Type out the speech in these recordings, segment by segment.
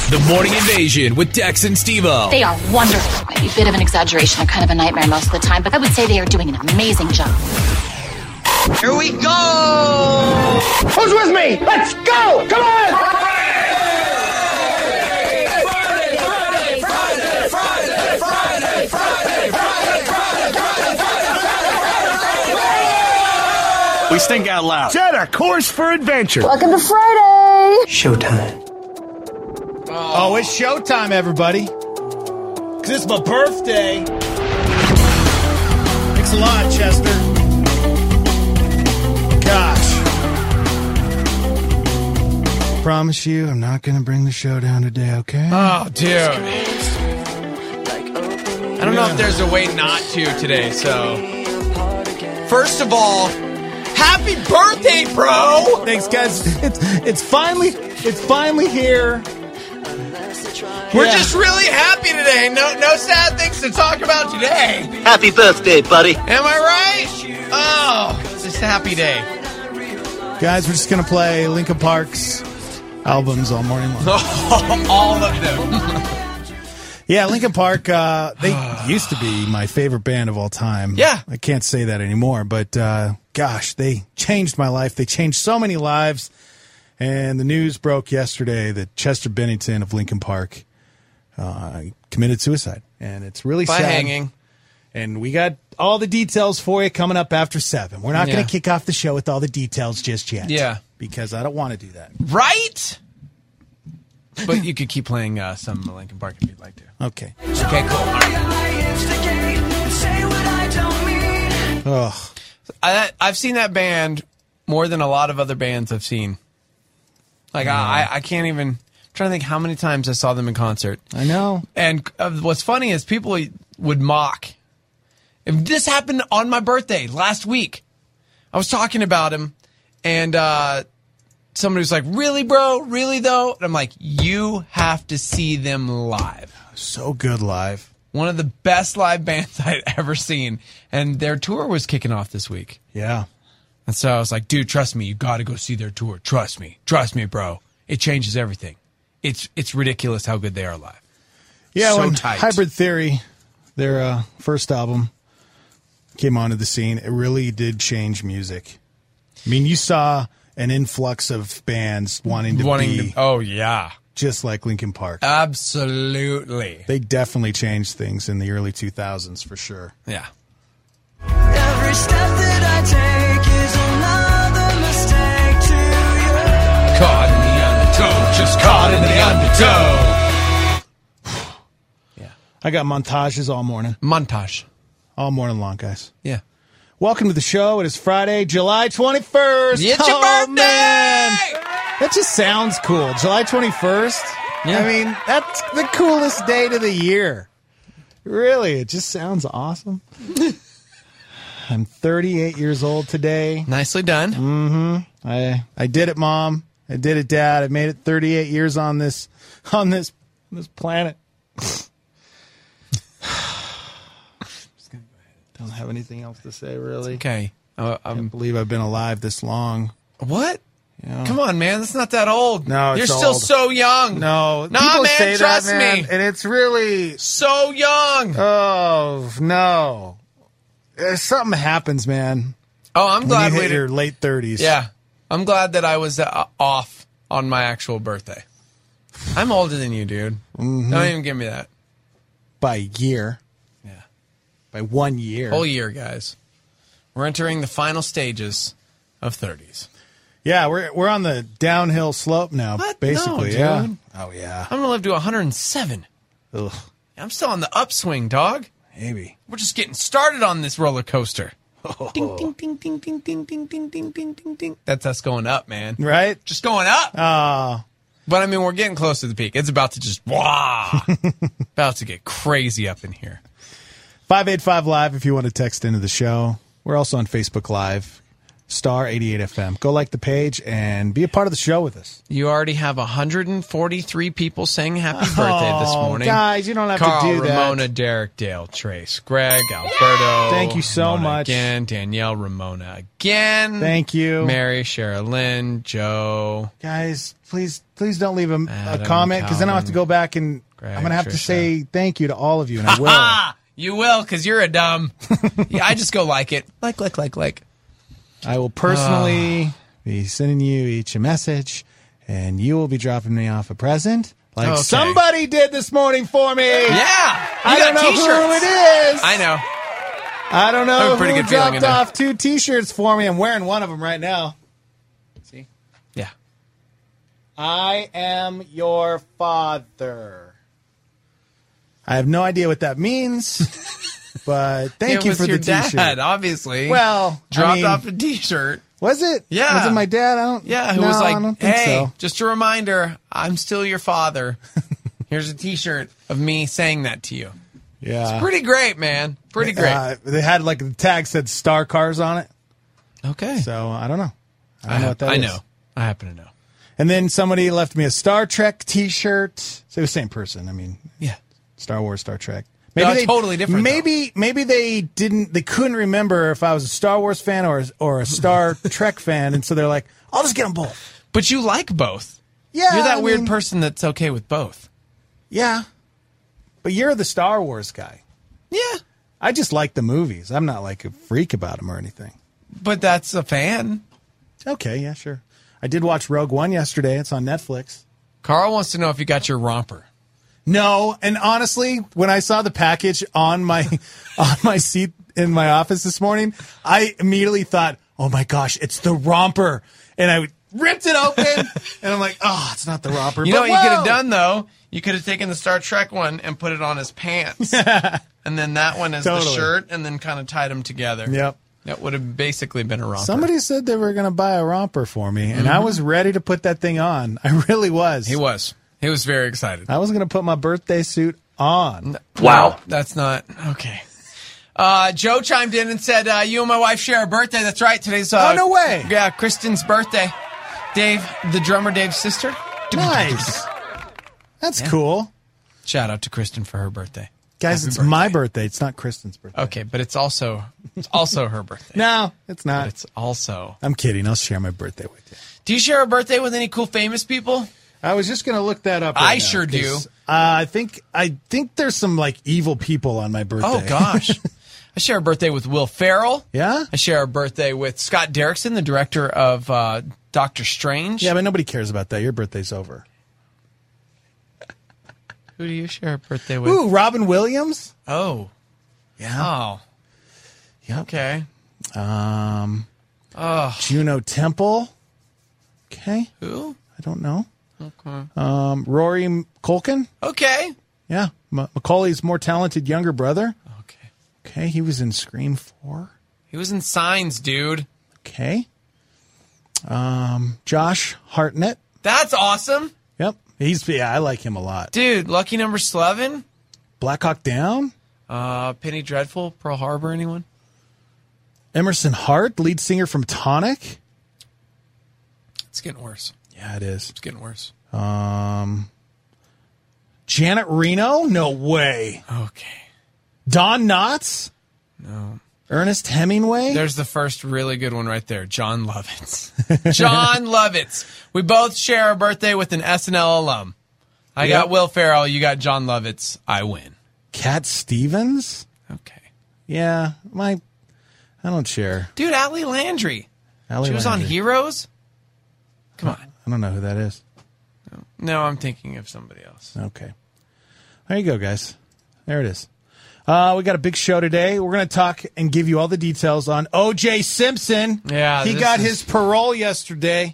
The Morning Invasion with Dex and Steve-O. They are wonderful. Maybe a bit of an exaggeration. They're kind of a nightmare most of the time, but I would say they are doing an amazing job. Here we go! Who's with me? Let's go! Come on! We stink out loud. Set a course for adventure. Welcome to Friday. Showtime. Oh, it's showtime, everybody. Because it's my birthday. Thanks a lot, Chester. Gosh. Promise you, I'm not going to bring the show down today, okay? Oh, dude. I don't know if there's a way not to today, so. First of all, happy birthday, bro! Thanks, guys. It's finally here. We're just really happy today. No sad things to talk about today. Happy birthday, buddy. Am I right? Oh, it's just a happy day. Guys, we're just going to play Linkin Park's albums all morning long. All of them. Yeah, Linkin Park, they used to be my favorite band of all time. Yeah. I can't say that anymore, but gosh, they changed my life. They changed so many lives. And the news broke yesterday that Chester Bennington of Linkin Park committed suicide. And it's really By sad. hanging. And we got all the details for you coming up after 7. We're not going to kick off the show with all the details just yet. Yeah. Because I don't want to do that. Right? But you could keep playing some Linkin Park if you'd like to. Okay. Okay, cool. All right. Oh, I've seen that band more than a lot of other bands I've seen. Like, I can't even... I'm trying to think how many times I saw them in concert. I know. And what's funny is people would mock. If this happened on my birthday last week. I was talking about him, and somebody was like, really, bro? Really, though? And I'm like, you have to see them live. So good live. One of the best live bands I'd ever seen. And their tour was kicking off this week. Yeah. And so I was like, dude, trust me. You got to go see their tour. Trust me. Trust me, bro. It changes everything. It's ridiculous how good they are live. Yeah, So when tight. Hybrid Theory, their first album, came onto the scene, it really did change music. I mean, you saw an influx of bands wanting to be oh, yeah. just like Linkin Park. Absolutely. They definitely changed things in the early 2000s for sure. Yeah. Every step that I take is another mistake to you. Caught in the undertow. Just caught in the undertow. Yeah. I got montages all morning. Montage. All morning long, guys. Yeah. Welcome to the show. It is Friday, July 21st. It's your birthday! Man. That just sounds cool. July 21st? Yeah. I mean, that's the coolest date of the year. Really, it just sounds awesome. I'm 38 years old today. Nicely done. Mm-hmm. I did it, Mom. I did it, Dad. I made it 38 years on this planet. Don't have anything else to say, really. Okay. I can't believe I've been alive this long. What? Yeah. Come on, man. That's not that old. No, You're it's still old. so young. No. Nah, people man, say trust that, man, me. and it's really... So young. Oh, no. Something happens, man. Oh, I'm glad when you we hit your late 30s. Yeah. I'm glad that I was off on my actual birthday. I'm older than you, dude. Mm-hmm. Don't even give me that. By a year. Yeah. By 1 year. Whole year, guys. We're entering the final stages of 30s. Yeah, we're on the downhill slope now, What? basically. No, yeah. dude. Oh, yeah. I'm going to live to 107. Ugh. I'm still on the upswing, dog. Maybe. We're just getting started on this roller coaster. Ding, ding, ding, ding, ding, ding, ding, ding, ding, ding, ding, ding. That's us going up, man. Right? Just going up. Oh. But, I mean, we're getting close to the peak. It's about to just, wah, about to get crazy up in here. 585 Live if you want to text into the show. We're also on Facebook Live. Star 88 FM. Go like the page and be a part of the show with us. You already have 143 people saying happy birthday this morning. Guys, you don't have Carl, to do that. Ramona, Derek, Dale, Trace, Greg, Alberto. Thank you so Ramona much. Again, Danielle, Ramona again. Thank you. Mary, Sherilyn, Joe. Guys, please don't leave a Adam, comment, because then I'll have to go back and Greg, I'm going to have to Trisha. say thank you to all of you, and I will. You will, because you're a dumb. Yeah, I just go like it. Like. I will personally be sending you each a message, and you will be dropping me off a present like Okay. somebody did this morning for me. Yeah. I don't know who it is. I know. I don't I have know a pretty who good feeling in dropped there. off 2 T-shirts for me. I'm wearing one of them right now. See? Yeah. I am your father. I have no idea what that means, but thank It you was for your the T-shirt. dad, obviously. Well, dropped I mean, off a T-shirt. Was it? Yeah. Was it my dad? I don't. Yeah, who no, was I don't like, think hey, so. just a reminder, I'm still your father. Here's a T-shirt of me saying that to you. Yeah. Pretty great, man. Pretty great. They had like the tag said Star Cars on it, Okay. so I don't know. I don't know what that is. I know. I happen to know. And then somebody left me a Star Trek T-shirt. So the same person. I mean, Yeah. Star Wars, Star Trek. No, totally different, Maybe they couldn't remember if I was a Star Wars fan or a Star Trek fan, and so they're like, I'll just get them both. But you like both. Yeah, You're that I weird mean, person that's okay with both. Yeah, but you're the Star Wars guy. Yeah. I just like the movies. I'm not like a freak about them or anything. But that's a fan. Okay, yeah, sure. I did watch Rogue One yesterday. It's on Netflix. Carl wants to know if you got your romper. No, and honestly, when I saw the package on my seat in my office this morning, I immediately thought, "Oh my gosh, it's the romper!" And I ripped it open, and I'm like, "Oh, it's not the romper." You know But what you could whoa! have done, though? You could have taken the Star Trek one and put it on his pants. And then that one is the Totally. shirt, and then kind of tied them together. Yep. That would have basically been a romper. Somebody said they were going to buy a romper for me, and I was ready to put that thing on. I really was. He was. He was very excited. I was going to put my birthday suit on. Wow. That's not... Okay. Joe chimed in and said, you and my wife share a birthday. That's right. Today's... Oh, no way. Yeah, Kristen's birthday. Dave, the drummer Dave's sister. Nice. That's cool. Shout out to Kristen for her birthday. Guys, Happy it's birthday. my birthday. It's not Kristen's birthday. Okay, but it's also her birthday. No, it's not. But it's also... I'm kidding. I'll share my birthday with you. Do you share a birthday with any cool famous people? I was just going to look that up. I right now, sure do. 'cause, I think there's some like evil people on my birthday. Oh, gosh. I share a birthday with Will Ferrell. Yeah? I share a birthday with Scott Derrickson, the director of Doctor Strange. Yeah, but nobody cares about that. Your birthday's over. Who do you share a birthday with? Ooh, Robin Williams. Oh. Yeah. Oh. Yep. Okay. Juno Temple. Okay. Who? I don't know. Okay. Rory Culkin. Okay. Yeah. Macaulay's more talented younger brother. Okay. Okay. He was in Scream 4. He was in Signs, dude. Okay. Josh Hartnett. That's awesome. Yep. I like him a lot. Dude, Lucky Number 11? Black Hawk Down. Penny Dreadful, Pearl Harbor, anyone? Emerson Hart, lead singer from Tonic. It's getting worse. Yeah, it is. It's getting worse. Janet Reno? No way. Okay. Don Knotts? No. Ernest Hemingway? There's the first really good one right there. John Lovitz. John Lovitz. We both share a birthday with an SNL alum. I got Will Ferrell. You got John Lovitz. I win. Cat Stevens? Okay. Yeah, I don't share. Dude, Allie Landry. She was on Heroes? Come on. I don't know who that is. No, I'm thinking of somebody else. Okay. There you go, guys. There it is. We got a big show today. We're going to talk and give you all the details on O.J. Simpson. Yeah, he this got is- his parole yesterday.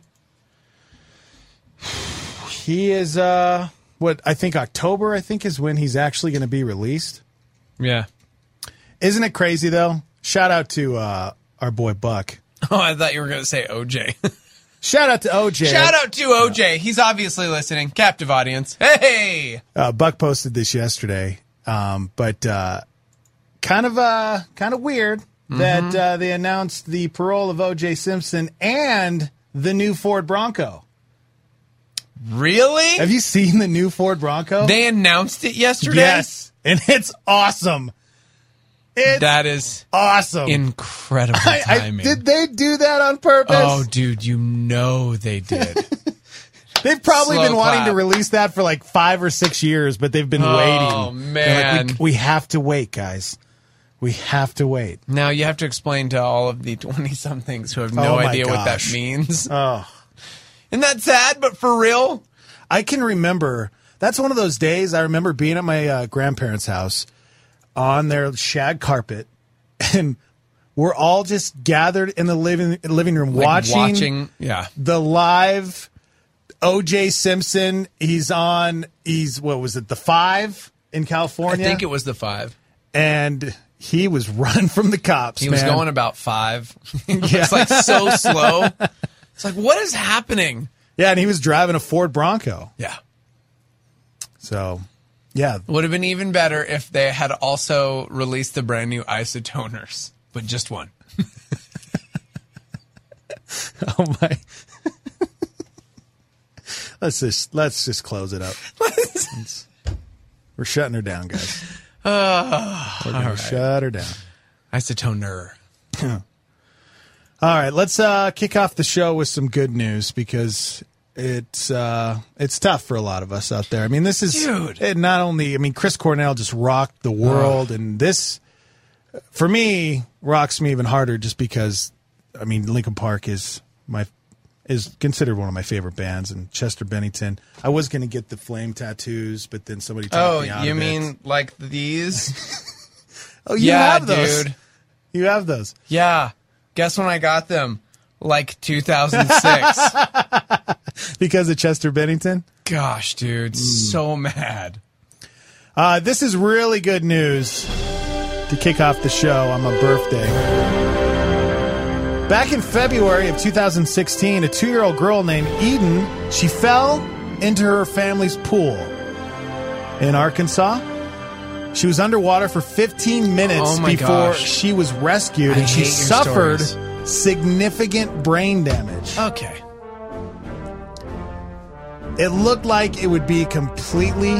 He is, October, is when he's actually going to be released. Yeah. Isn't it crazy, though? Shout out to our boy Buck. Oh, I thought you were going to say OJ. Shout out to OJ. Shout out to OJ. He's obviously listening. Captive audience. Hey! Buck posted this yesterday, but kind of weird. that they announced the parole of O.J. Simpson and the new Ford Bronco. Really? Have you seen the new Ford Bronco? They announced it yesterday? Yes, and it's awesome. That is awesome. Incredible timing. Did they do that on purpose? Oh, dude, you know they did. They've probably Slow been wanting clap. to release that for like 5 or 6 years, but they've been waiting. Oh, They're man. like, we have to wait, guys. We have to wait. Now you have to explain to all of the 20-somethings who have no Oh, my idea what that gosh. means. Oh, Isn't that sad, but for real? I can remember. That's one of those days I remember being at my grandparents' house on their shag carpet, and we're all just gathered in the living room Like watching yeah. the live O.J. Simpson. He's what was it, the 5 in I California? think it was the 5. And he was running from the cops. He was man. going about 5. It's like so slow. It's like, what is happening? Yeah, and he was driving a Ford Bronco. Yeah. So, yeah. Would have been even better if they had also released the brand new Isotoners, but just one. Oh my. Let's just close it up. We're shutting her down, guys. We're gonna shut her down. Isotoner. All right, let's kick off the show with some good news because it's tough for a lot of us out there. I mean, this is Dude. it not only. I mean, Chris Cornell just rocked the world, and this, for me, rocks me even harder just because. I mean, Linkin Park is considered one of my favorite bands, and Chester Bennington. I was going to get the flame tattoos, but then somebody talked me out you of it. mean like these? Oh, you Yeah, have those, dude. You have those. Yeah. Guess when I got them? Like 2006. Because of Chester Bennington? Gosh, dude. So mad. This is really good news to kick off the show on my birthday. Back in February of 2016, a 2-year-old girl named Eden, she fell into her family's pool in Arkansas. She was underwater for 15 minutes Oh my before gosh. she was rescued, and she hate your suffered stories. significant brain damage. Okay. It looked like it would be completely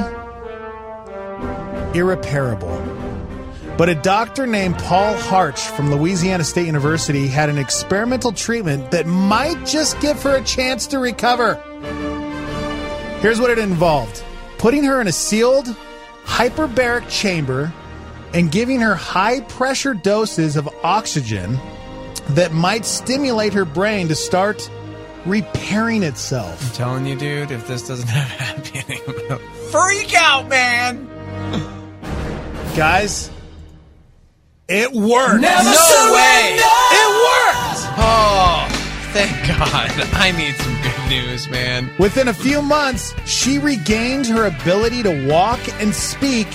irreparable. But a doctor named Paul Harch from Louisiana State University had an experimental treatment that might just give her a chance to recover. Here's what it involved: putting her in a sealed, hyperbaric chamber and giving her high-pressure doses of oxygen that might stimulate her brain to start repairing itself. I'm telling you, dude, if this doesn't have a happy ending, I'm gonna freak out, man. Guys, it worked. No way. It worked! Oh, thank God. I need some good news, man. Within a few months, she regained her ability to walk and speak,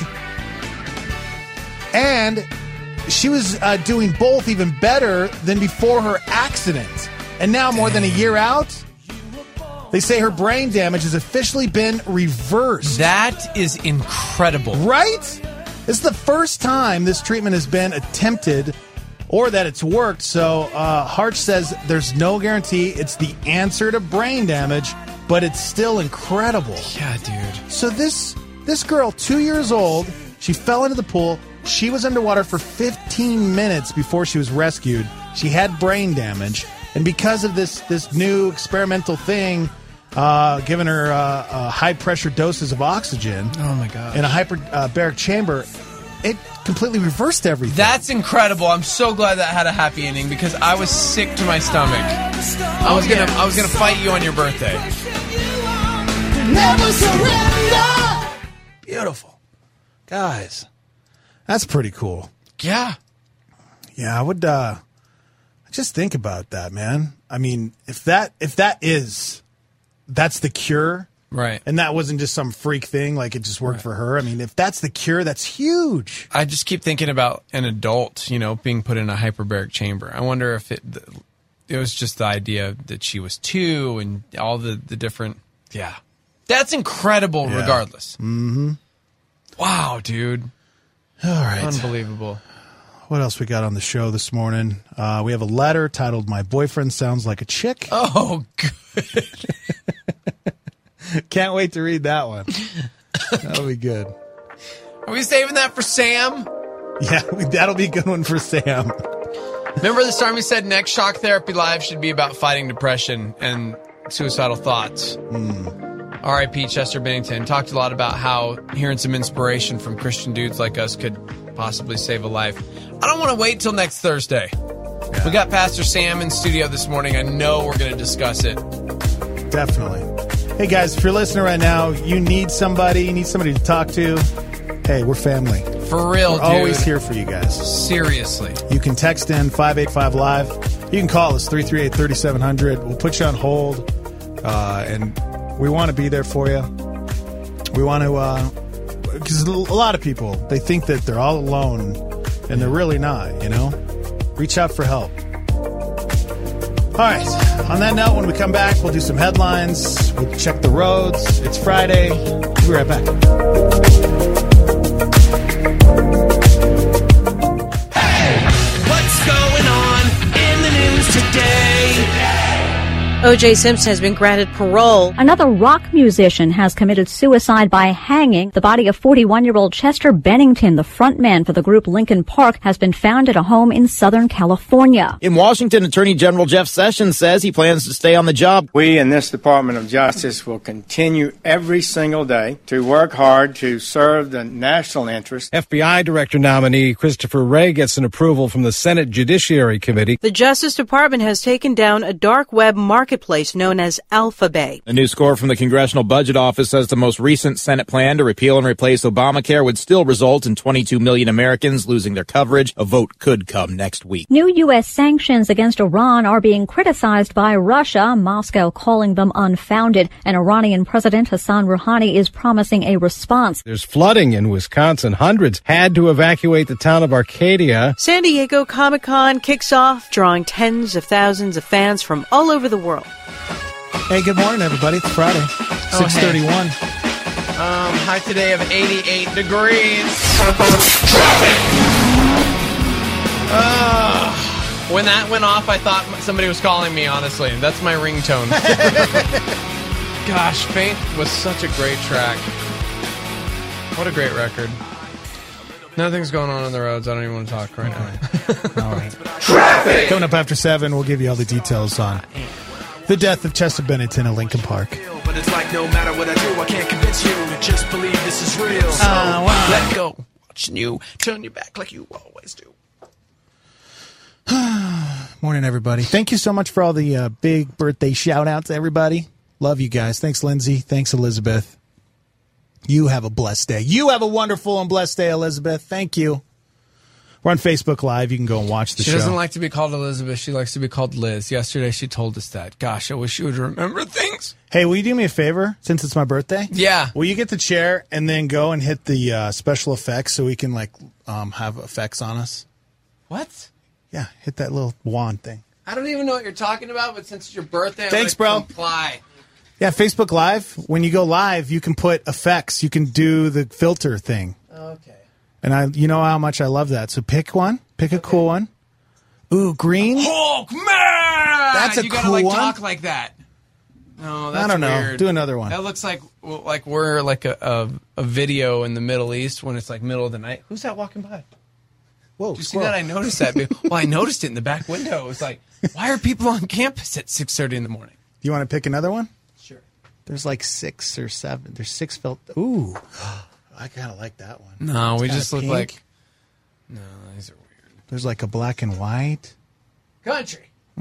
and she was doing both even better than before her accident. And now, more than a year out, they say her brain damage has officially been reversed. That is incredible. Right? This is the first time this treatment has been attempted or that it's worked. So Harch says there's no guarantee it's the answer to brain damage, but it's still incredible. Yeah, dude. So this girl, 2 years old, she fell into the pool. She was underwater for 15 minutes before she was rescued. She had brain damage. And because of this new experimental thing, giving her high-pressure doses of oxygen Oh, my God. in a hyperbaric chamber, it completely reversed everything. That's incredible. I'm so glad that had a happy ending because I was sick to my stomach. I was gonna fight you on your birthday. Never surrender. beautiful. Guys, that's pretty cool. Yeah. Yeah, I would just think about that, man. I mean, if that's the cure, Right. and that wasn't just some freak thing, like it just worked for her. I mean, if that's the cure, that's huge. I just keep thinking about an adult, being put in a hyperbaric chamber. I wonder if it was just the idea that she was 2 and all the different. Yeah. That's incredible regardless. Mm-hmm. Wow, dude. All right. Unbelievable. What else we got on the show this morning? We have a letter titled "My Boyfriend Sounds Like a Chick." Oh, good. Can't wait to read that one. That'll be good. Are we saving that for Sam? Yeah, that'll be a good one for Sam. Remember this time we said next Shock Therapy Live should be about fighting depression and suicidal thoughts. R.I.P. Chester Bennington. Talked a lot about how hearing some inspiration from Christian dudes like us could possibly save a life. I don't want to wait till next Thursday. Yeah. We got Pastor Sam in studio this morning. I know we're going to discuss it. Definitely. Hey, guys, if you're listening right now, you need somebody to talk to. Hey, we're family. For real, We're always here for you guys. Seriously. You can text in 585-LIVE. You can call us 338-3700. We'll put you on hold, and we want to be there for you. We want to, because a lot of people, they think that they're all alone, and they're really not, you know? Reach out for help. All right. On that note, when we come back, we'll do some headlines. We'll check the roads. It's Friday. We'll be right back. What's going on in the news today? O.J. Simpson has been granted parole. Another rock musician has committed suicide by hanging. The body of 41-year-old Chester Bennington, the frontman for the group Linkin Park, has been found at a home in Southern California. In Washington, Attorney General Jeff Sessions says he plans to stay on the job. We in this Department of Justice will continue every single day to work hard to serve the national interest. FBI Director nominee Christopher Wray gets an approval from the Senate Judiciary Committee. The Justice Department has taken down a dark web marketplace known as Alphabay. A new score from the Congressional Budget Office says the most recent Senate plan to repeal and replace Obamacare would still result in 22 million Americans losing their coverage. A vote could come next week. New U.S. sanctions against Iran are being criticized by Russia, Moscow calling them unfounded. And Iranian President Hassan Rouhani is promising a response. There's flooding in Wisconsin. Hundreds had to evacuate the town of Arcadia. San Diego Comic-Con kicks off, drawing tens of thousands of fans from all over the world. Hey, good morning, everybody. It's Friday, 6:31. High today of 88 degrees. When that went off, I thought somebody was calling me, honestly. That's my ringtone. Gosh, Faith was such a great track. What a great record. Nothing's going on the roads. I don't even want to talk right now. All right. Traffic! Coming up after 7, we'll give you all the details on the death of Chester Bennington at Linkin Park. But it's like no matter what I do, I can't convince you to just believe this is real. So let go, watching you turn your back like you always do. Morning, everybody. Thank you so much for all the big birthday shout-outs, everybody. Love you guys. Thanks, Lindsay. Thanks, Elizabeth. You have a blessed day. You have a wonderful and blessed day, Elizabeth. Thank you. We're on Facebook Live. You can go and watch the show. She doesn't like to be called Elizabeth. She likes to be called Liz. Yesterday, she told us that. Gosh, I wish she would remember things. Hey, will you do me a favor since it's my birthday? Yeah. Will you get the chair and then go and hit the special effects so we can have effects on us? What? Yeah, hit that little wand thing. I don't even know what you're talking about, but since it's your birthday, thanks, I'm gonna bro. comply. Yeah, Facebook Live. When you go live, you can put effects. You can do the filter thing. Okay. And you know how much I love that. So pick one. Pick a cool one. Ooh, green. Hulk, man! That's a you cool gotta one. Talk like that. No, that's I don't know. weird. Do another one. That looks like we're like a video in the Middle East when it's like middle of the night. Who's that walking by? Whoa, Did you see that? I noticed that. Well, I noticed it in the back window. It was like, why are people on campus at 6:30 in the morning? You want to pick another one? Sure. There's like 6 or 7. There's 6 filters. Ooh. I kind of like that one. No, it's we just look pink. like... No, these are weird. There's like a black and white. Country. I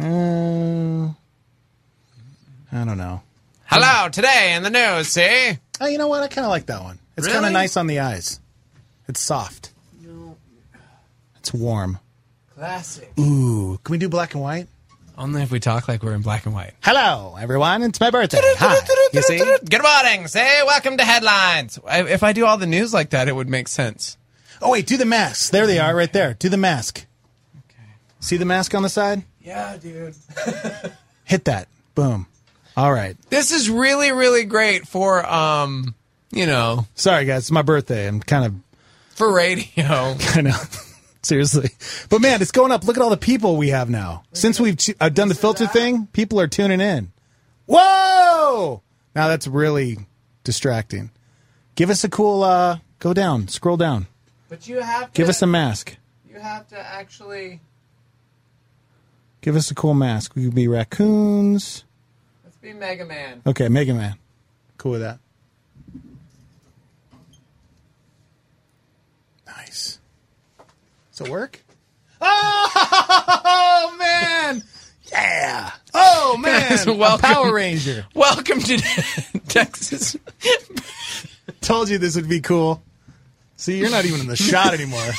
don't know. Hello, today in the news, see? Oh, you know what? I kind of like that one. It's kind of nice on the eyes. It's soft. No. It's warm. Classic. Ooh. Can we do black and white? Only if we talk like we're in black and white. Hello, everyone. It's my birthday. Hi. You see? Good morning. Say welcome to headlines. If I do all the news like that, it would make sense. Oh, wait. Do the masks. There they are right there. Do the mask. Okay. See the mask on the side? Yeah, dude. Hit that. Boom. All right. This is really, really great for, Sorry, guys. It's my birthday. I'm kind of... For radio. Kind of Seriously. But, man, it's going up. Look at all the people we have now. Since we've done the filter thing, people are tuning in. Whoa! Now that's really distracting. Give us a cool, go down, scroll down. But you have to... Give us a mask. You have to actually... Give us a cool mask. We could be raccoons. Let's be Mega Man. Okay, Mega Man. Cool with that. Nice. Does it work? Oh, man! Yeah! Oh, man! Guys, welcome, Power Ranger. Welcome to Texas. Told you this would be cool. See, you're not even in the shot anymore.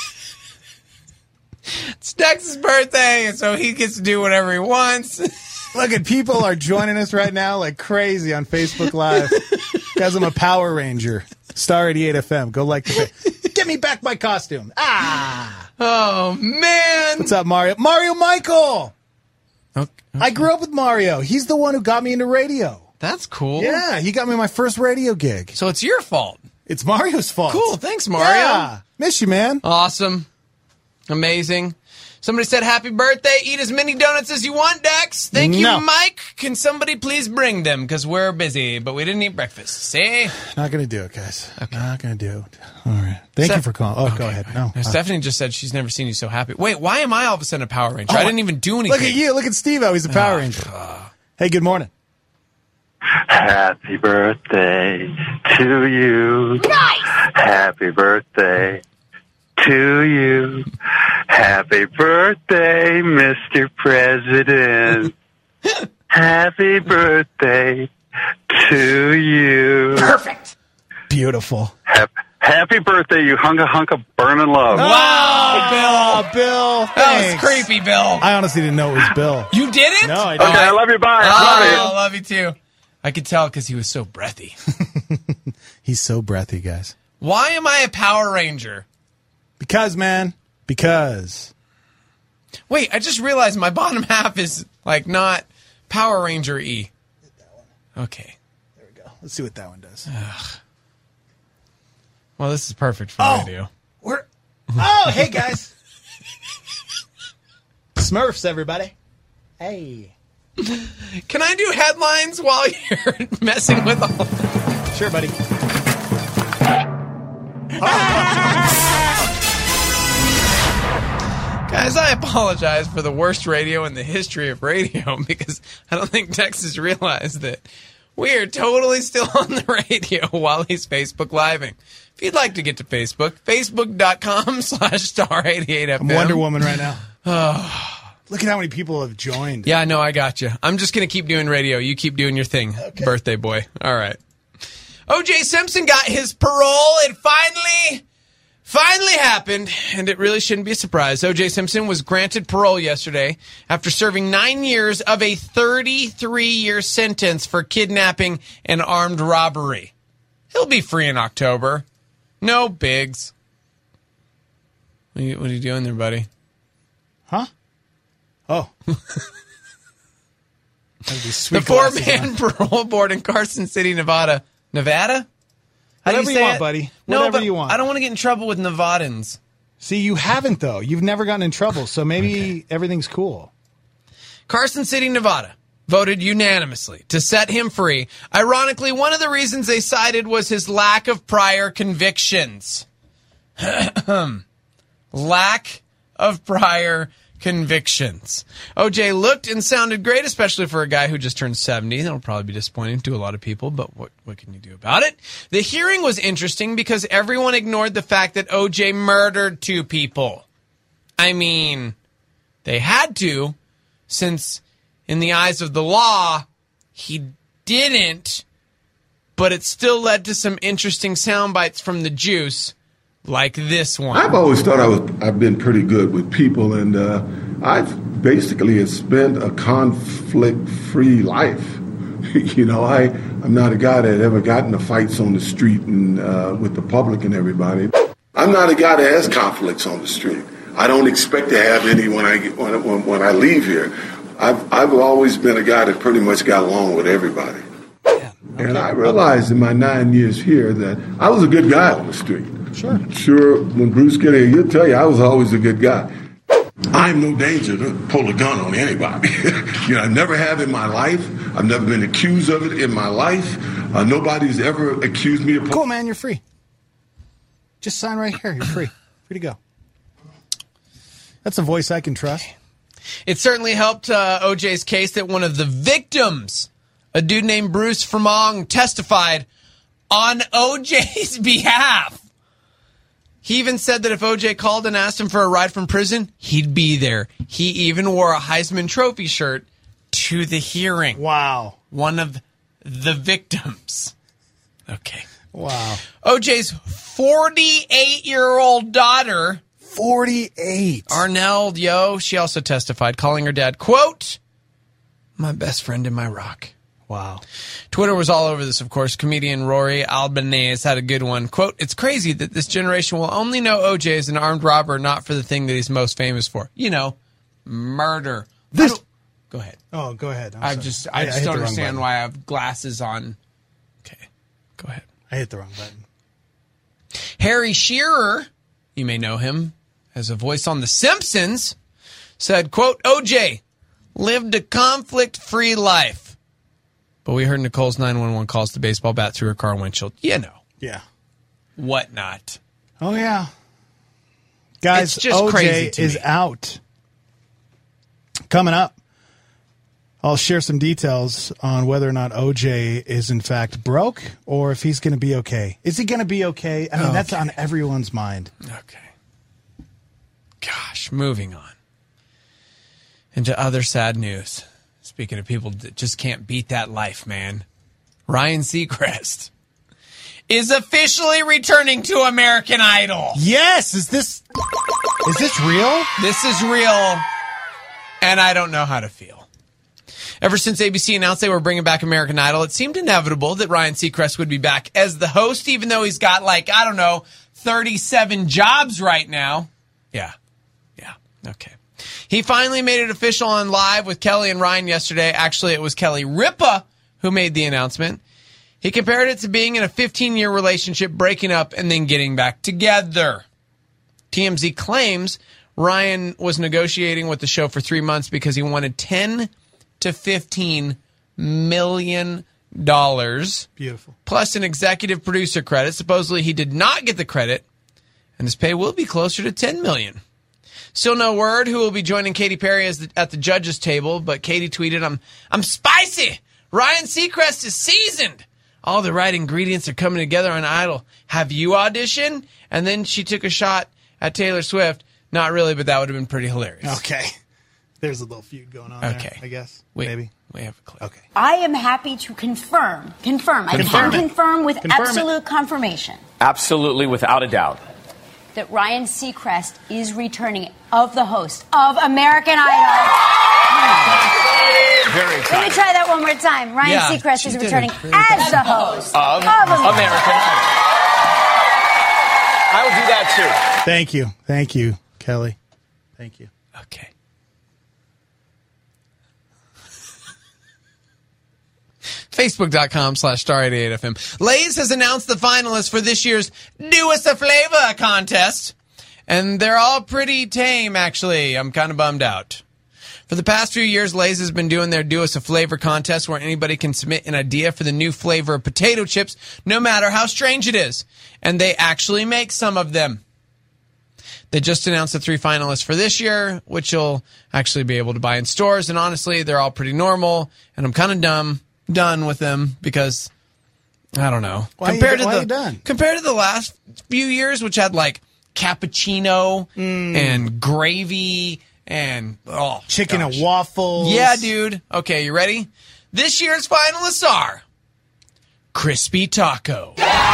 It's Tex's birthday, so he gets to do whatever he wants. Look at people are joining us right now like crazy on Facebook Live. Guys, I'm a Power Ranger. Star 88 FM. Go like the page. Give me back my costume. Ah! Oh, man! What's up, Mario? Mario Michael! Okay. I grew up with Mario. He's the one who got me into radio. That's cool. Yeah, he got me my first radio gig. So it's your fault. It's Mario's fault. Cool, thanks, Mario. Yeah. Miss you, man. Awesome. Amazing. Somebody said, happy birthday. Eat as many donuts as you want, Dex. Thank you, Mike. Can somebody please bring them? Because we're busy, but we didn't eat breakfast. See? Not going to do it, guys. Okay. Not going to do it. All right. Thank you for calling. Oh, okay. Go ahead. No. Stephanie just said she's never seen you so happy. Wait, why am I all of a sudden a Power Ranger? I didn't even do anything. Look at you. Look at Steve-O. He's a Power Ranger. Hey, good morning. Happy birthday to you. Nice! Happy birthday to you. Happy birthday, Mr. President. Happy birthday to you. Perfect. Beautiful. Happy birthday, you hunk of burning love. Wow, Bill. That was creepy, Bill. I honestly didn't know it was Bill. You didn't? No, I didn't. Okay, I love you. Bye. I love you too. I could tell because he was so breathy. He's so breathy, guys. Why am I a Power Ranger? Because, man. Because. Wait, I just realized my bottom half is, like, not Power Ranger-y. Okay. There we go. Let's see what that one does. Well, this is perfect for radio. Hey, guys. Smurfs, everybody. Hey. Can I do headlines while you're messing with all of them? Sure, buddy. Guys, I apologize for the worst radio in the history of radio because I don't think Texas realized that we are totally still on the radio while he's Facebook Living. If you'd like to get to Facebook, facebook.com/star88FM. I'm Wonder Woman right now. Look at how many people have joined. Yeah, no, I got you. I'm just going to keep doing radio. You keep doing your thing, birthday boy. All right. O.J. Simpson got his parole. It finally happened, and it really shouldn't be a surprise. O.J. Simpson was granted parole yesterday after serving 9 years of a 33-year sentence for kidnapping and armed robbery. He'll be free in October. No bigs. What are you doing there, buddy? Huh? Oh. The four-man parole board in Carson City, Nevada. Nevada? Whatever you want, buddy. Whatever you want. I don't want to get in trouble with Nevadans. See, you haven't, though. You've never gotten in trouble, so maybe everything's cool. Carson City, Nevada voted unanimously to set him free. Ironically, one of the reasons they cited was his lack of prior convictions. Lack of prior convictions. OJ looked and sounded great, especially for a guy who just turned 70. That'll probably be disappointing to a lot of people, but what can you do about it? The hearing was interesting because everyone ignored the fact that OJ murdered 2 people. I mean, they had to, since in the eyes of the law, he didn't, but it still led to some interesting sound bites from the juice. Like this one. I've always thought I've been pretty good with people, and I've basically spent a conflict-free life. You know, I'm not a guy that ever got into fights on the street and with the public and everybody. I'm not a guy that has conflicts on the street. I don't expect to have any when I leave here. I've always been a guy that pretty much got along with everybody. And I realized in my 9 years here that I was a good guy on the street. Sure, when Bruce get here, he'll tell you I was always a good guy. I'm no danger to pull a gun on anybody. I never have in my life. I've never been accused of it in my life. Nobody's ever accused me of... Cool, man, you're free. Just sign right here. You're free. Free to go. That's a voice I can trust. It certainly helped OJ's case that one of the victims, a dude named Bruce Framong, testified on OJ's behalf. He even said that if OJ called and asked him for a ride from prison, he'd be there. He even wore a Heisman Trophy shirt to the hearing. Wow. One of the victims. Okay. Wow. OJ's 48-year-old daughter... 48. Arnell, she also testified, calling her dad, quote, my best friend in my rock. Wow. Twitter was all over this, of course. Comedian Rory Albanese had a good one. Quote, it's crazy that this generation will only know OJ as an armed robber, not for the thing that he's most famous for. Murder. Go ahead. Oh, go ahead. I just don't understand why I have glasses on. Okay, go ahead. I hit the wrong button. Harry Shearer, you may know him as a voice on The Simpsons, said, quote, OJ lived a conflict-free life. But we heard Nicole's 911 calls to baseball bat through her car windshield. Yeah. Whatnot. Oh, yeah. Guys, it's just OJ crazy is out. Coming up, I'll share some details on whether or not OJ is in fact broke or if he's going to be okay. Is he going to be okay? I mean, that's on everyone's mind. Okay. Gosh, moving on. Into other sad news. Speaking of people that just can't beat that life, man. Ryan Seacrest is officially returning to American Idol. Yes! Is this real? This is real, and I don't know how to feel. Ever since ABC announced they were bringing back American Idol, it seemed inevitable that Ryan Seacrest would be back as the host, even though he's got 37 jobs right now. Yeah. Okay. He finally made it official on Live with Kelly and Ryan yesterday. Actually, it was Kelly Ripa who made the announcement. He compared it to being in a 15-year relationship, breaking up, and then getting back together. TMZ claims Ryan was negotiating with the show for 3 months because he wanted $10 to $15 million. Beautiful. Plus an executive producer credit. Supposedly he did not get the credit, and his pay will be closer to $10 million. Still no word who will be joining Katy Perry at the judges' table, but Katy tweeted, I'm spicy! Ryan Seacrest is seasoned! All the right ingredients are coming together on Idol. Have you auditioned? And then she took a shot at Taylor Swift. Not really, but that would have been pretty hilarious. Okay. There's a little feud going on there, I guess. Maybe. We have a clip. Okay. I am happy to confirm. I can confirm with absolute confirmation. Absolutely, without a doubt. That Ryan Seacrest is returning of the host of American Idol. Very exciting. Let me try that one more time. Ryan Seacrest is returning as the host of American Idol. I will do that too. Thank you, Kelly. Thank you. Okay. Facebook.com/Star88FM. Lay's has announced the finalists for this year's Do Us a Flavor contest. And they're all pretty tame, actually. I'm kind of bummed out. For the past few years, Lay's has been doing their Do Us a Flavor contest where anybody can submit an idea for the new flavor of potato chips, no matter how strange it is. And they actually make some of them. They just announced the 3 finalists for this year, which you'll actually be able to buy in stores. And honestly, they're all pretty normal. And I'm kind of done with them because, I don't know. Compared to the last few years, which had cappuccino and gravy and chicken and waffles. Yeah, dude. Okay, you ready? This year's finalists are Crispy Taco.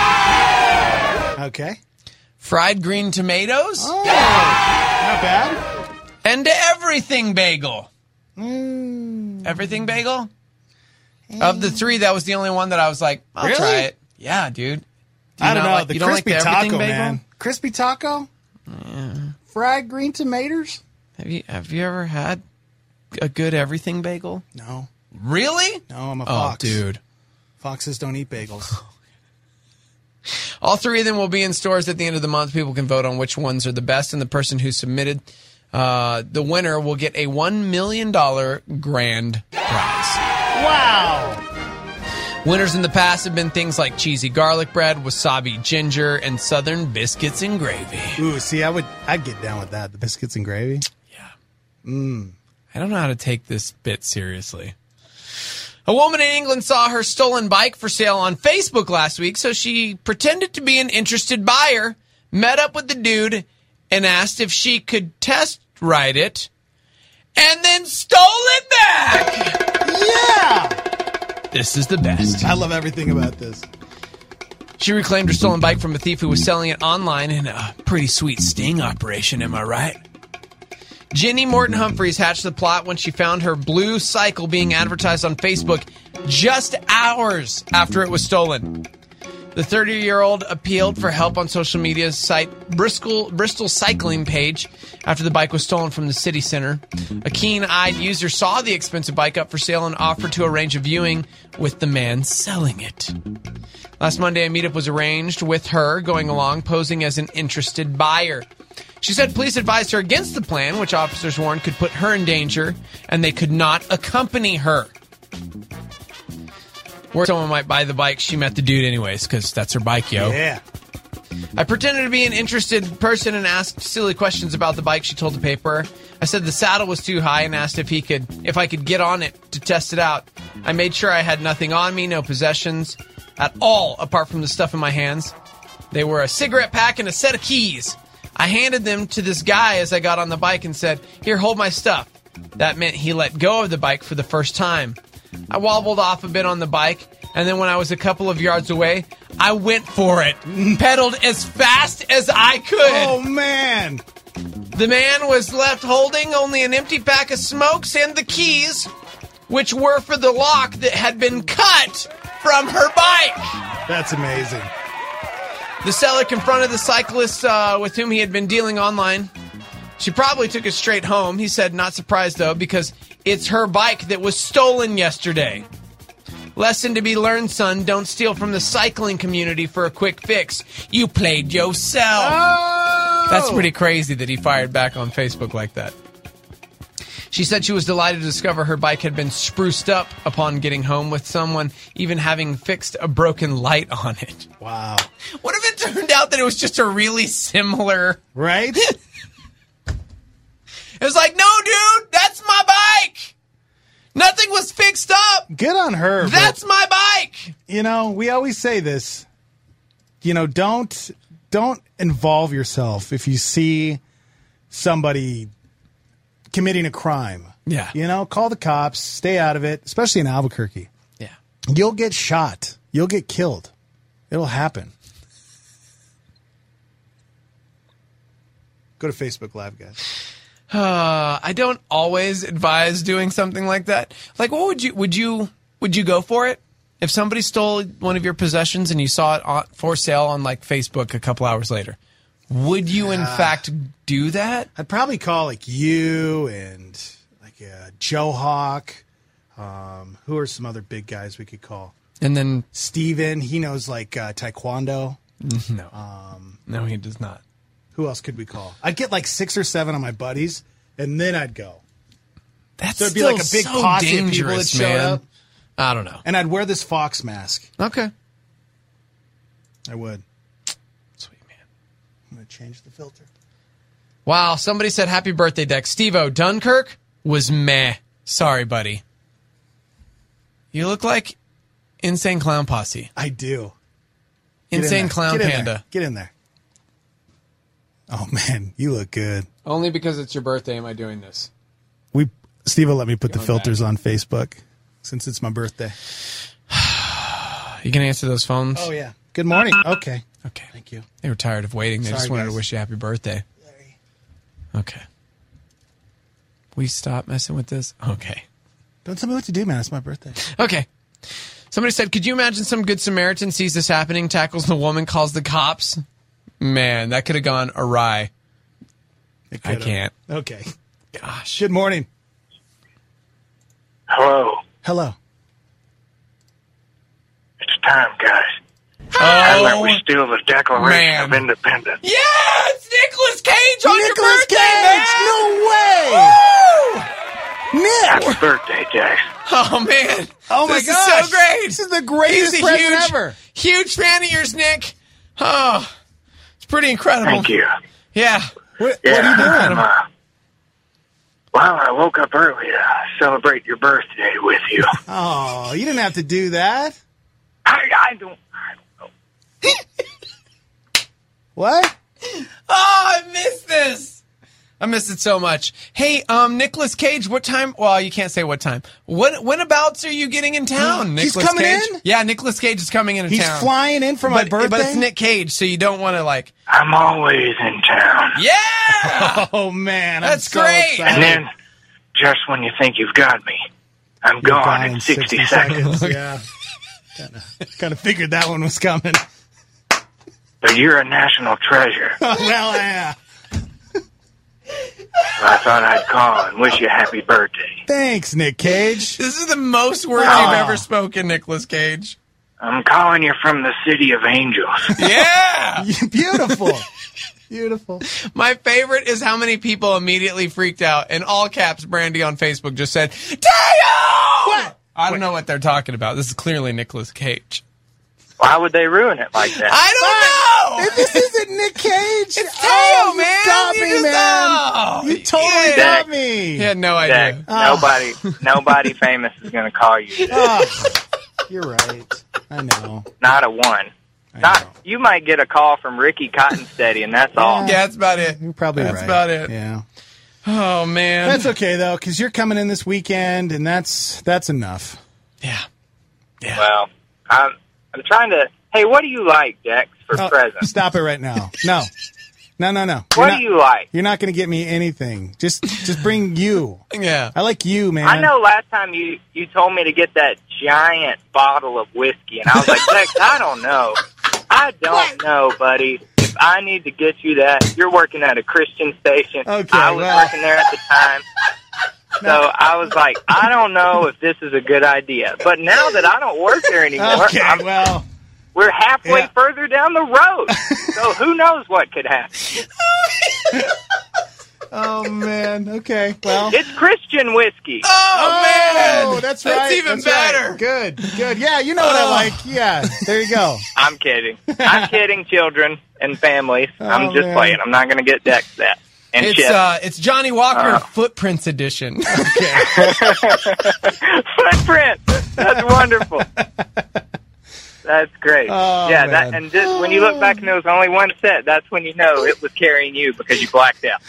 Okay. Fried green tomatoes. Oh, not bad. And Everything Bagel. Everything Bagel? Of the 3, that was the only one that I was like, I'll try it. Yeah, dude. I don't know. The crispy taco, bagel? Man. Crispy taco? Yeah. Fried green tomatoes? Have you ever had a good Everything Bagel? No. Really? No, I'm a fox. Oh, dude. Foxes don't eat bagels. All three of them will be in stores at the end of the month. People can vote on which ones are the best, and the person who submitted the winner will get a $1 million grand prize. Wow! Winners in the past have been things like cheesy garlic bread, wasabi ginger, and southern biscuits and gravy. Ooh, see, I'd get down with that. The biscuits and gravy? Yeah. I don't know how to take this bit seriously. A woman in England saw her stolen bike for sale on Facebook last week, so she pretended to be an interested buyer, met up with the dude, and asked if she could test ride it, and then stole it back! Yeah! This is the best. I love everything about this. She reclaimed her stolen bike from a thief who was selling it online in a pretty sweet sting operation, am I right? Jenny Morton Humphreys hatched the plot when she found her blue cycle being advertised on Facebook just hours after it was stolen. The 30-year-old appealed for help on social media site Bristol Cycling page after the bike was stolen from the city center. A keen-eyed user saw the expensive bike up for sale and offered to arrange a viewing with the man selling it. Last Monday, a meetup was arranged with her going along, posing as an interested buyer. She said police advised her against the plan, which officers warned could put her in danger, and they could not accompany her. Where someone might buy the bike, she met the dude anyways, because that's her bike, yo. Yeah. I pretended to be an interested person and asked silly questions about the bike, she told the paper. I said the saddle was too high and asked if I could get on it to test it out. I made sure I had nothing on me, no possessions at all, apart from the stuff in my hands. They were a cigarette pack and a set of keys. I handed them to this guy as I got on the bike and said, "Here, hold my stuff." That meant he let go of the bike for the first time. I wobbled off a bit on the bike, and then when I was a couple of yards away, I went for it. Pedaled as fast as I could. Oh, man. The man was left holding only an empty pack of smokes and the keys, which were for the lock that had been cut from her bike. That's amazing. The seller confronted the cyclist with whom he had been dealing online. She probably took it straight home. He said, not surprised, though, because it's her bike that was stolen yesterday. Lesson to be learned, son. Don't steal from the cycling community for a quick fix. You played yourself. Oh! That's pretty crazy that he fired back on Facebook like that. She said she was delighted to discover her bike had been spruced up upon getting home, with someone even having fixed a broken light on it. Wow. What if it turned out that it was just a really similar... Right? It was like, no, dude, that's my bike. Nothing was fixed up. Good on her. That's my bike. You know, we always say this. You know, don't involve yourself if you see somebody committing a crime. Yeah. You know, call the cops, stay out of it, especially in Albuquerque. Yeah. You'll get shot. You'll get killed. It'll happen. Go to Facebook Live, guys. I don't always advise doing something like that. Like, what would you go for it? If somebody stole one of your possessions and you saw it for sale on like Facebook a couple hours later, would you in fact do that? I'd probably call like you and like Joe Hawk. Who are some other big guys we could call? And then Steven, he knows like Taekwondo. No. No, he does not. Who else could we call? I'd get like 6 or 7 of my buddies, and then I'd go. That's so it'd be like a big so posse of people that showed up. I don't know. And I'd wear this fox mask. Okay. I would. Sweet, man. I'm going to change the filter. Wow, somebody said happy birthday, Dex. Steve-O, Dunkirk was meh. Sorry, buddy. You look like Insane Clown Posse. I do. Insane Clown Panda. There. Get in there. Oh, man, you look good. Only because it's your birthday am I doing this. Steve will let me put the filters on Facebook since it's my birthday. You can answer those phones? Oh, yeah. Good morning. Okay. Okay. Thank you. They were tired of waiting. They just wanted guys. to wish you happy birthday. Sorry. Okay. We stop messing with this? Okay. Don't tell me what to do, man. It's my birthday. Okay. Somebody said, could you imagine some good Samaritan sees this happening, tackles the woman, calls the cops? Man, that could have gone awry. I can't. Okay. Gosh. Good morning. Hello. Hello. It's time, guys. And that we steal the Declaration of Independence. Yeah, it's Nicolas Cage on Nicolas your birthday, Cage! No way! Nick! Happy birthday, Jax. Oh, man. Oh, my This is gosh. so great. This is the greatest He's a present ever. Huge fan of yours, Nick. Oh, it's pretty incredible. Thank you. Yeah. What are you doing? Well, I woke up early to celebrate your birthday with you. Oh, you didn't have to do that. I don't know. What? Oh, I missed this. I missed it so much. Hey, Nicolas Cage, what time? Well, you can't say what time. Whenabouts are you getting in town, He's Nicolas coming Cage? in? Yeah, Nicolas Cage is coming into town. He's flying in for my birthday? But it's Nick Cage, so you don't want to, like... I'm always in town. Yeah! Oh, man. That's so great. excited. And then, just when you think you've got me, I'm gone in 60 seconds. Yeah. Kind of figured that one was coming. But you're a national treasure. Well, yeah. I thought I'd call and wish you a happy birthday. Thanks, Nick Cage. This is the most words you've ever spoken, Nicolas Cage. I'm calling you from the city of angels. Yeah! Beautiful. Beautiful. My favorite is how many people immediately freaked out. In all caps, Brandy on Facebook just said, Teo! What? I don't know what they're talking about. This is clearly Nicolas Cage. Why would they ruin it like that? I don't know! This isn't Nick Cage. It's Teo, man! You got me, man. You totally got me. He had no idea. Jack, nobody famous is going to call you. You're right. I know. Not a one. You might get a call from Ricky Cottonsteady, and that's all. Yeah, that's about it. You're probably right. That's about it. Yeah. Oh, man. That's okay, though, because you're coming in this weekend, and that's enough. Yeah. Well, I'm trying to... Hey, what do you like, Dex, for presents? Stop it right now. No. What do you like? You're not going to get me anything. Just bring you. Yeah. I like you, man. I know last time you told me to get that giant bottle of whiskey, and I was like, Dex, I don't know. I don't know, buddy. If I need to get you that, you're working at a Christian station. Okay, I was working there at the time. So I was like, I don't know if this is a good idea. But now that I don't work there anymore, we're halfway further down the road. So who knows what could happen. Oh, man. Okay, well. It's Christian whiskey. Oh, man. That's right. That's even better. Right. Good. Yeah, you know what I like. Yeah, there you go. I'm kidding. I'm kidding, children and families. I'm just playing. I'm not going to get Dex that. And it's Johnny Walker Footprints edition. Okay. Footprint. That's wonderful. That's great. Oh, yeah, man. When you look back and there was only one set, that's when you know it was carrying you because you blacked out.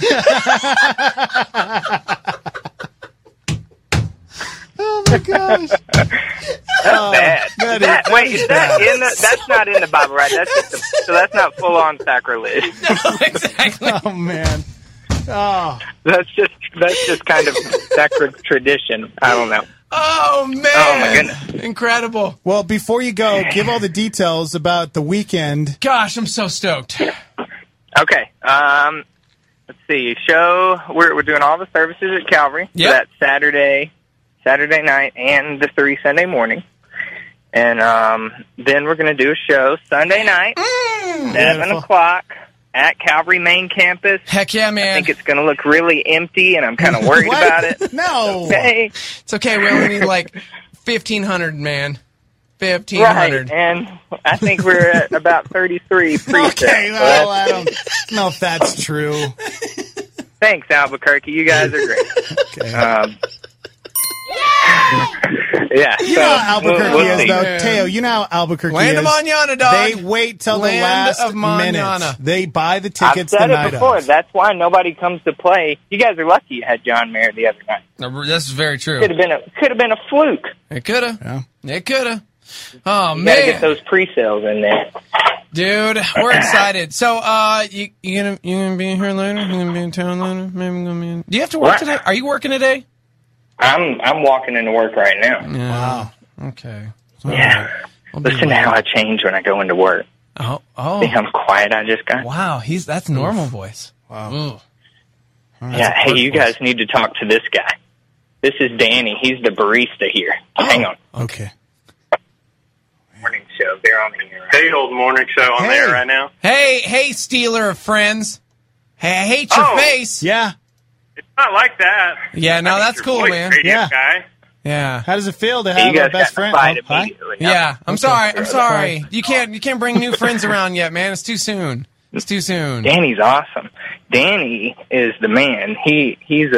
Oh my gosh. That's bad. That's not in the Bible, right? So that's not full on sacrilege. No, exactly. Oh man. Oh. That's just kind of sacred tradition. I don't know. Oh, man. Oh, my goodness. Incredible. Well, before you go, give all the details about the weekend. Gosh, I'm so stoked. Okay. Let's see. We're doing all the services at Calvary. Yep. So that's Saturday night and the 3 Sunday morning. And then we're going to do a show Sunday night, 7 o'clock. At Calvary main campus. Heck yeah, man. I think it's going to look really empty, and I'm kind of worried about it. No. Okay. It's okay. We only need like 1,500, man. 1,500. Right, and I think we're at about 33 pre-sales. Okay, well, I don't know if that's true. Thanks, Albuquerque. You guys are great. Okay. Yeah. You know how Albuquerque is, though. Teo, you know how Albuquerque Land is. of Manana, dog. They wait till the last minute. They buy the tickets the night I've said it before. of. That's why nobody comes to play. You guys are lucky you had John Mayer the other night. No, this is very true. Could have been a fluke. It could have. Yeah. It could have. Oh, you man. Gotta get those pre-sales in there. Dude, we're excited. So, you gonna be here later? You gonna be in town later? Maybe I'm gonna be in. Do you have to work today? Are you working today? I'm walking into work right now. Yeah. Wow. Okay. Yeah. Listen to how I change when I go into work. Oh. See how quiet I just got? Wow. That's normal voice. Wow. Yeah. Hey, you guys need to talk to this guy. This is Danny. He's the barista here. Hang on. Okay. Morning, show. They're on the air. Hey, old morning show on there right now. Hey, stealer of friends. Hey, I hate your face. Yeah. It's not like that. Yeah, no, that's cool, voice, man. radio Yeah. guy. Yeah. How does it feel to You have guys our best got in a friend? fight Hi? immediately. Yeah, I'm sorry. I'm Okay. sorry. You can't bring new friends around yet, man. It's too soon. It's too soon. Danny's awesome. Danny is the man. He's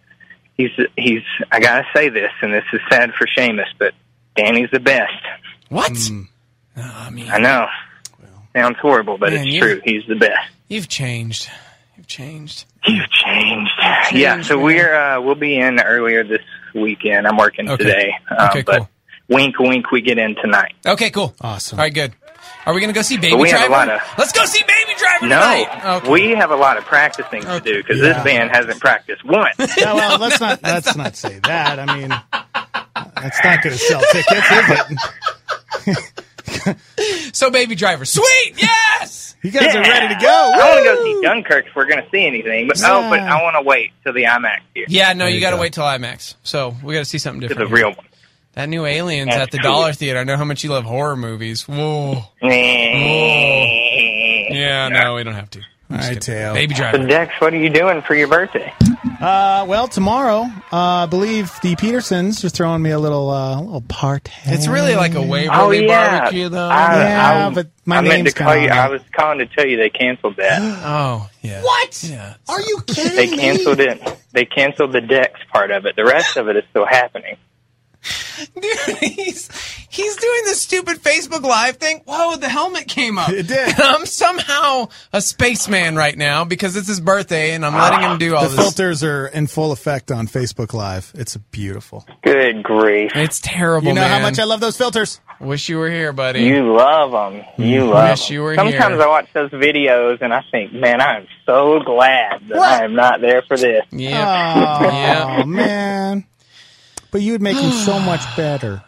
I gotta say this, and this is sad for Seamus, but Danny's the best. What? I know. Sounds horrible, but Man, it's true. He's the best. You've changed. You've changed. Yeah, so we'll be in earlier this weekend. I'm working today. Okay, but cool. Wink, wink, we get in tonight. Okay, cool. Awesome. All right, good. Are we going to go see Baby But we have Driver? a lot of- Let's go see Baby Driver No, tonight. Okay. we have a lot of practicing to do because this band hasn't practiced once. Yeah, well, let's not say that. I mean, that's not going to sell tickets, is it? So Baby Driver. Sweet! Yes! You guys are ready to go. I want to go see Dunkirk if we're going to see anything, but but I want to wait till the IMAX here. Yeah, no, you got to wait till IMAX. So we got to see something different. The real one. That new Aliens That's at the cool. Dollar Theater. I know how much you love horror movies. Whoa. Yeah, no, we don't have to. All right, Teo. Baby Driver. So Dex, what are you doing for your birthday? Well, tomorrow, I believe the Petersons are throwing me a little party. It's really like a Waverly barbecue, though. But my I meant name's to call you. kinda on I was calling to tell you they canceled that. Oh, yeah. What? Yeah. Are you kidding They me? canceled it. They canceled the Dex part of it. The rest of it is still happening. Dude, he's doing this stupid Facebook Live thing. Whoa, the helmet came up. It did. And I'm somehow a spaceman right now because it's his birthday and I'm letting him do all The this. filters are in full effect on Facebook Live. It's beautiful. Good grief. It's terrible, You know man. how much I love those filters? Wish you were here, buddy. You love them. You love Wish you were Sometimes here. I watch those videos and I think, man, I'm so glad that I am not there for this. Yeah. Oh, man. But you would make them so much better.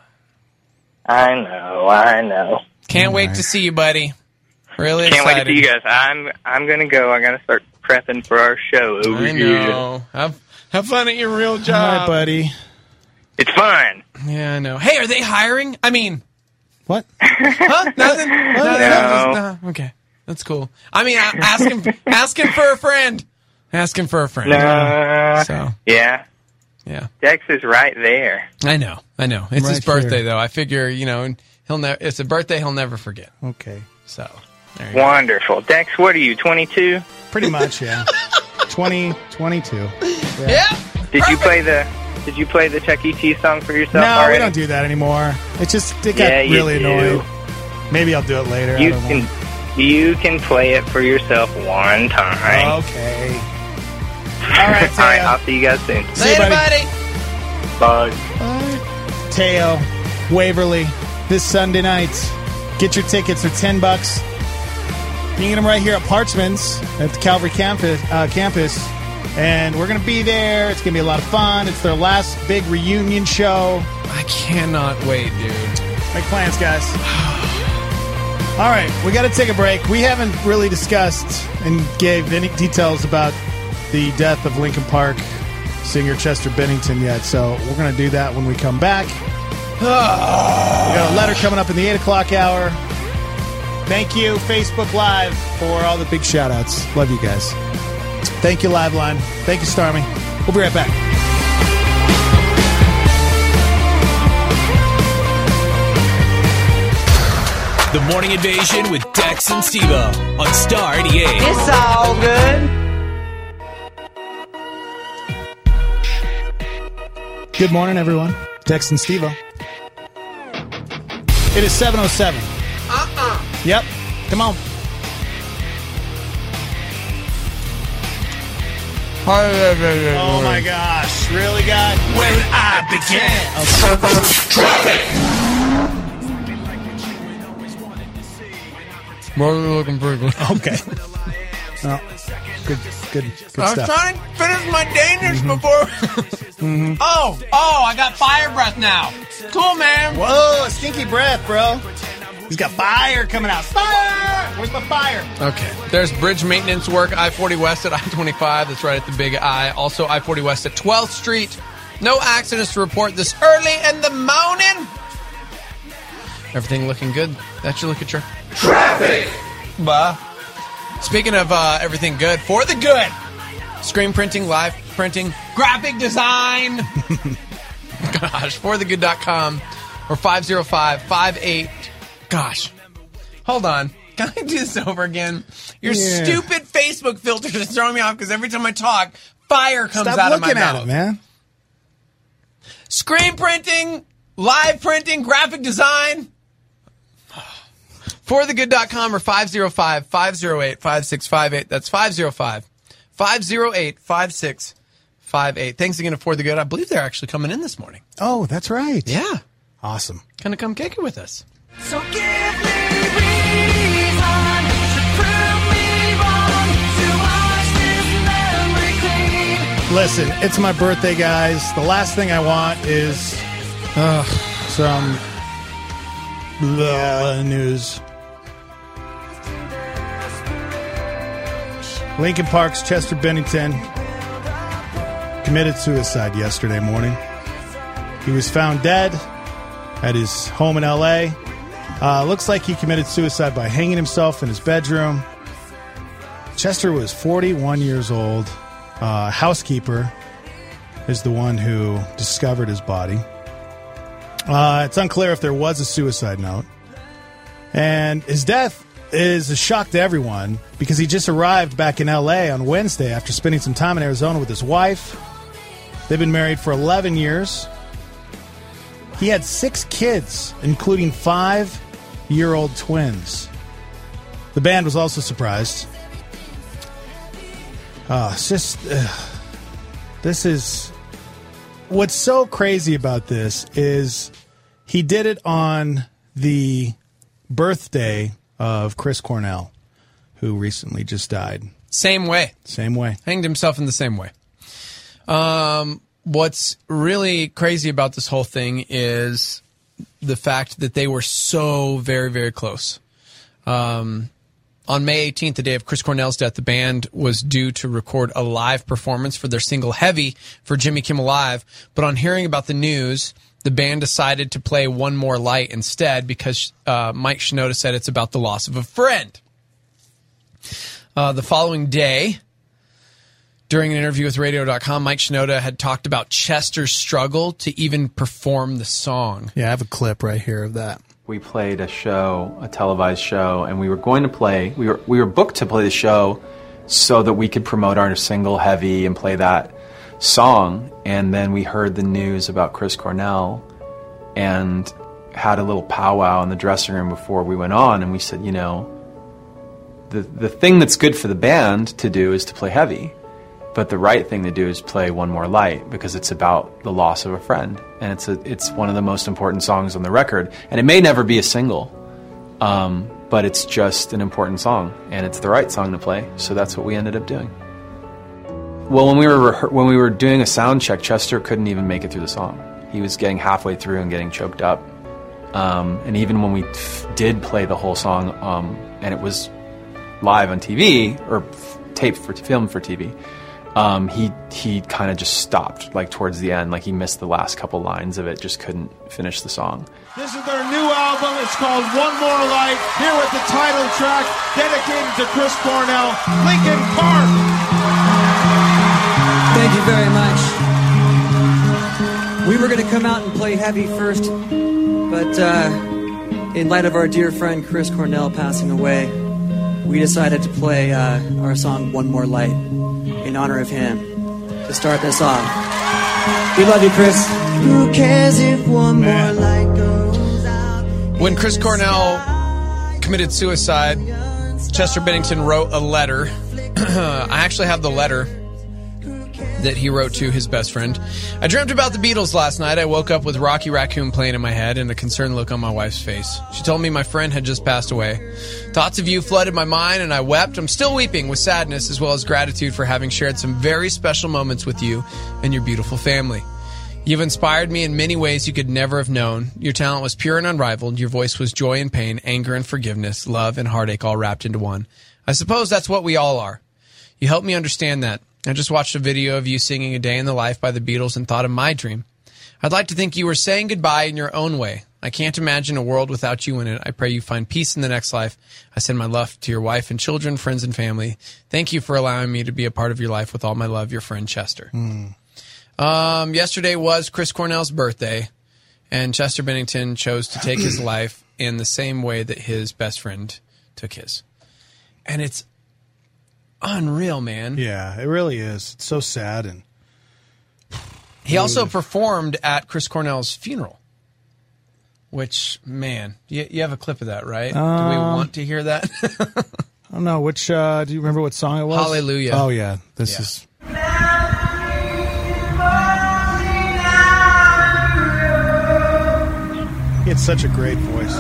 I know. Can't wait to see you, buddy. Really Can't wait to excited. see you guys. I'm gonna go. I gotta start prepping for our show over I here. know. Have fun at your real Hi, job. buddy. It's fun. Yeah, I know. Hey, are they hiring? I mean, what? Huh? Nothing? No. Okay. That's cool. I mean, asking for a friend. Asking for a friend. No. So, Yeah. yeah. Dex is right there. I know. It's his Right birthday, here. though. I figure, it's a birthday he'll never forget. Okay. So, there you go. Wonderful. Dex, what are you, 22? Pretty much, yeah. 22. Yeah. Did you play the Chuck E. Cheese song for yourself No, already? we don't do that anymore. It got Yeah, you really do. annoying. Maybe I'll do it later. You I don't know. You can play it for yourself one time. Okay. All right, Teo. All right, I'll see you guys soon. See you, Later, buddy. buddy. Bye. Teo, Waverly, this Sunday night. Get your tickets. They're $10. You can get them right here at Parchman's at the Calvary campus. And we're going to be there. It's going to be a lot of fun. It's their last big reunion show. I cannot wait, dude. Make plans, guys. All right, we got to take a break. We haven't really discussed and gave any details about the death of Linkin Park singer Chester Bennington yet, so we're going to do that when we come back. We got a letter coming up in the 8 o'clock hour. Thank you, Facebook Live, for all the big shout-outs. Love you guys. Thank you, Liveline. Thank you, Starmy. We'll be right back. The Morning Invasion with Dex and Steve-O on Star 88. It's all good. Good morning, everyone. Dex and Steve-O. It is 7:07. Yep. Come on. Oh, my gosh. Really, God? When I Well, you're looking pretty good. Okay. Well, good I was stuff. trying to finish my Danish before. Oh, I got fire breath now. Cool, man. Whoa, stinky breath, bro. He's got fire coming out. Fire! Where's the fire? Okay. There's bridge maintenance work, I-40 West at I-25. That's right at the Big I. Also, I-40 West at 12th Street. No accidents to report this early in the morning. Everything looking good. That you look at your Traffic! Bah. Speaking of everything good, for the good. Screen printing, live printing, graphic design. Gosh, forthegood.com or 505-58. Gosh. Hold on. Can I do this over again? Your stupid Facebook filters are throwing me off because every time I talk, fire comes out of my mouth. Stop looking at it, man. Screen printing, live printing, graphic design. forthegood.com or 505-508-5658. That's 505-508-5658. Thanks again to For the Good. I believe they're actually coming in this morning. Oh, that's right. Yeah. Awesome. Gonna come kick it with us. So give me reason to prove me wrong, to wash this memory clean. Listen, it's my birthday, guys. The last thing I want is some news. Linkin Park's Chester Bennington committed suicide yesterday morning. He was found dead at his home in L.A. Looks like he committed suicide by hanging himself in his bedroom. Chester was 41 years old. Housekeeper is the one who discovered his body. It's unclear if there was a suicide note. And his death is a shock to everyone because he just arrived back in L.A. on Wednesday after spending some time in Arizona with his wife. They've been married for 11 years. He had 6 kids, including 5-year-old twins. The band was also surprised. This is... What's so crazy about this is he did it on the birthday of Chris Cornell, who recently just died. Same way. Same way. Hanged himself in the same way. What's really crazy about this whole thing is the fact that they were so very, very close. On May 18th, the day of Chris Cornell's death, the band was due to record a live performance for their single Heavy for Jimmy Kimmel Live. But on hearing about the news, the band decided to play One More Light instead because Mike Shinoda said it's about the loss of a friend. The following day, during an interview with Radio.com, Mike Shinoda had talked about Chester's struggle to even perform the song. Yeah, I have a clip right here of that. We played a show, a televised show, and we were going to play, we were booked to play the show so that we could promote our single Heavy and play that song. And then we heard the news about Chris Cornell and had a little powwow in the dressing room before we went on. And we said, you know, the thing that's good for the band to do is to play Heavy. But the right thing to do is play One More Light because it's about the loss of a friend. And it's one of the most important songs on the record. And it may never be a single, but it's just an important song. And it's the right song to play. So that's what we ended up doing. Well, when we were doing a sound check, Chester couldn't even make it through the song. He was getting halfway through and getting choked up. And even when we did play the whole song, and it was live on TV, or taped for film for TV, he kind of just stopped, like towards the end, like he missed the last couple lines of it, just couldn't finish the song. This is their new album. It's called One More Light. Here with the title track, dedicated to Chris Cornell, Linkin Park. Thank you very much. We were going to come out and play Heavy first, but in light of our dear friend Chris Cornell passing away, we decided to play our song One More Light in honor of him to start this off. We love you, Chris. Who cares if one more light goes out? When Chris Cornell committed suicide, Chester Bennington wrote a letter. I actually have the letter that he wrote to his best friend. I dreamt about the Beatles last night. I woke up with Rocky Raccoon playing in my head and a concerned look on my wife's face. She told me my friend had just passed away. Thoughts of you flooded my mind and I wept. I'm still weeping with sadness as well as gratitude for having shared some very special moments with you and your beautiful family. You've inspired me in many ways you could never have known. Your talent was pure and unrivaled. Your voice was joy and pain, anger and forgiveness, love and heartache all wrapped into one. I suppose that's what we all are. You helped me understand that. I just watched a video of you singing A Day in the Life by the Beatles and thought of my dream. I'd like to think you were saying goodbye in your own way. I can't imagine a world without you in it. I pray you find peace in the next life. I send my love to your wife and children, friends, and family. Thank you for allowing me to be a part of your life. With all my love, your friend Chester. Yesterday was Chris Cornell's birthday, and Chester Bennington chose to take his life in the same way that his best friend took his. And it's unreal, man. Yeah, it really is. It's so sad. And he also performed at Chris Cornell's funeral, which, man, you have a clip of that, right? Do we want to hear that? I don't know. Which, do you remember what song it was? Hallelujah. Oh, yeah. This is... He had such a great voice.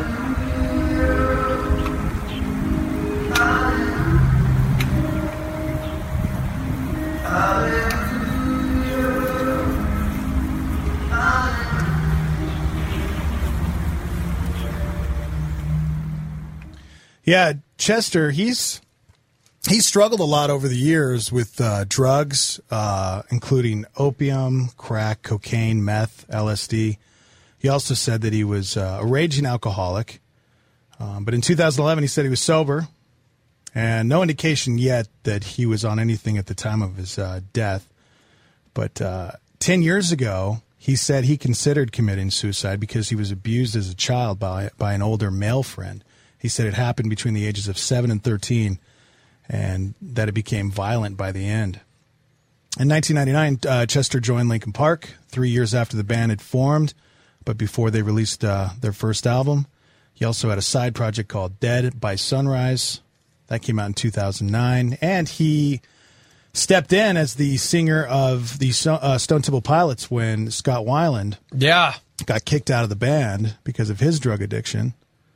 Yeah, Chester, he's struggled a lot over the years with drugs, including opium, crack, cocaine, meth, LSD. He also said that he was a raging alcoholic. But in 2011, he said he was sober, and no indication yet that he was on anything at the time of his death. But 10 years ago, he said he considered committing suicide because he was abused as a child by an older male friend. He said it happened between the ages of 7 and 13, and that it became violent by the end. In 1999, Chester joined Linkin Park 3 years after the band had formed, but before they released their first album. He also had a side project called Dead by Sunrise. That came out in 2009, and he stepped in as the singer of the Stone Temple Pilots when Scott Weiland got kicked out of the band because of his drug addiction.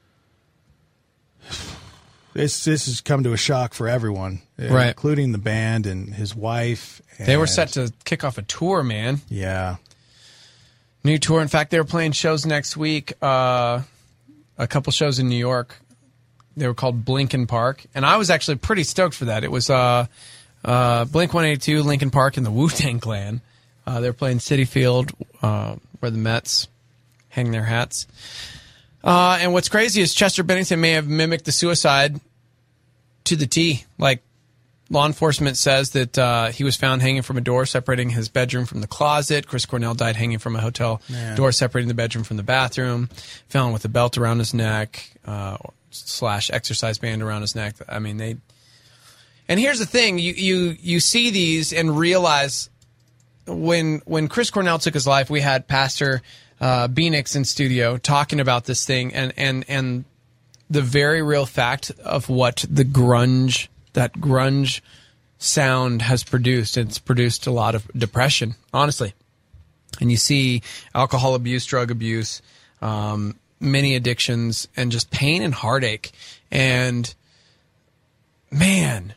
This has come to a shock for everyone, right, including the band and his wife. They were set to kick off a tour, man. Yeah. New tour. In fact, they were playing shows next week, a couple shows in New York. They were called Blinkin' Park, and I was actually pretty stoked for that. It was Blink-182, Linkin Park, and the Wu-Tang Clan. They were playing Citi Field, where the Mets hang their hats. And what's crazy is Chester Bennington may have mimicked the suicide to the T. Like, law enforcement says that he was found hanging from a door separating his bedroom from the closet. Chris Cornell died hanging from a hotel door separating the bedroom from the bathroom. Found with a belt around his neck, / exercise band around his neck. I mean, they... And here's the thing. You see these and realize when Chris Cornell took his life, we had Pastor Benix in studio talking about this thing and the very real fact of what that grunge sound has produced. It's produced a lot of depression, honestly. And you see alcohol abuse, drug abuse, many addictions, and just pain and heartache. And man,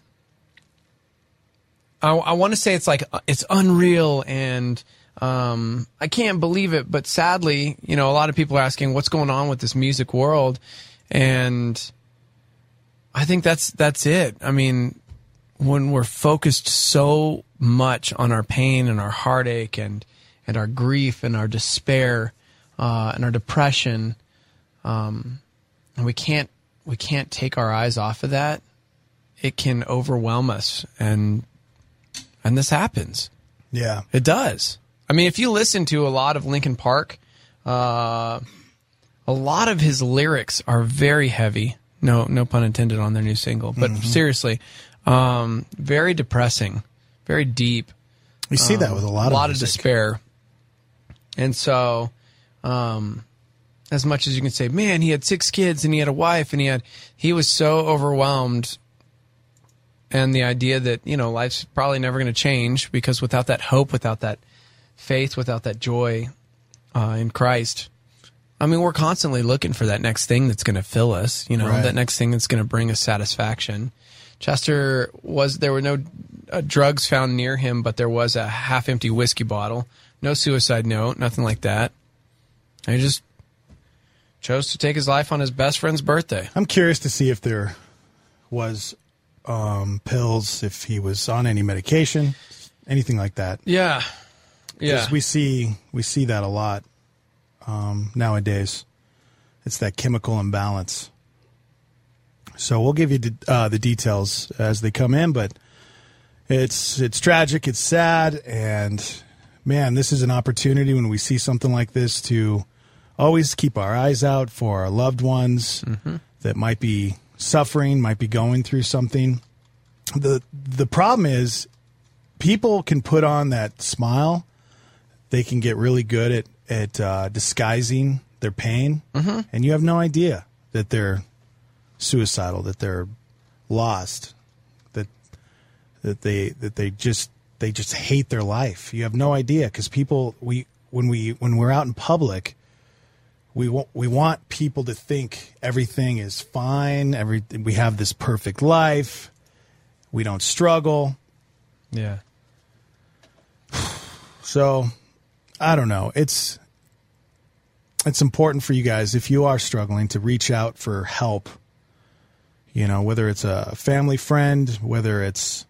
I want to say it's unreal, and I can't believe it. But sadly, a lot of people are asking what's going on with this music world, and I think that's it. I mean, when we're focused so much on our pain and our heartache and our grief and our despair and our depression, and we can't take our eyes off of that, it can overwhelm us, and this happens. Yeah, it does. I mean, if you listen to a lot of Linkin Park, a lot of his lyrics are very heavy. No pun intended on their new single, but seriously, very depressing, very deep. We see that with a lot of despair. And so, as much as you can say, man, he had 6 kids and he had a wife and he was so overwhelmed. And the idea that, life's probably never going to change, because without that hope, without that faith, without that joy in Christ, I mean, we're constantly looking for that next thing that's going to fill us, Right. that next thing that's going to bring us satisfaction. Chester there were no drugs found near him, but there was a half-empty whiskey bottle. No suicide note, nothing like that. He just chose to take his life on his best friend's birthday. I'm curious to see if there was pills, if he was on any medication, anything like that. Yeah. Because we see that a lot. nowadays. It's that chemical imbalance. So we'll give you the details as they come in, but it's tragic, it's sad, and man, this is an opportunity when we see something like this to always keep our eyes out for our loved ones that might be suffering, might be going through something. The problem is people can put on that smile. They can get really good at disguising their pain, and you have no idea that they're suicidal, that they're lost, that they just hate their life. You have no idea, because people, when we're out in public, we want people to think everything is fine. We have this perfect life. We don't struggle. Yeah. So, I don't know. It's important for you guys, if you are struggling, to reach out for help. You know, whether it's a family friend, whether it's,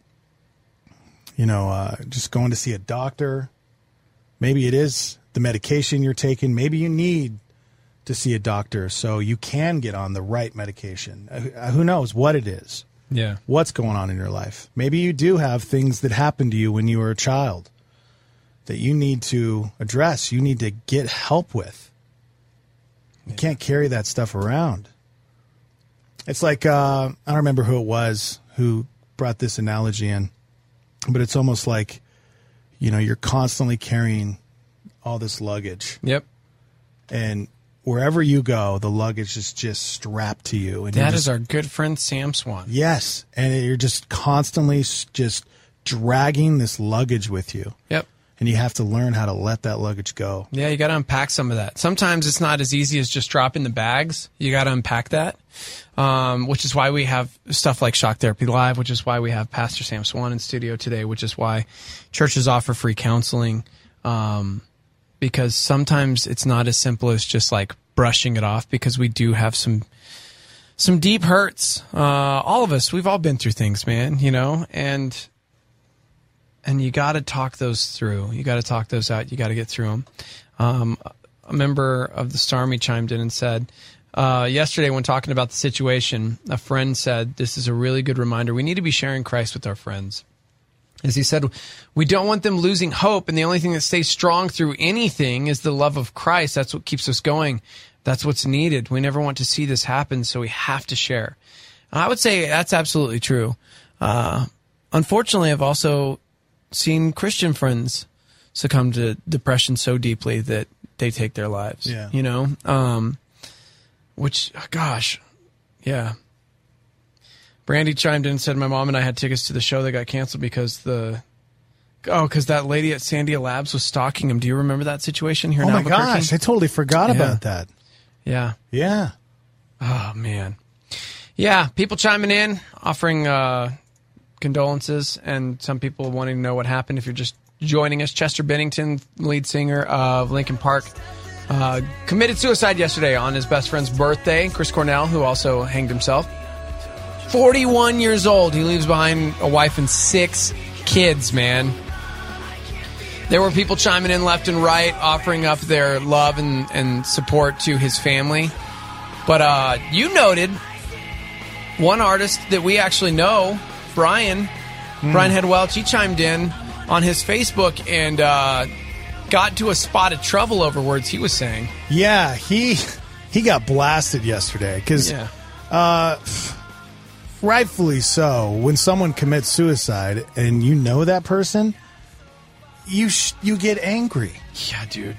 just going to see a doctor. Maybe it is the medication you're taking. Maybe you need to see a doctor so you can get on the right medication. Who knows what it is? Yeah. What's going on in your life? Maybe you do have things that happened to you when you were a child that you need to address. You need to get help with. You can't carry that stuff around. It's like, I don't remember who it was who brought this analogy in, but it's almost like, you're constantly carrying all this luggage. Yep. And wherever you go, the luggage is just strapped to you. And that is our good friend Sam Swan. Yes. And you're just constantly just dragging this luggage with you. Yep. And you have to learn how to let that luggage go. Yeah, you got to unpack some of that. Sometimes it's not as easy as just dropping the bags. You got to unpack that, which is why we have stuff like Shock Therapy Live, which is why we have Pastor Sam Swan in studio today, which is why churches offer free counseling, because sometimes it's not as simple as just like brushing it off, because we do have some deep hurts. All of us, we've all been through things, man, and you got to talk those through. You got to talk those out. You got to get through them. A member of the Starmy chimed in and said, yesterday when talking about the situation, a friend said, this is a really good reminder. We need to be sharing Christ with our friends. As he said, we don't want them losing hope, and the only thing that stays strong through anything is the love of Christ. That's what keeps us going. That's what's needed. We never want to see this happen, so we have to share. And I would say that's absolutely true. Unfortunately, I've also seen Christian friends succumb to depression so deeply that they take their lives. Yeah. Which, gosh, yeah. Brandy chimed in and said, my mom and I had tickets to the show that got canceled because because that lady at Sandia Labs was stalking him. Do you remember that situation here in Albuquerque? Oh my gosh, I totally forgot about that. Yeah. Yeah. Oh, man. Yeah, people chiming in, offering condolences, and some people wanting to know what happened. If you're just joining us, Chester Bennington, lead singer of Linkin Park, committed suicide yesterday on his best friend's birthday. Chris Cornell, who also hanged himself. 41 years old. He leaves behind a wife and 6 kids, man. There were people chiming in left and right, offering up their love and support to his family. But you noted one artist that we actually know, Brian Head Welch, he chimed in on his Facebook and got into a spot of trouble over words he was saying. Yeah, he got blasted yesterday because, rightfully so, when someone commits suicide and you know that person, you get angry. Yeah, dude.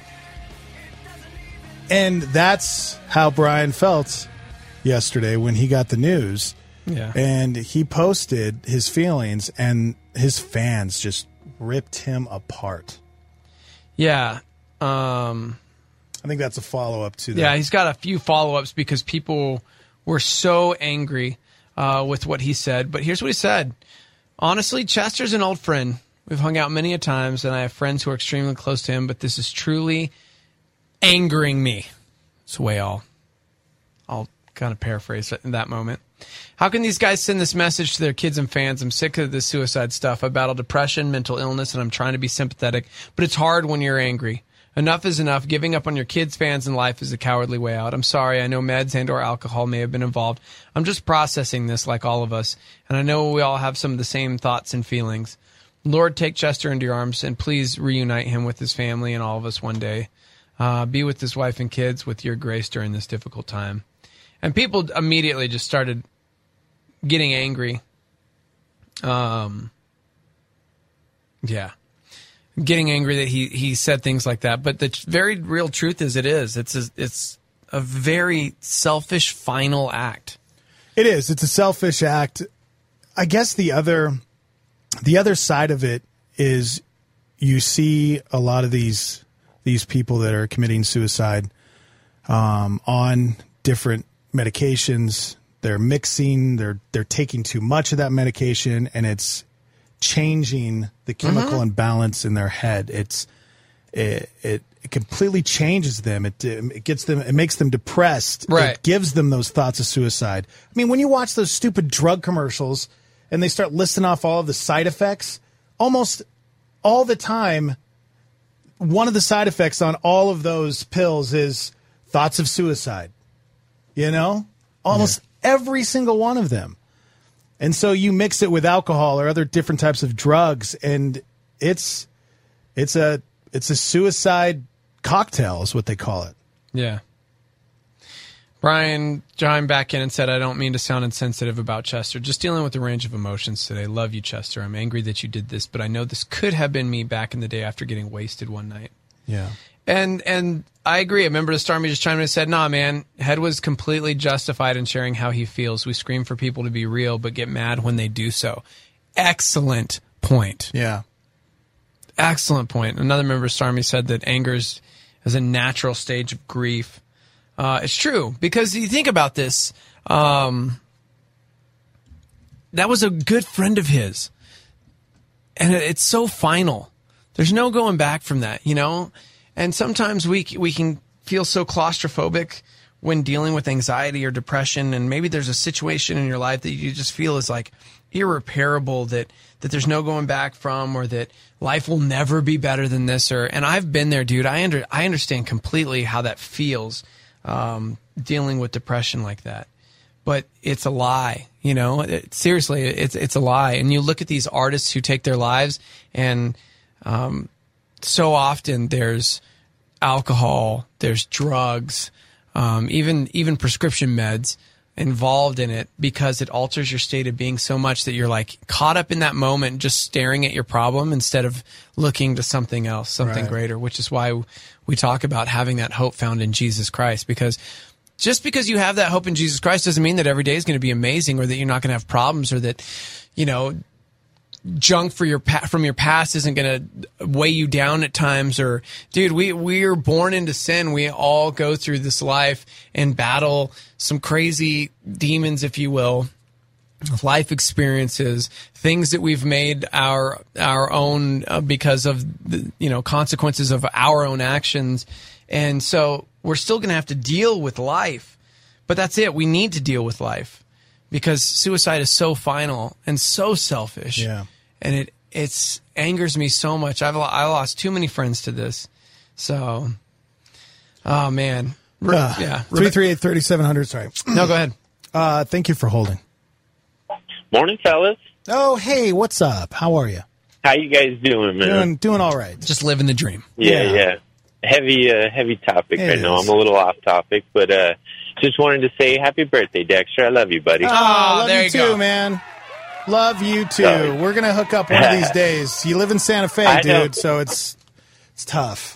And that's how Brian felt yesterday when he got the news. Yeah. And he posted his feelings, and his fans just ripped him apart. Yeah. I think that's a follow-up to that. Yeah, he's got a few follow-ups because people were so angry with what he said. But here's what he said. Honestly, Chester's an old friend. We've hung out many a times, and I have friends who are extremely close to him, but this is truly angering me. It's the way I'll kind of paraphrase it in that moment. How can these guys send this message to their kids and fans? I'm sick of this suicide stuff. I battle depression, mental illness, and I'm trying to be sympathetic, but it's hard when you're angry. Enough is enough. Giving up on your kids, fans, and life is a cowardly way out. I'm sorry. I know meds and or alcohol may have been involved. I'm just processing this like all of us. And I know we all have some of the same thoughts and feelings. Lord, take Chester into your arms and please reunite him with his family and all of us one day. Be with his wife and kids with your grace during this difficult time. And people immediately just started getting angry. Getting angry that he said things like that. But the very real truth is it's a very selfish final act. It is. It's a selfish act. I guess the other side of it is you see a lot of these people that are committing suicide on different medications. They're mixing, they're taking too much of that medication, and it's changing the chemical imbalance in their head. It completely changes them. It gets them. It makes them depressed. Right. It gives them those thoughts of suicide. I mean, when you watch those stupid drug commercials and they start listing off all of the side effects, almost all the time, one of the side effects on all of those pills is thoughts of suicide. You know, almost every single one of them. And so you mix it with alcohol or other different types of drugs, and it's a suicide cocktail is what they call it. Yeah. Brian joined back in and said, I don't mean to sound insensitive about Chester. Just dealing with a range of emotions today. Love you, Chester. I'm angry that you did this, but I know this could have been me back in the day after getting wasted one night. Yeah. And I agree. A member of the Star Army just chimed in and said, nah, man, Head was completely justified in sharing how he feels. We scream for people to be real, but get mad when they do so. Excellent point. Yeah. Excellent point. Another member of Star Army said that anger is a natural stage of grief. It's true, because you think about this, that was a good friend of his. And it's so final. There's no going back from that, you know? And sometimes we can feel so claustrophobic when dealing with anxiety or depression, and maybe there's a situation in your life that you just feel is like irreparable, that there's no going back from, or that life will never be better than this. And I've been there, dude. I understand completely how that feels, dealing with depression like that. But it's a lie, you know? Seriously, it's a lie. And you look at these artists who take their lives, and so often there's alcohol, there's drugs, even prescription meds involved in it, because it alters your state of being so much that you're like caught up in that moment, just staring at your problem instead of looking to something else, something greater, which is why we talk about having that hope found in Jesus Christ. Because just because you have that hope in Jesus Christ doesn't mean that every day is going to be amazing, or that you're not going to have problems, or that, you know, junk from your past isn't going to weigh you down at times. Or, dude, we are born into sin. We all go through this life and battle some crazy demons, if you will, life experiences, things that we've made our own because of the, you know, consequences of our own actions. And so we're still going to have to deal with life. But that's it. We need to deal with life, because suicide is so final and so selfish. Yeah. And it angers me so much. I lost too many friends to this. So, oh man. Yeah. 338-3700. Sorry. No, go ahead. Thank you for holding. Morning, fellas. Oh, hey, what's up? How are you? How you guys doing, man? Doing all right. Just living the dream. Yeah. Heavy topic. I know I'm a little off topic, but just wanted to say happy birthday, Dexter. I love you, buddy. Oh, love you too, man. Love you too. We're gonna hook up one of these days. You live in Santa Fe, dude, so it's tough.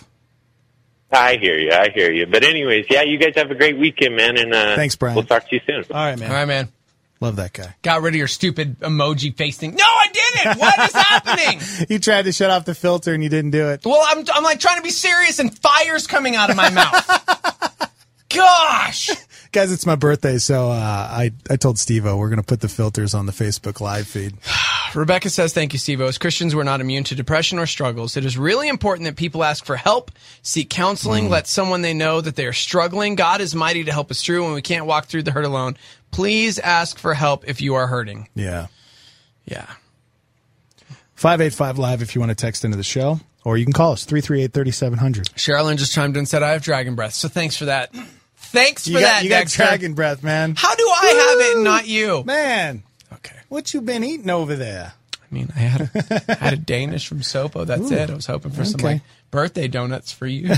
I hear you. But anyways, yeah, you guys have a great weekend, man, and thanks, Brian. We'll talk to you soon. All right, man. Love that guy. Got rid of your stupid emoji face thing. No, I didn't. What is happening? You tried to shut off the filter and you didn't do it. Well, I'm like trying to be serious and fire's coming out of my mouth. Gosh. Guys, it's my birthday, so I told Steve-O we're going to put the filters on the Facebook live feed. Rebecca says, thank you, Steve-O. As Christians, we're not immune to depression or struggles. It is really important that people ask for help, seek counseling, let someone they know that they are struggling. God is mighty to help us through when we can't walk through the hurt alone. Please ask for help if you are hurting. Yeah. 585 585 Live if you want to text into the show. Or you can call us, 338-3700. Sherilyn just chimed in and said, I have dragon breath. So thanks for that. Thanks for You that, got Dexter. dragon breath, man. How do I have it and not you? Man. Okay. What you been eating over there? I mean, I had a Danish from Sopo. That's it. I was hoping for some like birthday donuts for you.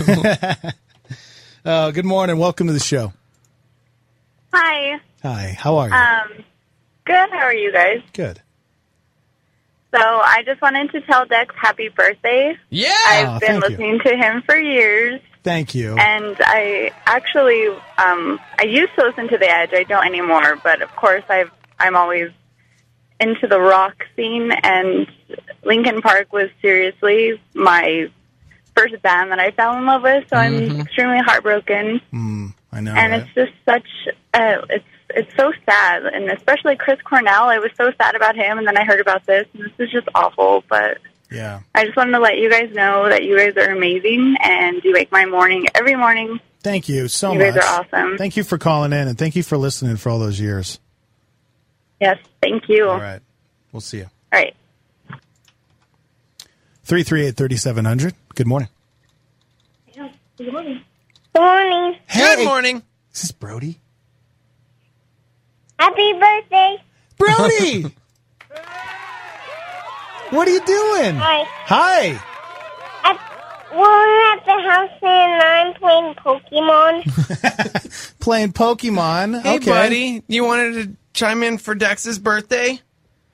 Good morning. Welcome to the show. Hi. Hi. How are you? Good. How are you guys? Good. So I just wanted to tell Dex happy birthday. Yeah. I've been thank you. listening to him for years. Thank you. And I actually, I used to listen to The Edge. I don't anymore, but of course I'm always into the rock scene, and Linkin Park was seriously my first band that I fell in love with, so I'm extremely heartbroken. I know. And right? it's just such, it's so sad, and especially Chris Cornell. I was so sad about him, and then I heard about this, and this is just awful, but yeah. I just wanted to let you guys know that you guys are amazing, and you make my morning every morning. Thank you so You much. guys are awesome. Thank you for calling in, and thank you for listening for all those years. Yes, thank you. All right. We'll see you. All right. 338-3700. Good morning. Good morning. Good morning. Good morning. This is Brody. Happy birthday. Brody! What are you doing? Hi. Hi. We're at the house and I'm playing Pokemon. Playing Pokemon. Hey, okay. buddy. You wanted to chime in for Dex's birthday?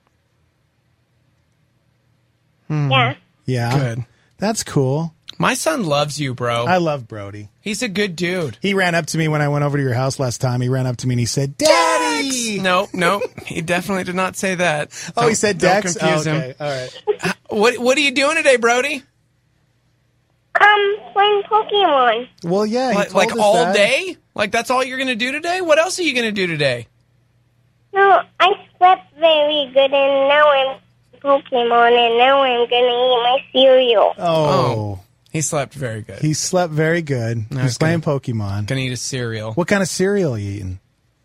Yeah. Yeah. Good. That's cool. My son loves you, bro. I love Brody. He's a good dude. He ran up to me when I went over to your house last time. He ran up to me and he said, Daddy! No, he definitely did not say that. Oh, he said Dex? Don't confuse okay. him. All right. What are you doing today, Brody? Playing Pokemon. Well, yeah. He Like told us all that. day? Like that's all you're going to do today? What else are you going to do today? No, I slept very good and now I'm Pokemon and now I'm going to eat my cereal. Oh. He slept very good. He slept very good. He's playing Pokemon. Going to eat a cereal. What kind of cereal are you eating?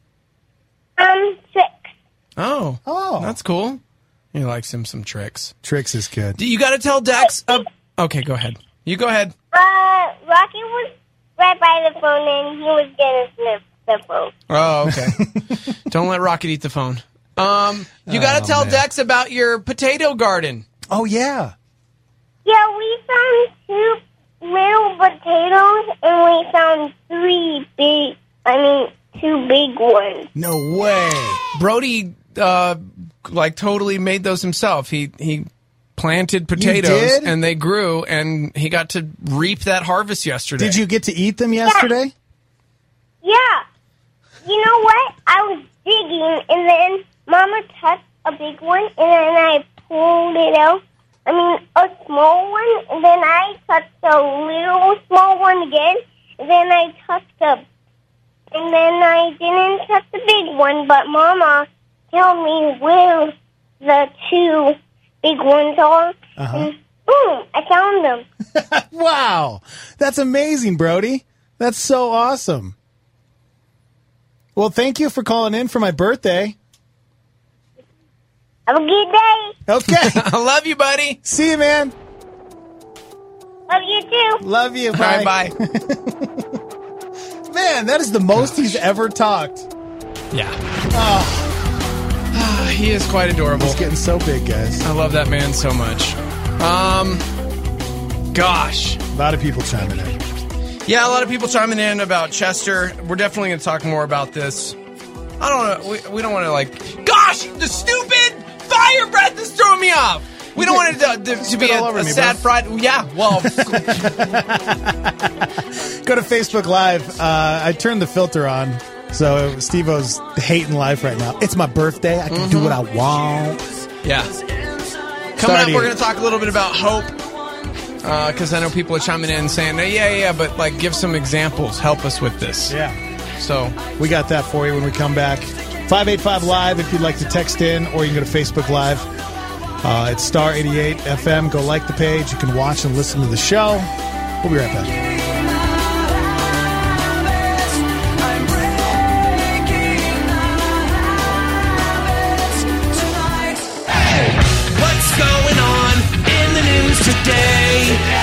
6. Oh. That's cool. He likes him some Tricks. Tricks is good. You got to tell Dex. Okay, go ahead. You go ahead. Rocky was right by the phone and he was going to sniff the phone. Oh, okay. Don't let Rocket eat the phone. You got to tell Dex about your potato garden. Oh, yeah. Yeah, we found 2 little potatoes and we found 2 big ones. No way. Brody, totally made those himself. He planted potatoes did? and they grew and he got to reap that harvest yesterday. Did you get to eat them yesterday? Yeah. You know what? I was digging and then Mama touched a big one and then I pulled it out. A small one, and then I touched a little small one again, and then I didn't touch the big one, but Mama told me where the 2 big ones are, and boom, I found them. Wow. That's amazing, Brody. That's so awesome. Well, thank you for calling in for my birthday. Have a good day. Okay. I love you, buddy. See you, man. Love you, too. Love you. All Bye. right, bye. Man, that is the most he's ever talked. Yeah. Oh, he is quite adorable. he's getting so big, guys. I love that man so much. Gosh. A lot of people chiming in. Yeah, a lot of people chiming in about Chester. We're definitely going to talk more about this. I don't know. We don't want to gosh, the stupid fire breath is throwing me off. We don't want it to be a sad Friday. Yeah, well. Go to Facebook Live. I turned the filter on, so Steve-O's hating life right now. It's my birthday. I can do what I want. Yeah. Coming up, we're going to talk a little bit about hope. Because I know people are chiming in saying, yeah, but give some examples. Help us with this. Yeah. So we got that for you when we come back. 585 Live if you'd like to text in, or you can go to Facebook Live. It's Star 88 FM. Go like the page. You can watch and listen to the show. We'll be right back. What's going on in the news today?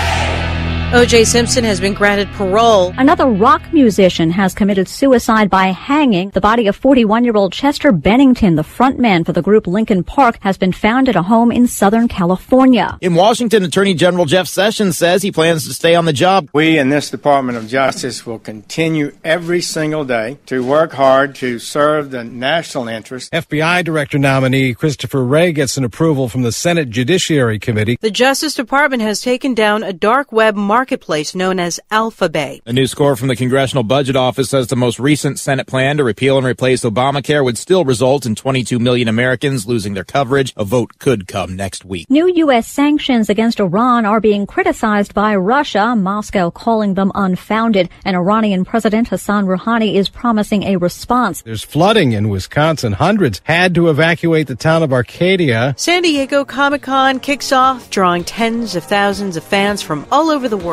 O.J. Simpson has been granted parole. Another rock musician has committed suicide by hanging. The body of 41-year-old Chester Bennington, the frontman for the group Linkin Park, has been found at a home in Southern California. In Washington, Attorney General Jeff Sessions says he plans to stay on the job. We in this Department of Justice will continue every single day to work hard to serve the national interest. FBI Director nominee Christopher Wray gets an approval from the Senate Judiciary Committee. The Justice Department has taken down a dark web marketplace known as Alphabay. A new score from the Congressional Budget Office says the most recent Senate plan to repeal and replace Obamacare would still result in 22 million Americans losing their coverage. A vote could come next week. New U.S. sanctions against Iran are being criticized by Russia, Moscow calling them unfounded. And Iranian President Hassan Rouhani is promising a response. There's flooding in Wisconsin. Hundreds had to evacuate the town of Arcadia. San Diego Comic-Con kicks off, drawing tens of thousands of fans from all over the world.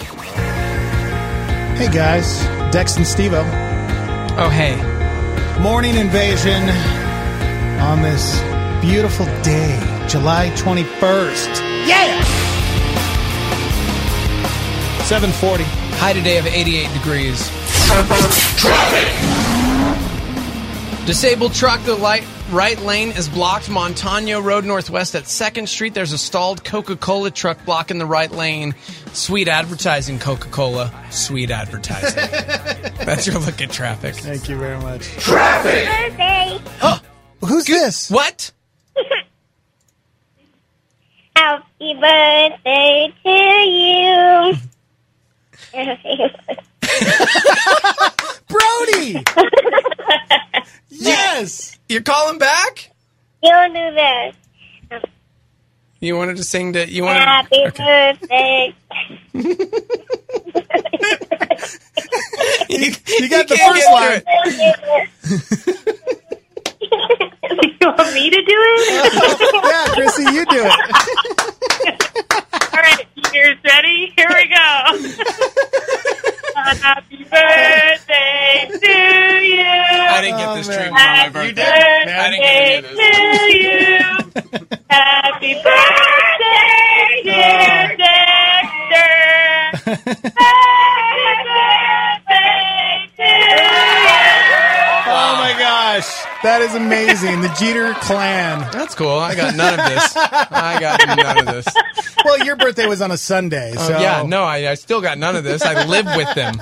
Hey guys, Dex and Steve-O. Oh, hey. Morning invasion on this beautiful day, July 21st. Yeah! 7:40. High today of 88 degrees. Traffic! Disabled truck, the right lane is blocked. Montano Road Northwest at 2nd Street. There's a stalled Coca-Cola truck blocking the right lane. Sweet advertising, Coca-Cola. Sweet advertising. That's your look at traffic. Thank you very much. Traffic! Birthday. Oh, who's this? What? Happy birthday to you. Brody! Yes! You're calling back? You'll do this. You wanted to sing that? Happy birthday. You got the first line. You want me to do it? Yeah, Chrissy, you do it. All right, here's ready. Here we go. Happy birthday to you. I didn't get this treatment on my birthday. I didn't get to do this. To you. Happy birthday, dear Dexter. Happy birthday to you. Oh my gosh, that is amazing. The Jeter clan. That's cool. I got none of this. I got none of this. Well, your birthday was on a Sunday, so... Yeah, no, I still got none of this. I live with them.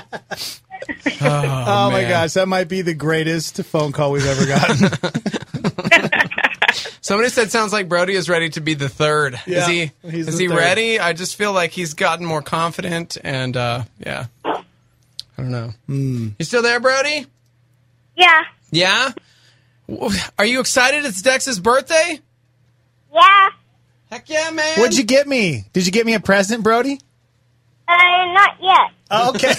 Oh my man. gosh, that might be the greatest phone call we've ever gotten. Somebody said sounds like Brody is ready to be the third. Yeah, Is he ready? I just feel like he's gotten more confident and yeah. I don't know. You still there, Brody? Yeah. Yeah? Are you excited it's Dex's birthday? Yeah. Heck yeah, man. What'd you get me? Did you get me a present, Brody? Not yet. Oh, okay.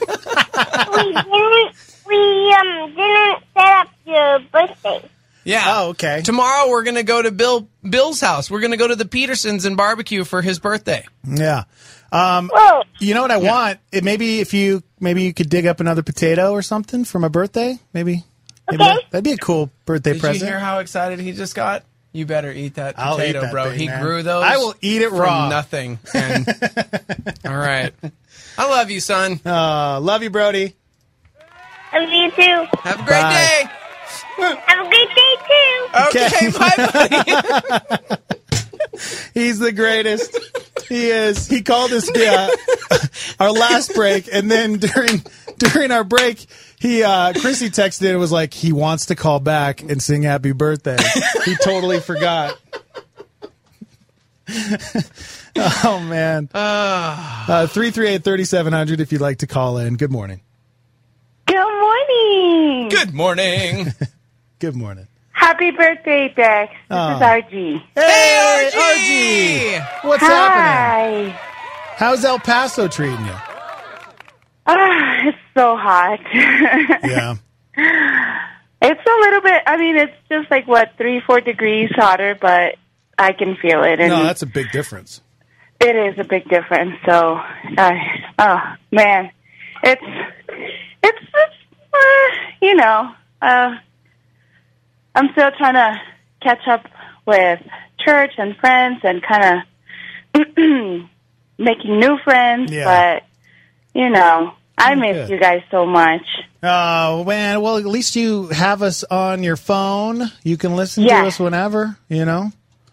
We didn't set up your birthday. Yeah. Oh, okay. Tomorrow we're going to go to Bill's house. We're going to go to the Petersons and barbecue for his birthday. Yeah. You know what I want? Maybe you could dig up another potato or something for my birthday. Maybe that'd be a cool birthday present. Did you hear how excited he just got? You better eat that I'll potato, eat that bro. thing, He man. grew those. I will eat it from raw. Nothing. And, all right. I love you, son. Love you, Brody. Love you too. Have a great day. Have a great day too. Okay, bye, buddy. He's the greatest. He is. He called us our last break, and then during our break, Chrissy texted and was like, he wants to call back and sing happy birthday. He totally forgot. Oh, man. 338-3700 if you'd like to call in. Good morning. Good morning. Good morning. Good morning. Happy birthday, Dex. This is RG. Hey, RG! What's happening? How's El Paso treating you? It's so hot. Yeah. It's a little bit, it's just like, 3-4 degrees hotter, but I can feel it. And no, that's a big difference. It is a big difference. So, man, it's I'm still trying to catch up with church and friends and kind of making new friends, Yeah. but, I miss you guys so much. Oh, man. Well, at least you have us on your phone. You can listen to Yes. us whenever, Yeah,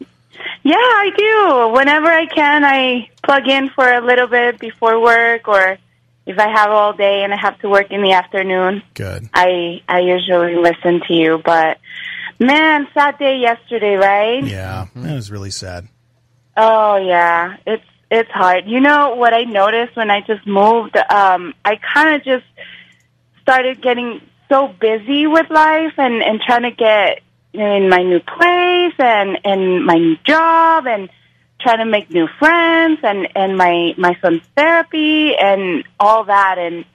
I do. Whenever I can, I plug in for a little bit before work, or if I have all day and I have to work in the afternoon. Good. I usually listen to you, but man, sad day yesterday, right? Yeah, that was really sad. Oh yeah, it's hard. You know what I noticed when I just moved? I kind of just started getting so busy with life and trying to get in my new place and my new job and trying to make new friends and my son's therapy and all that. And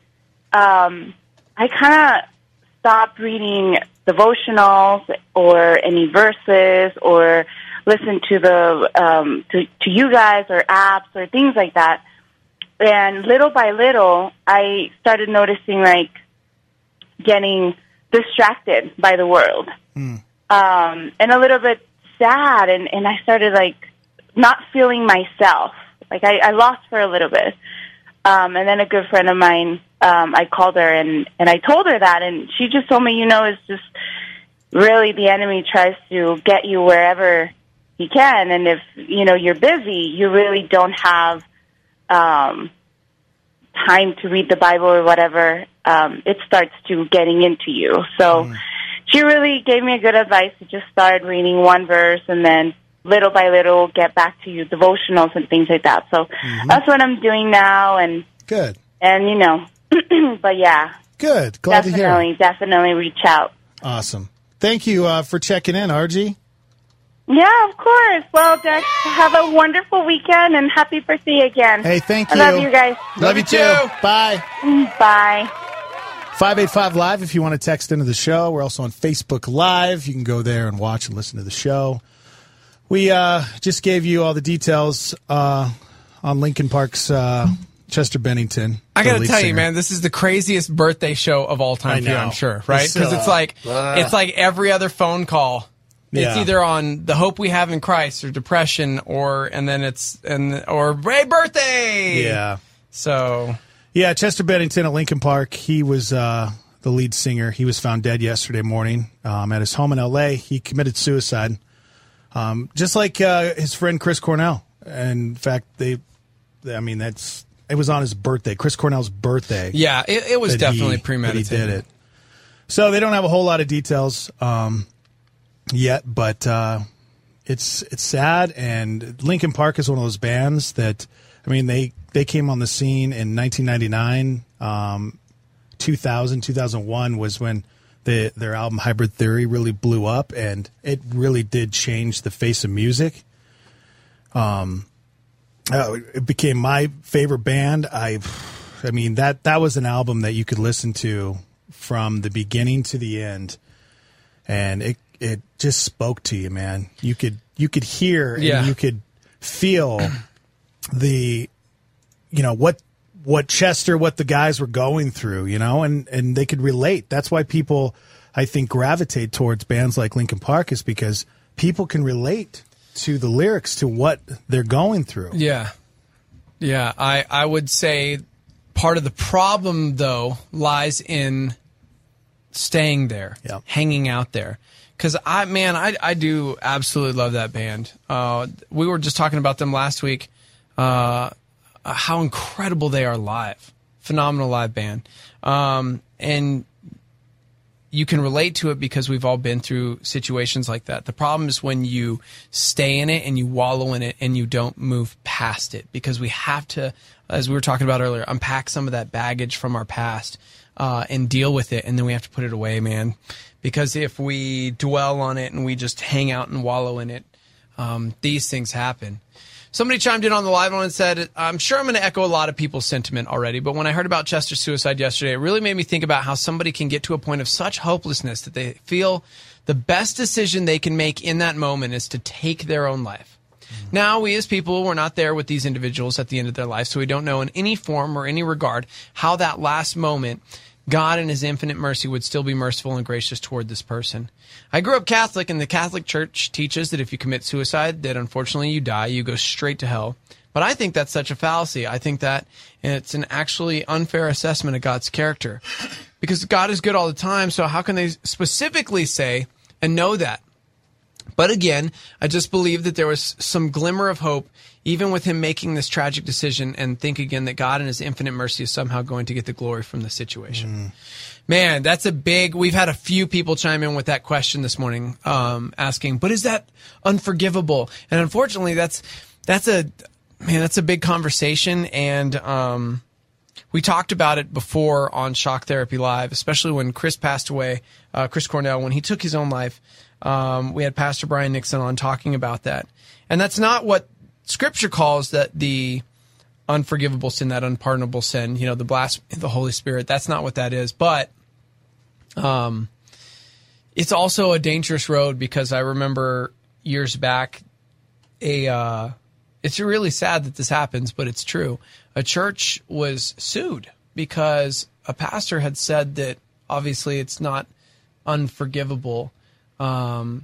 I kind of stopped reading devotionals or any verses or listen to the to you guys or apps or things like that. And little by little, I started noticing like getting distracted by the world. And a little bit sad, and I started like not feeling myself. Like I lost for a little bit. And then a good friend of mine, I called her and I told her that, and she just told me, it's just really the enemy tries to get you wherever he can, and if you're busy, you really don't have time to read the Bible or whatever. It starts to getting into you. So she really gave me a good advice to just start reading one verse and then little by little get back to your devotionals and things like that. So that's what I'm doing now. And good. And, but yeah. Good. Glad to hear. Definitely reach out. Awesome. Thank you for checking in, RG. Yeah, of course. Well, Dex, have a wonderful weekend and happy birthday again. Hey, thank I you. love you guys. Love you too. Bye. Bye. 585 Live if you want to text into the show. We're also on Facebook Live. You can go there and watch and listen to the show. We just gave you all the details on Linkin Park's Chester Bennington. I got to tell you, singer. man, this is the craziest birthday show of all time for you, I'm sure, right? It's, Because it's like every other phone call. It's Yeah. either on the hope we have in Christ or depression or hey, birthday. Yeah. So Yeah, Chester Bennington at Linkin Park. He was the lead singer. He was found dead yesterday morning at his home in L.A. He committed suicide, just like his friend Chris Cornell. And in fact, it was on his birthday, Chris Cornell's birthday. yeah, it was that definitely that premeditated. he did it. So they don't have a whole lot of details yet, but it's sad. And Linkin Park is one of those bands that, they came on the scene in 1999. 2001 was when their album Hybrid Theory really blew up, and it really did change the face of music. It became my favorite band. That was an album that you could listen to from the beginning to the end, and it just spoke to you, man. You could hear and you could feel what Chester, what the guys were going through, and they could relate. That's why people, I think, gravitate towards bands like Linkin Park, is because people can relate to the lyrics, to what they're going through. Yeah. Yeah, I would say part of the problem, though, lies in staying there, hanging out there. Because, I do absolutely love that band. We were just talking about them last week, how incredible they are live. Phenomenal live band. And you can relate to it because we've all been through situations like that. The problem is when you stay in it and you wallow in it and you don't move past it, because we have to, as we were talking about earlier, unpack some of that baggage from our past and deal with it, and then we have to put it away, man. Because if we dwell on it and we just hang out and wallow in it, these things happen. Somebody chimed in on the live one and said, I'm sure I'm going to echo a lot of people's sentiment already, but when I heard about Chester's suicide yesterday, it really made me think about how somebody can get to a point of such hopelessness that they feel the best decision they can make in that moment is to take their own life. Now, we as people, we're not there with these individuals at the end of their life, so we don't know in any form or any regard how that last moment God in his infinite mercy would still be merciful and gracious toward this person. I grew up Catholic, and the Catholic Church teaches that if you commit suicide, that unfortunately you die, you go straight to hell. But I think that's such a fallacy. I think that it's an actually unfair assessment of God's character. Because God is good all the time, so how can they specifically say and know that? But again, I just believe that there was some glimmer of hope, even with him making this tragic decision, and think again that God in his infinite mercy is somehow going to get the glory from the situation. Man, that's a big... We've had a few people chime in with that question this morning, asking, but is that unforgivable? And unfortunately, that's a big conversation, and we talked about it before on Shock Therapy Live, especially when Chris passed away, Chris Cornell, when he took his own life. We had Pastor Brian Nixon on talking about that. And that's not what Scripture calls the unforgivable sin, that unpardonable sin, the blasphemy of the Holy Spirit. That's not what that is. But it's also a dangerous road, because I remember years back, it's really sad that this happens, but it's true. A church was sued because a pastor had said that obviously it's not unforgivable, and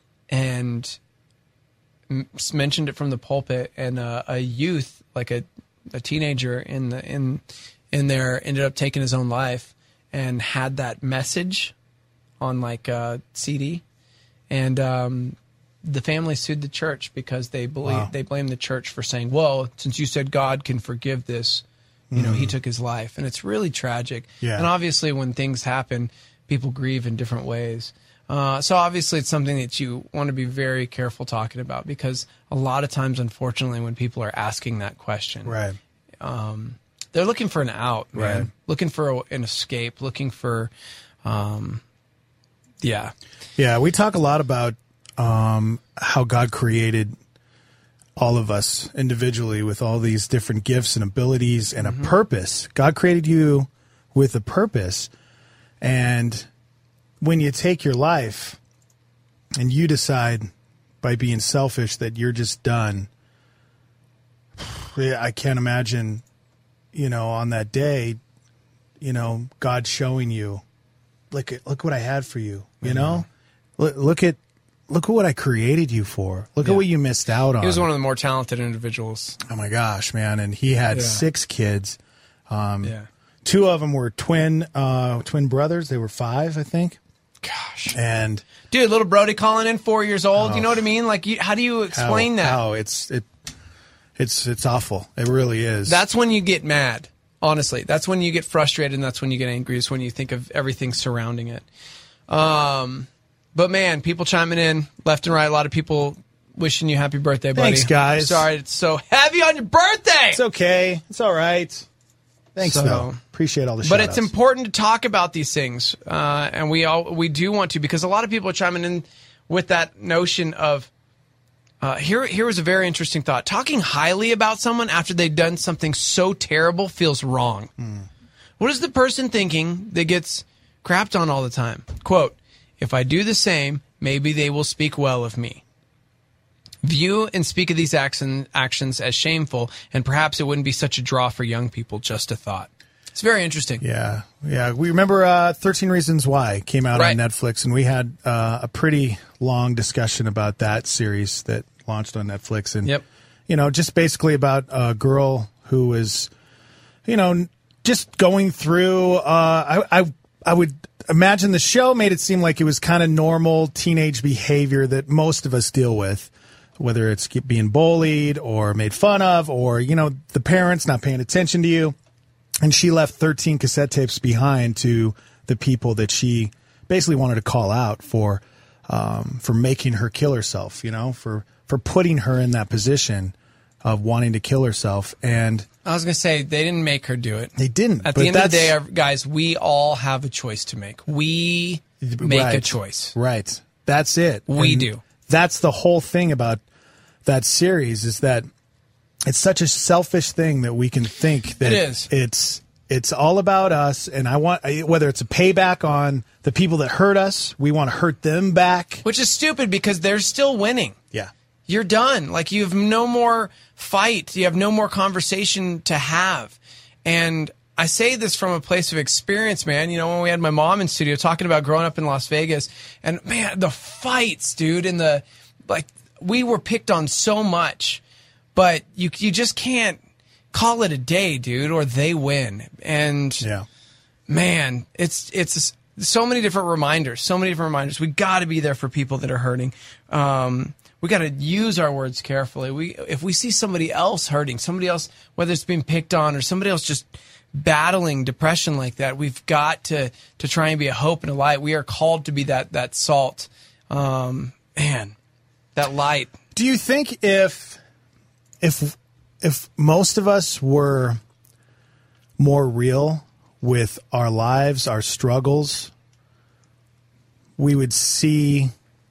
mentioned it from the pulpit, and a youth, like a teenager in there, ended up taking his own life, and had that message on like a CD, and the family sued the church because they blamed the church for saying, well, since you said God can forgive this, he took his life. And it's really tragic. Yeah. And obviously when things happen, people grieve in different ways. So obviously it's something that you want to be very careful talking about, because a lot of times, unfortunately, when people are asking that question, right, they're looking for an out, man. Right. Looking for an escape, looking for, Yeah, we talk a lot about how God created all of us individually with all these different gifts and abilities and a purpose. God created you with a purpose. And when you take your life and you decide by being selfish that you're just done, I can't imagine, on that day, God showing you, look what I had for you, Look at what I created you for. Look at what you missed out on. He was one of the more talented individuals. Oh my gosh, man. And he had 6 kids. 2 of them were twin brothers. They were 5, I think. Gosh. And dude, little Brody calling in 4 years old. You know what I mean? Like, how do you explain that? Oh, it's awful. It really is. That's when you get mad. Honestly, that's when you get frustrated, and that's when you get angry. Is when you think of everything surrounding it. But man, people chiming in left and right. A lot of people wishing you happy birthday, buddy. Thanks, guys. Sorry it's so heavy on your birthday. It's okay. It's all right. Thanks, though. Appreciate all the But shout-outs. it's important to talk about these things, and we do want to, because a lot of people are chiming in with that notion of here was a very interesting thought. Talking highly about someone after they've done something so terrible feels wrong. What is the person thinking that gets crapped on all the time? Quote, if I do the same, maybe they will speak well of me. View and speak of these actions as shameful, and perhaps it wouldn't be such a draw for young people. Just a thought. It's very interesting. Yeah. We remember 13 Reasons Why came out on Netflix, and we had a pretty long discussion about that series that launched on Netflix. And, just basically about a girl who was, just going through, I would imagine the show made it seem like it was kind of normal teenage behavior that most of us deal with, whether it's being bullied or made fun of, or, the parents not paying attention to you. And she left 13 cassette tapes behind to the people that she basically wanted to call out for making her kill herself, for putting her in that position of wanting to kill herself. And I was going to say, they didn't make her do it. They didn't. At the end of the day, guys, we all have a choice to make. We make a choice. Right. That's it. We do. That's the whole thing about that series, is that it's such a selfish thing that we can think that it is. It's all about us, and whether it's a payback on the people that hurt us, we want to hurt them back. Which is stupid, because they're still winning. Yeah. You're done. Like, you have no more fight. You have no more conversation to have. And I say this from a place of experience, man. When we had my mom in studio talking about growing up in Las Vegas, and man, the fights, dude, we were picked on so much. but you just can't call it a day, dude, or they win. And man, it's so many different reminders. We got to be there for people that are hurting. We got to use our words carefully. If we see somebody else hurting, somebody else, whether it's being picked on or somebody else just battling depression like that, we've got to try and be a hope and a light. We are called to be that salt, man, that light. Do you think if most of us were more real with our lives, our struggles, we'd see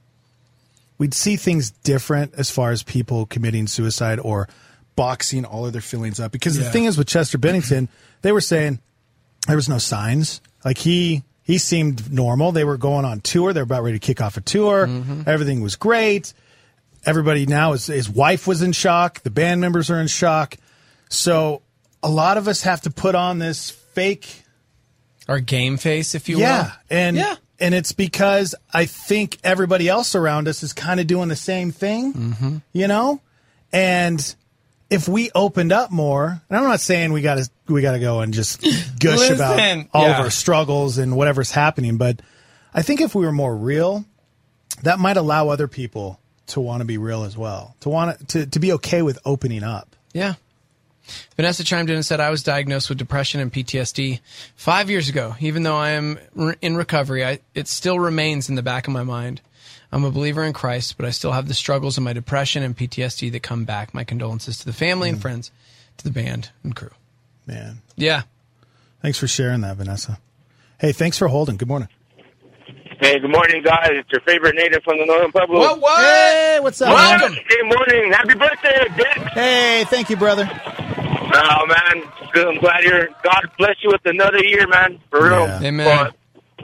things different as far as people committing suicide or boxing all of their feelings up? Because the thing is with Chester Bennington, they were saying there was no signs. Like he seemed normal. They were going on tour. They were about ready to kick off a tour. Everything was great. Everybody now, his wife was in shock. The band members are in shock. So a lot of us have to put on this fake... Our game face, if you will. And it's because I think everybody else around us is kind of doing the same thing, you know? And if we opened up more, and I'm not saying we got to go and just gush about all of our struggles and whatever's happening, but I think if we were more real, that might allow other people to want to be real as well, to be okay with opening up. Yeah. Vanessa chimed in and said, I was diagnosed with depression and PTSD 5 years ago. Even though I am in recovery, it still remains in the back of my mind. I'm a believer in Christ, but I still have the struggles of my depression and PTSD that come back. My condolences to the family and friends, to the band and crew. Man. Yeah. Thanks for sharing that, Vanessa. Hey, thanks for holding. Good morning. Hey, good morning, guys. It's your favorite native from the Northern Pueblo. What? Hey, what's up, Welcome. man? Good morning. Happy birthday, Dick. Hey, thank you, brother. Oh, man. Good. I'm glad God bless you with another year, man. For real. Yeah. Amen.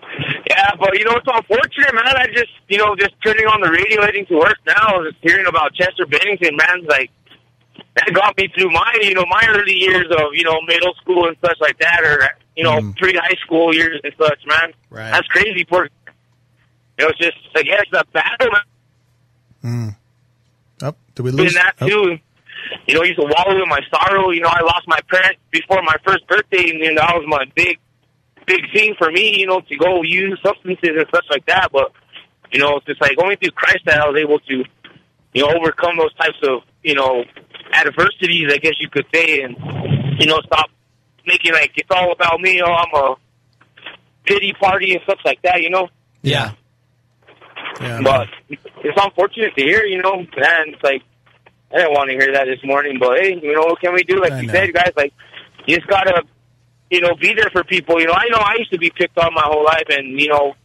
But you know, it's unfortunate, man. I just, just turning on the radio, heading to work now, just hearing about Chester Bennington, man, like, that got me through my early years of, middle school and such like that, or, pre-high school years and such, man. Right. That's crazy for, it's just, I guess, a battle, man. Oh, did we lose? Doing that, too. I used to wallow in my sorrow. I lost my parents before my first birthday, and that was my big thing for me, to go use substances and such like that. But, it's just like only through Christ that I was able to, overcome those types of, adversities, I guess you could say, and, stop making like it's all about me, I'm a pity party and stuff like that, Yeah. But it's unfortunate to hear, man, it's like, I didn't want to hear that this morning, but hey, what can we do? Like you said, guys, like, you just gotta, be there for people. I know I used to be picked on my whole life, and,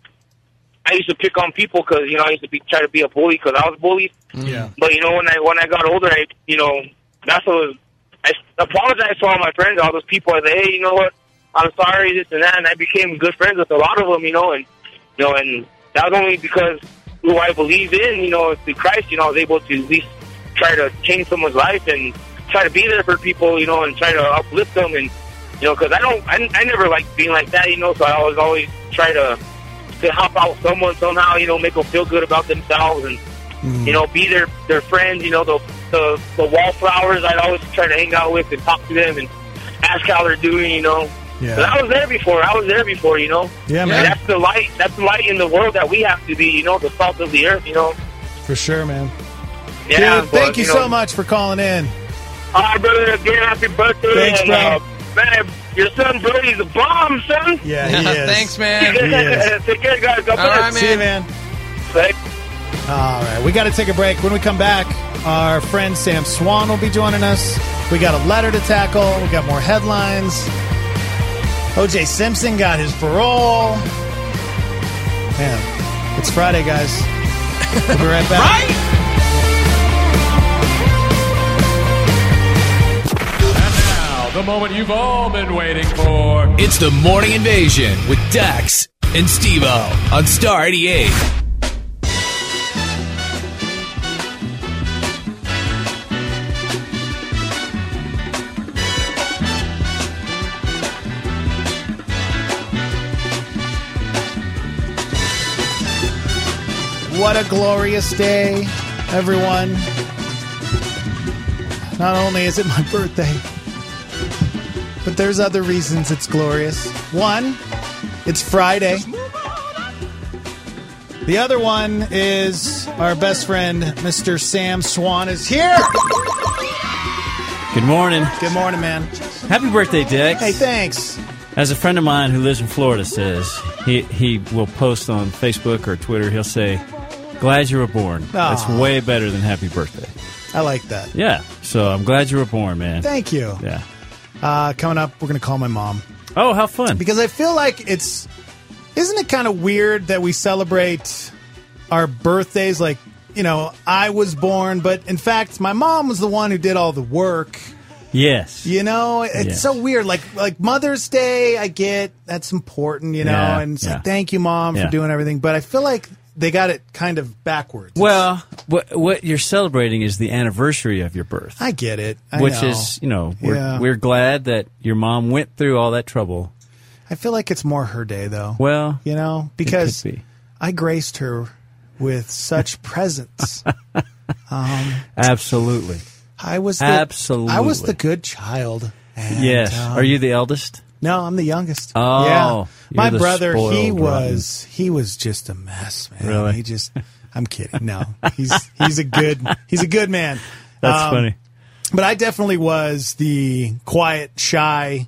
I used to pick on people because, I used to try to be a bully because I was bullied. Yeah. But, when I got older, that's what I apologized to all my friends, all those people. I said, hey, you know what? I'm sorry, this and that. And I became good friends with a lot of them, and that was only because who I believed in, through Christ, I was able to at least try to change someone's life and try to be there for people, and try to uplift them. And, because I never liked being like that, so I was always try to help out someone somehow, make them feel good about themselves and, be their friend, the wallflowers I'd always try to hang out with and talk to them and ask how they're doing, Yeah. But I was there before, Yeah, man. And that's the light in the world that we have to be, the salt of the earth, For sure, man. Yeah. Dude, thank you so much for calling in. All right, brother, again, happy birthday. Thanks, and, bro. Man, your son Brody's a bomb, son. Yeah, he is. Thanks, man. He is. Take care, guys. God All bless. right, See you, man. Thanks. All right, we got to take a break. When we come back, our friend Sam Swan will be joining us. We got a letter to tackle. We got more headlines. O.J. Simpson got his parole. Man, it's Friday, guys. We'll be right back. The moment you've all been waiting for. It's the Morning Invasion with Dex and Steve-O on Star 88. What a glorious day, everyone. not only is it my birthday, but there's other reasons it's glorious. One, it's Friday. The other one is our best friend, Mr. Sam Swan, is here. Good morning. Good morning, man. Happy birthday, Dex. Hey, thanks. As a friend of mine who lives in Florida says, he will post on Facebook or Twitter, he'll say, glad you were born. That's way better than happy birthday. I like that. Yeah, so I'm glad you were born, man. Thank you. Yeah. Coming up, we're going to call my mom. Oh, how fun. Because I feel like isn't it kind of weird that we celebrate our birthdays like, I was born, but in fact, my mom was the one who did all the work. Yes. It's so weird. Like Mother's Day, I get that's important, and it's like, thank you, Mom, for doing everything. But I feel like they got it kind of backwards. Well, what you're celebrating is the anniversary of your birth. I get it. Which is, we're glad that your mom went through all that trouble. I feel like it's more her day, though. Well, because it could be. I graced her with such presents. Absolutely. I was the good child. And, yes. Are you the eldest? No, I'm the youngest. Oh, yeah. My the brother, he rotten. was just a mess, man. Really? I'm kidding. No, he's a good man. That's funny. But I definitely was the quiet, shy.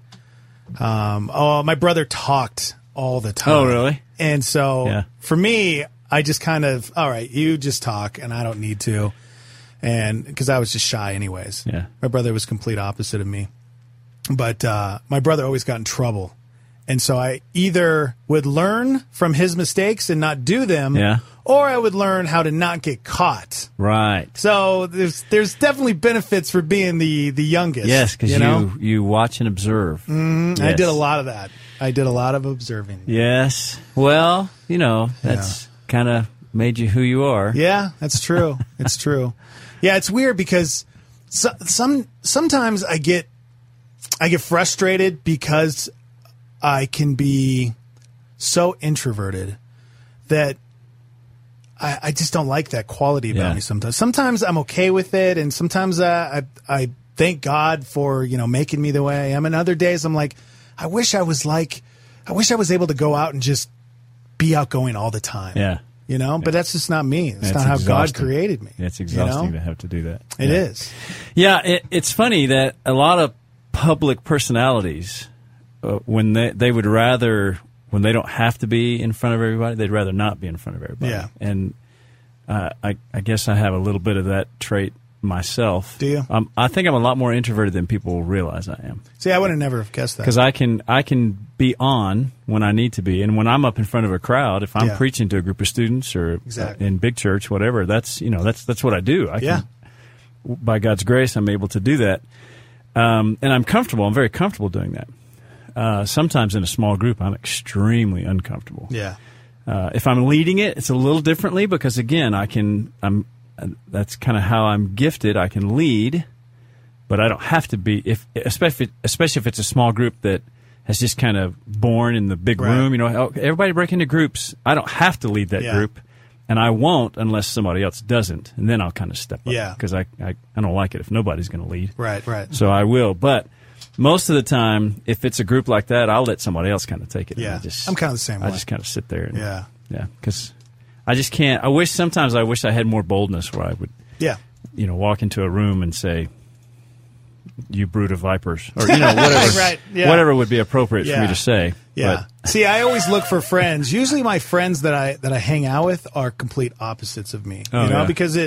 My brother talked all the time. Oh, really? And so for me, I just kind of, all right, you just talk, and I don't need to. And because I was just shy anyways. Yeah. My brother was complete opposite of me. But my brother always got in trouble. And so I either would learn from his mistakes and not do them, or I would learn how to not get caught. Right. So there's definitely benefits for being the youngest. Yes, because you watch and observe. Mm-hmm. Yes. I did a lot of that. I did a lot of observing. Yes. Well, that's kind of made you who you are. Yeah, that's true. It's true. Yeah, it's weird because sometimes I get frustrated because I can be so introverted that I just don't like that quality about me sometimes. Sometimes I'm okay with it, and sometimes I thank God for making me the way I am. And other days I'm like, I wish I was able to go out and just be outgoing all the time. Yeah. But that's just not me. It's not how God created me. It's exhausting to have to do that. It is. Yeah, it's funny that a lot of public personalities, when they would rather, when they don't have to be in front of everybody, they'd rather not be in front of everybody. Yeah. And I guess I have a little bit of that trait myself. Do you? I think I'm a lot more introverted than people realize I am. See, I would have never have guessed that. Because I can be on when I need to be, and when I'm up in front of a crowd, if I'm preaching to a group of students or in big church, whatever, that's what I do. By God's grace, I'm able to do that, and I'm comfortable. I'm very comfortable doing that. Sometimes in a small group, I'm extremely uncomfortable. Yeah. If I'm leading it, it's a little differently because again, that's kind of how I'm gifted. I can lead, but I don't have to be. Especially if it's a small group that has just kind of born in the big room. Everybody break into groups. I don't have to lead that group, and I won't unless somebody else doesn't, and then I'll kind of step up. Yeah, because I don't like it if nobody's going to lead. Right. So I will, but most of the time, if it's a group like that, I'll let somebody else kind of take it. Yeah, I'm kind of the same way. I just kind of sit there. And, because I just can't. I wish I had more boldness where I would, walk into a room and say, "You brood of vipers," or whatever, whatever would be appropriate for me to say. Yeah. But, see, I always look for friends. Usually, my friends that I hang out with are complete opposites of me. Because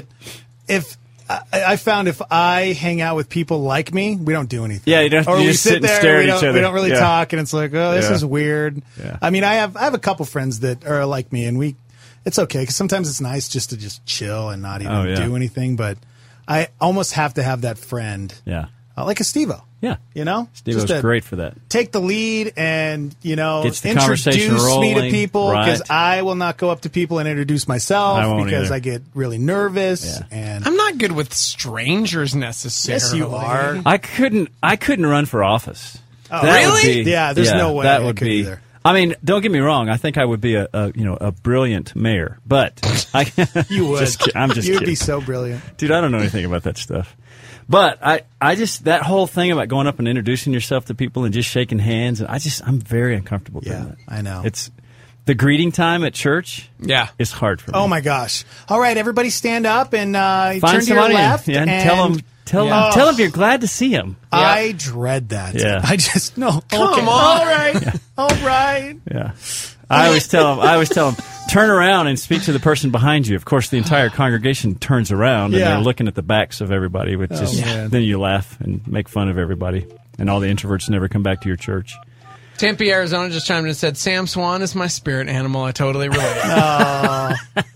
I found if I hang out with people like me, we don't do anything. Yeah, you don't. Or you we just sit there, stare at each other. We don't really talk, and it's like, oh, this is weird. Yeah. I mean, I have a couple friends that are like me, and it's okay because sometimes it's nice just to chill and not even do anything. But I almost have to have that friend, like a Steve-O. Yeah, Steve-O's great for that. Take the lead and Gets the introduce me to rolling. people because Right. I will not go up to people and introduce myself I won't because either. I get really nervous. And I'm not good with strangers necessarily. Yes, you are. I couldn't run for office. Oh, That really? would be- Yeah, there's no way that I would could be. either. I mean, don't get me wrong. I think I would be a brilliant mayor, but You would. I'm just You'd kidding. be so brilliant. Dude, I don't know anything about that stuff. But I just, that whole thing about going up and introducing yourself to people and just shaking hands, and I'm very uncomfortable doing that. I know. It's the greeting time at church. Yeah. It's hard for me. Oh my gosh! All right, everybody, stand up and turn Find to your somebody left and and tell them you're glad to see them. I dread that. Yeah. I just no. Come okay. on. All right. All right. Yeah. I always tell them, turn around and speak to the person behind you. Of course, the entire congregation turns around and they're looking at the backs of everybody, which is then you laugh and make fun of everybody, and all the introverts never come back to your church. Tempe, Arizona just chimed in and said, Sam Swan is my spirit animal. I totally relate. I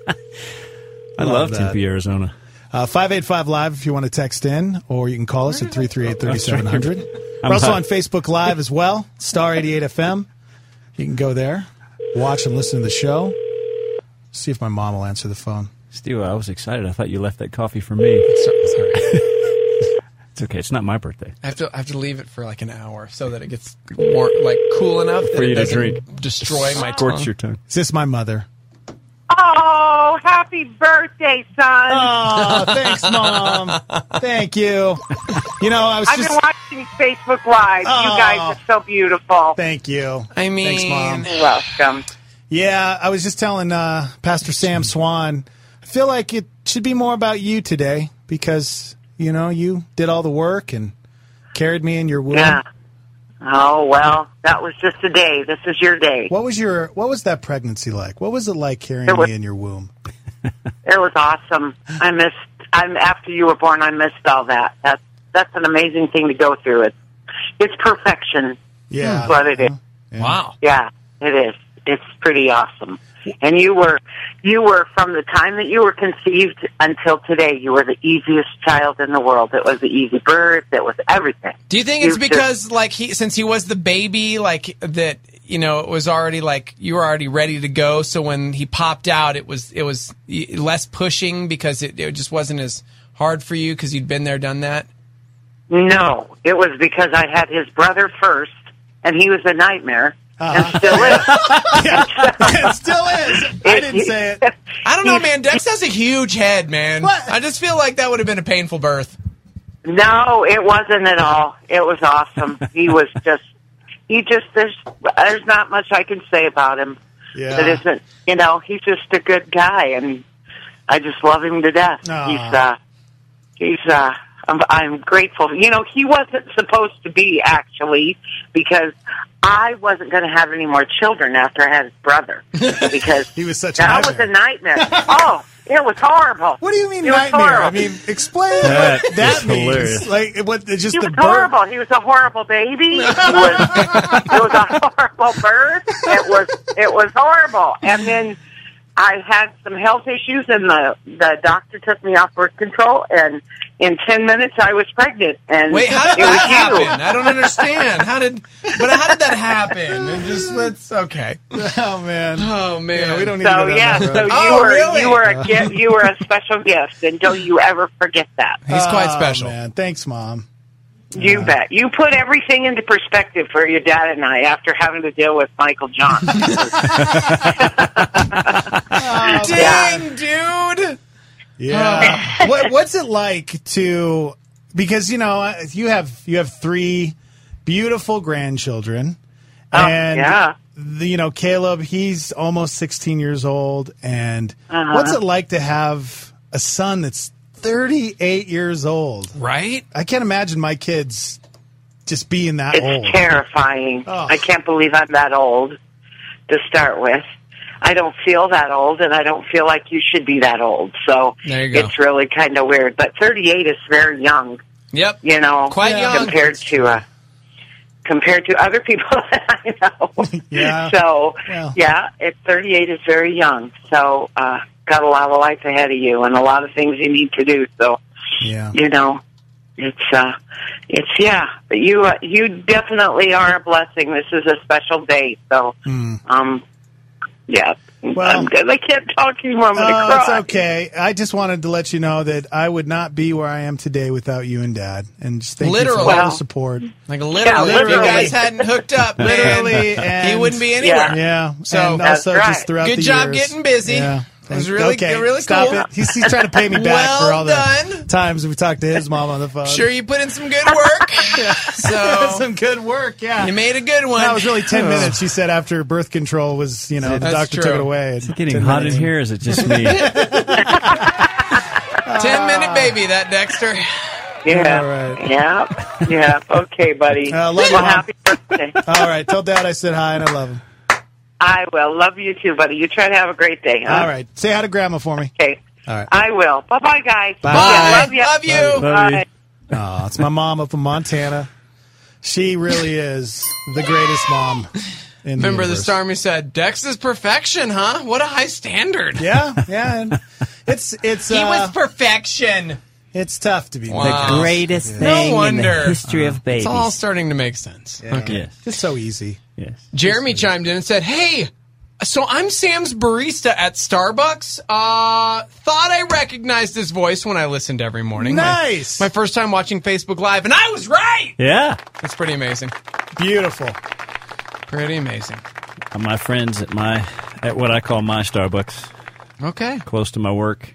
love that. Tempe, Arizona. 585 Live if you want to text in, or you can call us at 338-3700. I'm We're also hot. on Facebook Live as well, Star 88 FM. You can go there, watch and listen to the show. See if my mom will answer the phone. Steve, I was excited. I thought you left that coffee for me. Sorry. It's okay. It's not my birthday. I have to leave it for like an hour so that it gets more cool enough that For you it to doesn't drink. destroy my Scorch tongue. your tongue. Is this my mother? Oh, happy birthday, son. Oh, thanks, Mom. Thank you. You know, I've been watching Facebook Live. Oh. You guys are so beautiful. Thank you. I mean, thanks, Mom. You're welcome. Yeah, I was just telling Pastor Sam Swan, I feel like it should be more about you today because, you know, you did all the work and carried me in your womb. Yeah. Oh, well, that was just a day. This is your day. What was that pregnancy like? What was it like carrying me in your womb? It was awesome. After you were born, I missed all that. That's an amazing thing to go through. It's perfection. Yeah. That's what it is. Wow. Yeah, it is. It's pretty awesome. And you were from the time that you were conceived until today, you were the easiest child in the world. It was the easy birth. It was everything. Do you think it's because since he was the baby, like that, you know, it was already like you were already ready to go. So when he popped out, it was less pushing because it just wasn't as hard for you because you'd been there, done that. No, it was because I had his brother first, and he was a nightmare. And still is. It still is. I didn't say it. I don't know, man. Dex has a huge head, man. I just feel like that would have been a painful birth. No, it wasn't at all. It was awesome. There's not much I can say about him. Yeah. That isn't, you know, he's just a good guy, and I just love him to death. I'm grateful. You know, he wasn't supposed to be, actually, because I wasn't going to have any more children after I had his brother. Because he was such that was a nightmare. Oh, it was horrible. What do you mean it nightmare? Was horrible. I mean, explain what that means. Hilarious. Like, what? Just He the was birth? horrible. He was a horrible baby. It was a horrible birth. It was horrible. And then I had some health issues, and the doctor took me off birth control, and in 10 minutes I was pregnant. And wait, how did it was that you. happen? I don't understand. How did that happen? And let's okay. Oh man. Yeah, we don't need So to go yeah, down so that road. you were a gift. You were a special gift, and don't you ever forget that. He's quite special. Man. Thanks, Mom. You bet. You put everything into perspective for your dad and I after having to deal with Michael John. Dang, dude. Yeah. What's it like to? Because you know you have 3 beautiful grandchildren, and you know Caleb, he's almost 16 years old, and what's it like to have a son that's 38 years old? Right? I can't imagine my kids just being that It's old. terrifying. Oh. I can't believe I'm that old to start with. I don't feel that old, and I don't feel like you should be that old. So there you go. It's really kind of weird. But 38 is very young. Yep. You know, Quite young. compared to other people that I know. Yeah. So, Well. yeah, 38 is very young. So, got a lot of life ahead of you and a lot of things you need to do. So, you know, it's but you definitely are a blessing. This is a special day. So, yeah. Well, I can't talk anymore. I'm going to cry. It's okay. I just wanted to let you know that I would not be where I am today without you and Dad. And just thank you for all the support. Like literally, if you guys hadn't hooked up, Literally, man, and he wouldn't be anywhere. Yeah. So and also just throughout good the job years. getting busy. Yeah. It was really, okay, really stop cool. it. He's trying to pay me back Well for all done. the times we talked to his mom on the phone. Sure, you put in some good work. So some good work, yeah. You made a good one. That was really 10 minutes, she said, after birth control was, the That's doctor true. took it away. Is it getting hot in here? Or is it just me? 10-minute baby, that Dexter. Yeah. All right. Yeah. Okay, buddy. Love well, you, Mom. happy birthday. All right. Tell Dad I said hi and I love him. I will. Love you too, buddy. You try to have a great day. Huh? All right. Say hi to Grandma for me. Okay. All right. I will. Bye-bye, guys. Bye. Yeah, love you. Love you. Love you. Bye. Oh, it's my mom up in Montana. She really is the greatest mom in Remember the universe. Starmy said, Dex is perfection, huh? What a high standard. Yeah. And it's He was perfection. It's tough to be Wow. the Greatest No thing in wonder. the history of babies. It's all starting to make sense. Yeah. Okay. Yes. Just so easy. Yes. Jeremy chimed in and said, hey, so I'm Sam's barista at Starbucks. Thought I recognized his voice when I listened every morning. Nice. My first time watching Facebook Live, and I was right. Yeah. That's pretty amazing. Beautiful. Pretty amazing. My friends at what I call my Starbucks, Okay. close to my work.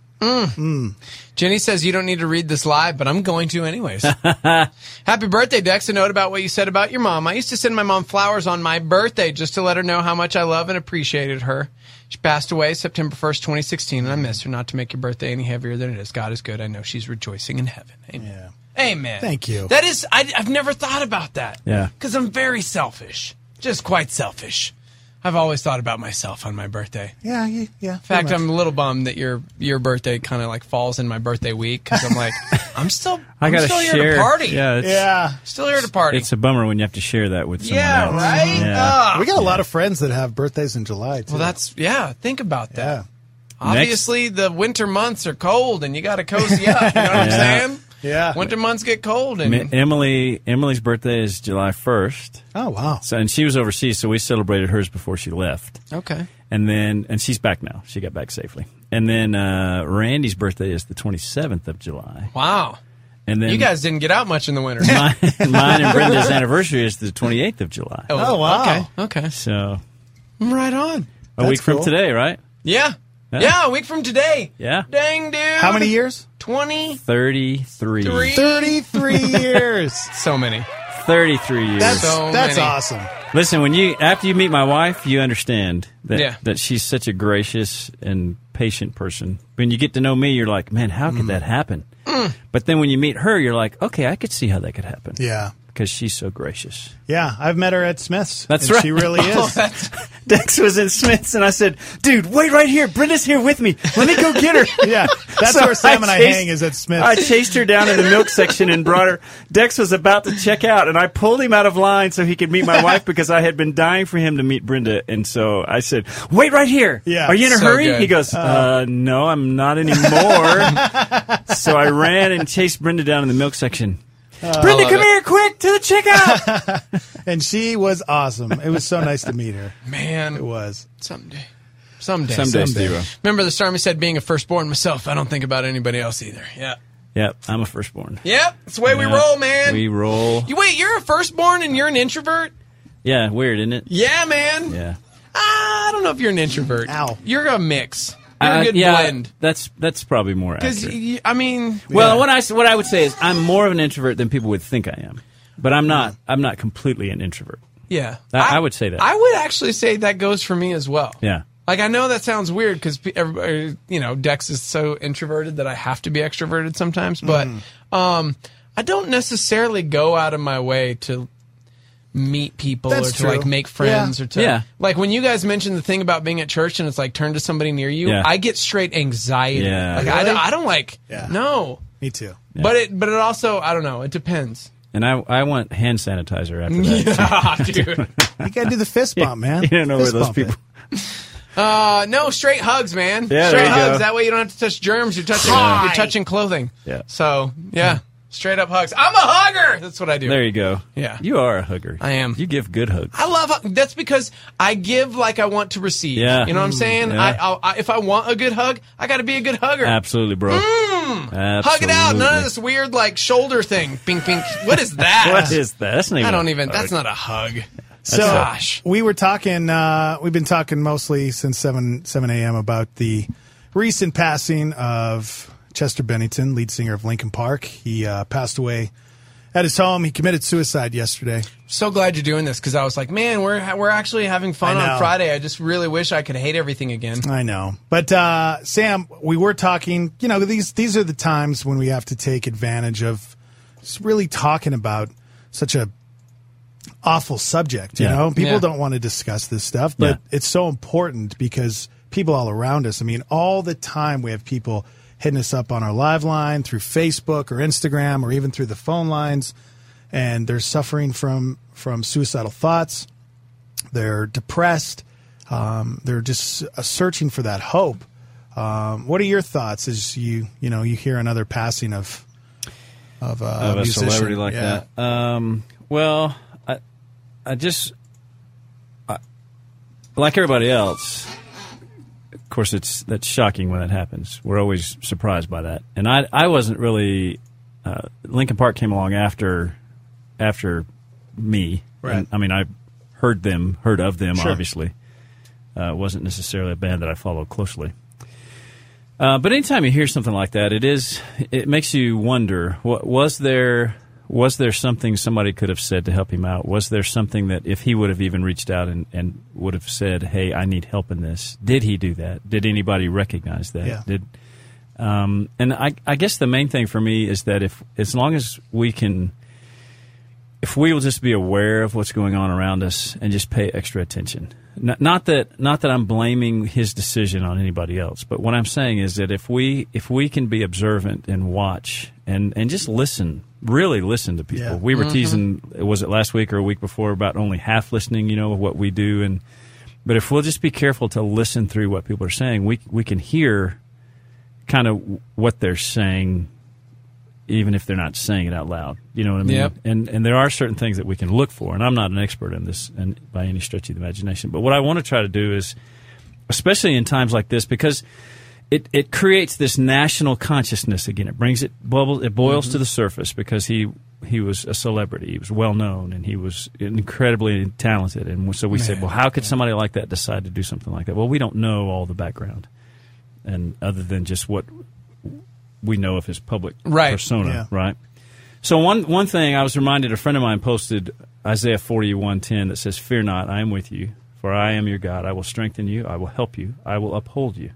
Jenny says you don't need to read this live, but I'm going to anyways. Happy birthday, Dex. A note about what you said about your mom. I used to send my mom flowers on my birthday just to let her know how much I love and appreciated her. She passed away September 1st, 2016, and I miss her. Not to make your birthday any heavier than it is. God is good. I know she's rejoicing in heaven. Amen. Yeah. Amen. Thank you. That is, I've never thought about that. Yeah. Because I'm very selfish. Just quite selfish. I've always thought about myself on my birthday. Yeah. In fact, I'm a little bummed that your birthday kind of like falls in my birthday week because I'm like, I'm still gotta here share. to party. Yeah, Still here to party. It's a bummer when you have to share that with someone Yeah, else. right? Yeah. We got a lot of friends that have birthdays in July, too. Well, think about that. Yeah. Obviously, the winter months are cold and you got to cozy up. You know what I'm saying? Yeah. Winter months get cold. And Emily's birthday is July 1st. Oh, wow. So, and she was overseas, so we celebrated hers before she left. Okay. And she's back now. She got back safely. And then Randy's birthday is the 27th of July. Wow. And then You guys didn't get out much in the winter. mine and Brenda's anniversary is the 28th of July. Oh, wow. Okay. So Right on. a week from cool. today, right? Yeah. Yeah. Yeah, a week from today. Yeah. Dang, dude. How many years? 20. 33. 33 years. So many. 33 years. That's many. awesome. Listen, after you meet my wife, you understand that Yeah. that she's such a gracious and patient person. When you get to know me, you're like, man, how could that happen? But then when you meet her, you're like, okay, I could see how that could happen. Yeah. Because she's so gracious. Yeah, I've met her at Smith's. That's and right. She really is. Dex was in Smith's, and I said, dude, wait right here. Brenda's here with me. Let me go get her. Yeah, that's So where Sam and I hang is at Smith's. I chased her down in the milk section and brought her. Dex was about to check out, and I pulled him out of line so he could meet my wife because I had been dying for him to meet Brenda. And so I said, wait right here. Yeah. Are you in a So hurry? good. He goes, no, I'm not anymore. So I ran and chased Brenda down in the milk section. Brenda, come here, quick, to the checkout. And she was awesome. It was so nice to meet her. Man. It was. Someday, Someday. Remember the Starmy said being a firstborn myself, I don't think about anybody else either. Yeah. Yep, I'm a firstborn. Yep. That's the way we Yeah, roll, man. We roll. You're a firstborn and you're an introvert? Yeah, weird, isn't it? Yeah, man. Yeah. I don't know if you're an introvert. Ow. You're a mix. You're a good blend. That's probably more Because, accurate. I mean... Well, what I would say is I'm more of an introvert than people would think I am, but I'm not. I'm not completely an introvert. Yeah. I would say that. I would actually say that goes for me as well. Yeah. Like, I know that sounds weird because everybody, Dex is so introverted that I have to be extroverted sometimes, but I don't necessarily go out of my way to meet people That's or to true. like make friends or to Yeah. like when you guys mentioned the thing about being at church and it's like turn to somebody near you, Yeah. I get straight anxiety. Yeah. Like Really? I don't like Yeah. no. Me too. Yeah. But it also I don't know, it depends. And I want hand sanitizer after that. Yeah, dude. You got to do the fist bump, man. You don't know where Fist those bump it. people. No, straight hugs, man. Yeah, straight there you hugs. go. That way you don't have to touch germs. You're touching clothing. Yeah. So yeah, straight up hugs. I'm a hugger. That's what I do. There you go. Yeah. You are a hugger. I am. You give good hugs. I love that's because I give like I want to receive. Yeah. You know what I'm saying? Yeah. If I want a good hug, I got to be a good hugger. Absolutely, bro. Hug it out. None of this weird like shoulder thing. Ping, ping. What is that? What is that? That's not even I don't a even. hug. That's not a hug. So we were talking. We've been talking mostly since 7 a.m. about the recent passing of Chester Bennington, lead singer of Linkin Park. He passed away at his home. He committed suicide yesterday. So glad you're doing this because I was like, man, we're actually having fun on Friday. I just really wish I could hate everything again. I know. But, Sam, we were talking, these are the times when we have to take advantage of just really talking about such a awful subject, you know? People don't want to discuss this stuff, but it's so important because people all around us, I mean, all the time we have people hitting us up on our live line through Facebook or Instagram or even through the phone lines, and they're suffering from suicidal thoughts. They're depressed. They're just searching for that hope. What are your thoughts as you hear another passing of a musician? Celebrity like that? Well, I just like everybody else. Of course, that's shocking when that happens. We're always surprised by that. And I wasn't really Linkin Park came along after me. Right. And, I mean, I heard of them, Sure. obviously. It wasn't necessarily a band that I followed closely. But anytime you hear something like that, it makes you wonder, was there something somebody could have said to help him out? Was there something that if he would have even reached out and would have said, hey, I need help in this, did he do that? Did anybody recognize that? Yeah. And I guess the main thing for me is that as long as if we will just be aware of what's going on around us and just pay extra attention. Not that I'm blaming his decision on anybody else, but what I'm saying is that if we can be observant and watch and just listen, really listen to people. Yeah. We were teasing, was it last week or a week before, about only half listening, of what we do, but if we'll just be careful to listen through what people are saying, we can hear kind of what they're saying, even if they're not saying it out loud. You know what I mean? Yep. And there are certain things that we can look for, and I'm not an expert in this by any stretch of the imagination. But what I want to try to do is, especially in times like this, because it creates this national consciousness again. It boils to the surface because he was a celebrity. He was well known, and he was incredibly talented. And so we said, well, how could somebody like that decide to do something like that? Well, we don't know all the background, and other than just what we know of his public persona, right? So one thing I was reminded, a friend of mine posted Isaiah 41:10 that says, "Fear not, I am with you, for I am your God. I will strengthen you, I will help you, I will uphold you."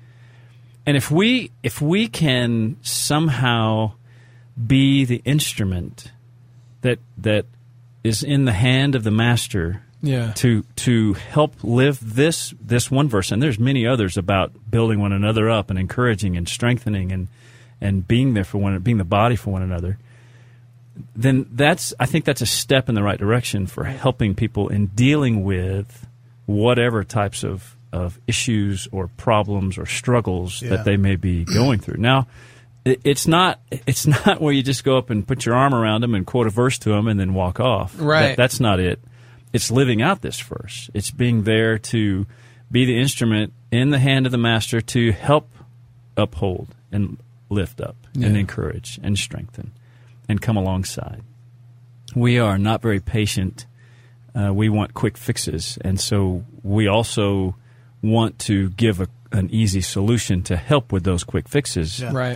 And if we can somehow be the instrument that is in the hand of the master to help live this one verse, and there's many others about building one another up and encouraging and strengthening and being there for being the body for one another, then I think that's a step in the right direction for helping people in dealing with whatever types of issues or problems or struggles that they may be going through. Now, it's not where you just go up and put your arm around them and quote a verse to them and then walk off. Right. That's not it. It's living out this verse. It's being there to be the instrument in the hand of the master to help uphold and lift up and encourage and strengthen and come alongside. We are not very patient. We want quick fixes, and so we also want to give an easy solution to help with those quick fixes. Yeah. Right.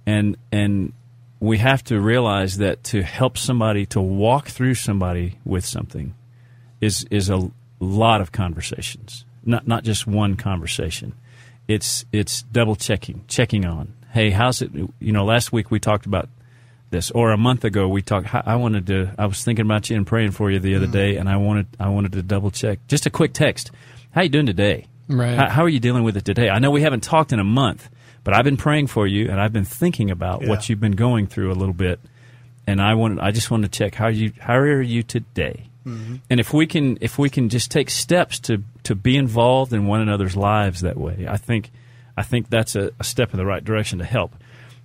And we have to realize that to help somebody, to walk through somebody with something is a lot of conversations, not just one conversation. It's double checking on. Hey, how's it? Last week we talked about this, or a month ago we talked. I was thinking about you and praying for you the other day, and I wanted to double check. Just a quick text. How you doing today? Right. How are you dealing with it today? I know we haven't talked in a month, but I've been praying for you, and I've been thinking about what you've been going through a little bit, and I just wanted to check how are you today? Mm-hmm. And if we can just take steps to be involved in one another's lives that way, I think that's a step in the right direction to help.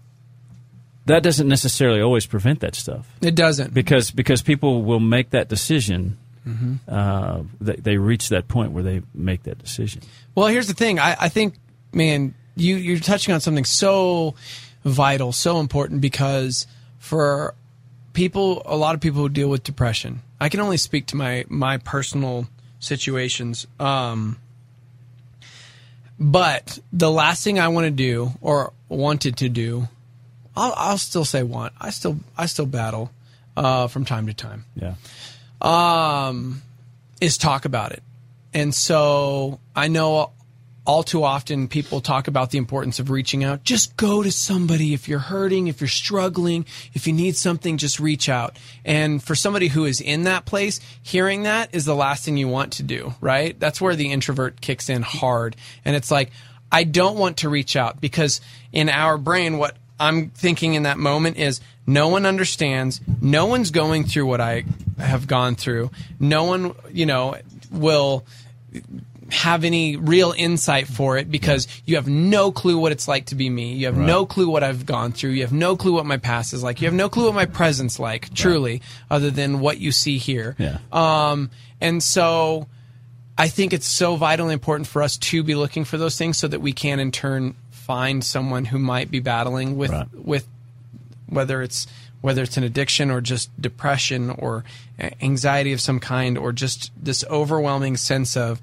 That doesn't necessarily always prevent that stuff. It doesn't. Because people will make that decision. Mm-hmm. They reach that point where they make that decision. Well, here's the thing. I think, man, you're touching on something so vital, so important, because for a lot of people who deal with depression, I can only speak to my personal situations. But the last thing I want to do or wanted to do, I'll still say want. I still battle from time to time. Yeah. Is talk about it. And so I know all too often people talk about the importance of reaching out. Just go to somebody. If you're hurting, if you're struggling, if you need something, just reach out. And for somebody who is in that place, hearing that is the last thing you want to do, right? That's where the introvert kicks in hard. And it's like, I don't want to reach out because in our brain, what I'm thinking in that moment is no one understands. No one's going through what I have gone through. No one, will have any real insight for it because you have no clue what it's like to be me. You have no clue what I've gone through. You have no clue what my past is like. You have no clue what my present's like, truly, other than what you see here. Yeah. And so I think it's so vitally important for us to be looking for those things so that we can in turn find someone who might be battling with whether it's an addiction or just depression or anxiety of some kind or just this overwhelming sense of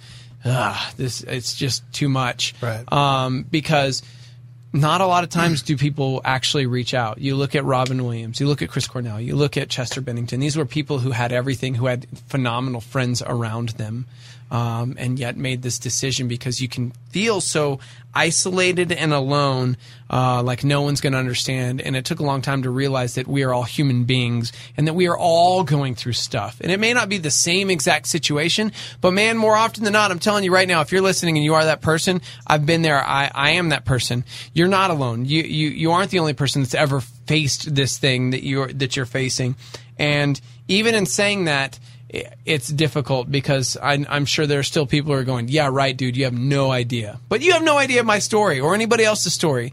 it's just too much. Right. Because not a lot of times do people actually reach out. You look at Robin Williams, you look at Chris Cornell, you look at Chester Bennington. These were people who had everything, who had phenomenal friends around them, and yet made this decision because you can feel so isolated and alone, like no one's going to understand. And it took a long time to realize that we are all human beings and that we are all going through stuff. And it may not be the same exact situation, but man, more often than not, I'm telling you right now, if you're listening and you are that person, I've been there. I am that person. You're not alone. You aren't the only person that's ever faced this thing that you're facing. And even in saying that, it's difficult because I'm sure there are still people who are going, yeah, right, dude, you have no idea. But you have no idea my story or anybody else's story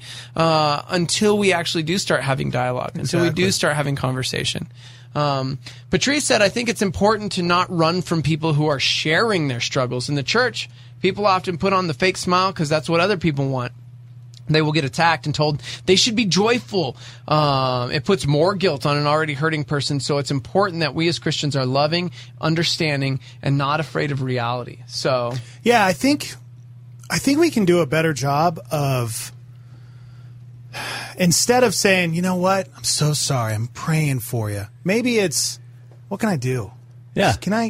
until we actually do start having dialogue, until we do start having conversation. Patrice said, I think it's important to not run from people who are sharing their struggles. In the church, people often put on the fake smile because that's what other people want. They will get attacked and told they should be joyful. It puts more guilt on an already hurting person. So it's important that we as Christians are loving, understanding, and not afraid of reality. So, yeah, I think we can do a better job of, instead of saying, you know what, I'm so sorry, I'm praying for you. Maybe it's, what can I do? Yeah.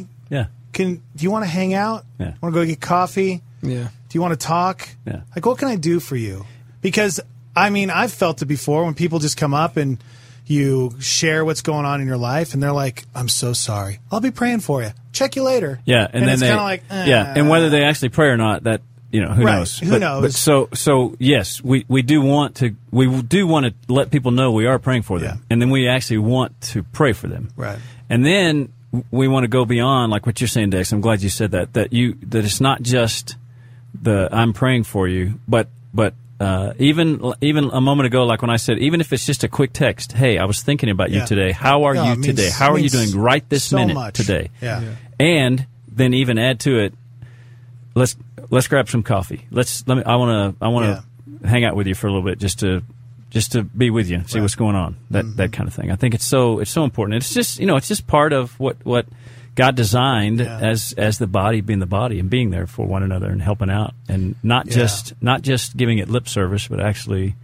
Do you want to hang out? Yeah. Want to go get coffee? Yeah. Do you want to talk? Yeah. Like, what can I do for you? Because, I mean, I've felt it before when people just come up and you share what's going on in your life, and they're like, I'm so sorry. I'll be praying for you. Check you later. Yeah, and then it's kind of like, and whether they actually pray or not, that, who knows? Who knows? But so yes, we do want to let people know we are praying for them, and then we actually want to pray for them. Right. And then we want to go beyond, like what you're saying, Dex. I'm glad you said that it's not just the I'm praying for you, but even a moment ago, like when I said, even if it's just a quick text, hey, I was thinking about you today. How are you today? How are you doing right this minute today? Yeah. And then even add to it, let's grab some coffee. I want to hang out with you for a little bit just to be with you, see what's going on. That kind of thing. I think it's so important. It's just part of what God designed as the body, being the body and being there for one another and helping out, and not just giving it lip service, but actually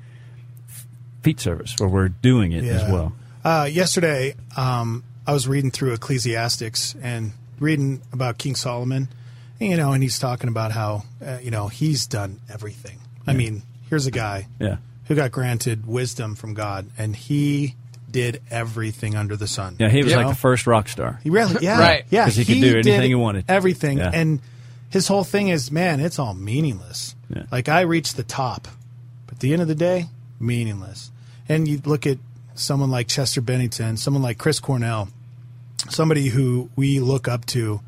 feet service where we're doing it as well. Yesterday, I was reading through Ecclesiastics and reading about King Solomon, and he's talking about how he's done everything. I mean, here's a guy who got granted wisdom from God, and he did everything under the sun. Yeah, he was like the first rock star. He really, right? Yeah, because he could do anything he wanted. Everything, Yeah. and his whole thing is, man, it's all meaningless. Yeah. Like, I reached the top, but at the end of the day, meaningless. And you look at someone like Chester Bennington, someone like Chris Cornell, somebody who we look up to,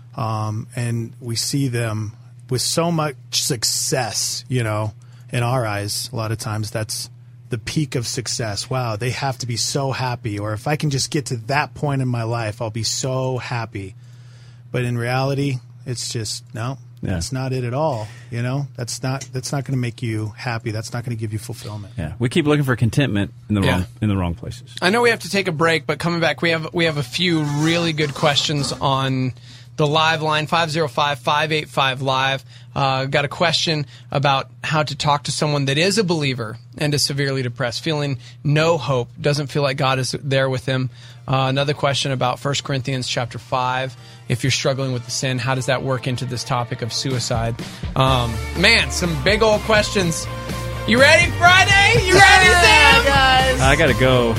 and we see them with so much success, in our eyes. A lot of times that's the peak of success. Wow, they have to be so happy. Or if I can just get to that point in my life, I'll be so happy. But in reality, it's just, no, Yeah. That's not it at all. That's not going to make you happy. That's not going to give you fulfillment. Yeah, we keep looking for contentment in the wrong places. I know we have to take a break, but coming back, we have a few really good questions on the live line, 505-585-LIVE. Got a question about how to talk to someone that is a believer and is severely depressed, feeling no hope, doesn't feel like God is there with him. Another question about 1 Corinthians chapter 5. If you're struggling with the sin, how does that work into this topic of suicide? Man, some big old questions. You ready, Friday? You ready, Sam? Guys. I got to go.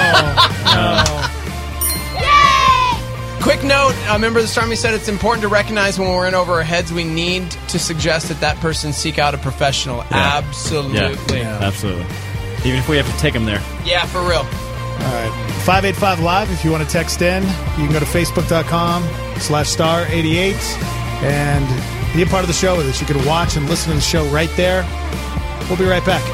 Quick note, member of the Stormy said it's important to recognize when we're in over our heads, we need to suggest that person seek out a professional. Yeah. Absolutely. Yeah, absolutely. Even if we have to take them there. Yeah, for real. All right. 585-LIVE, if you want to text in, you can go to facebook.com/star88 and be a part of the show with us. You can watch and listen to the show right there. We'll be right back.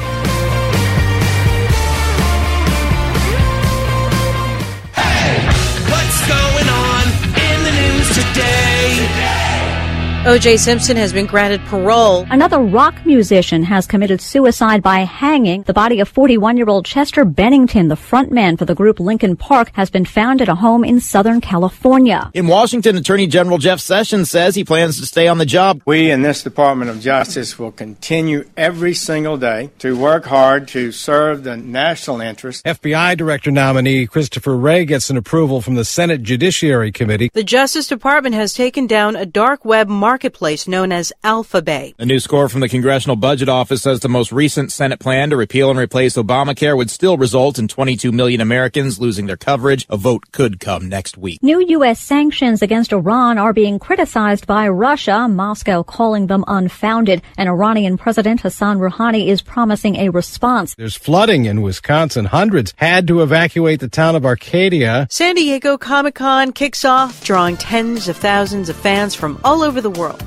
What's going on in the news today? O.J. Simpson has been granted parole. Another rock musician has committed suicide by hanging. The body of 41-year-old Chester Bennington, the frontman for the group Linkin Park, has been found at a home in Southern California. In Washington, Attorney General Jeff Sessions says he plans to stay on the job. We in this Department of Justice will continue every single day to work hard to serve the national interest. FBI Director nominee Christopher Wray gets an approval from the Senate Judiciary Committee. The Justice Department has taken down a dark web marketplace known as Alphabay. A new score from the Congressional Budget Office says the most recent Senate plan to repeal and replace Obamacare would still result in 22 million Americans losing their coverage. A vote could come next week. New U.S. sanctions against Iran are being criticized by Russia, Moscow calling them unfounded. And Iranian President Hassan Rouhani is promising a response. There's flooding in Wisconsin. Hundreds had to evacuate the town of Arcadia. San Diego Comic-Con kicks off, drawing tens of thousands of fans from all over the world.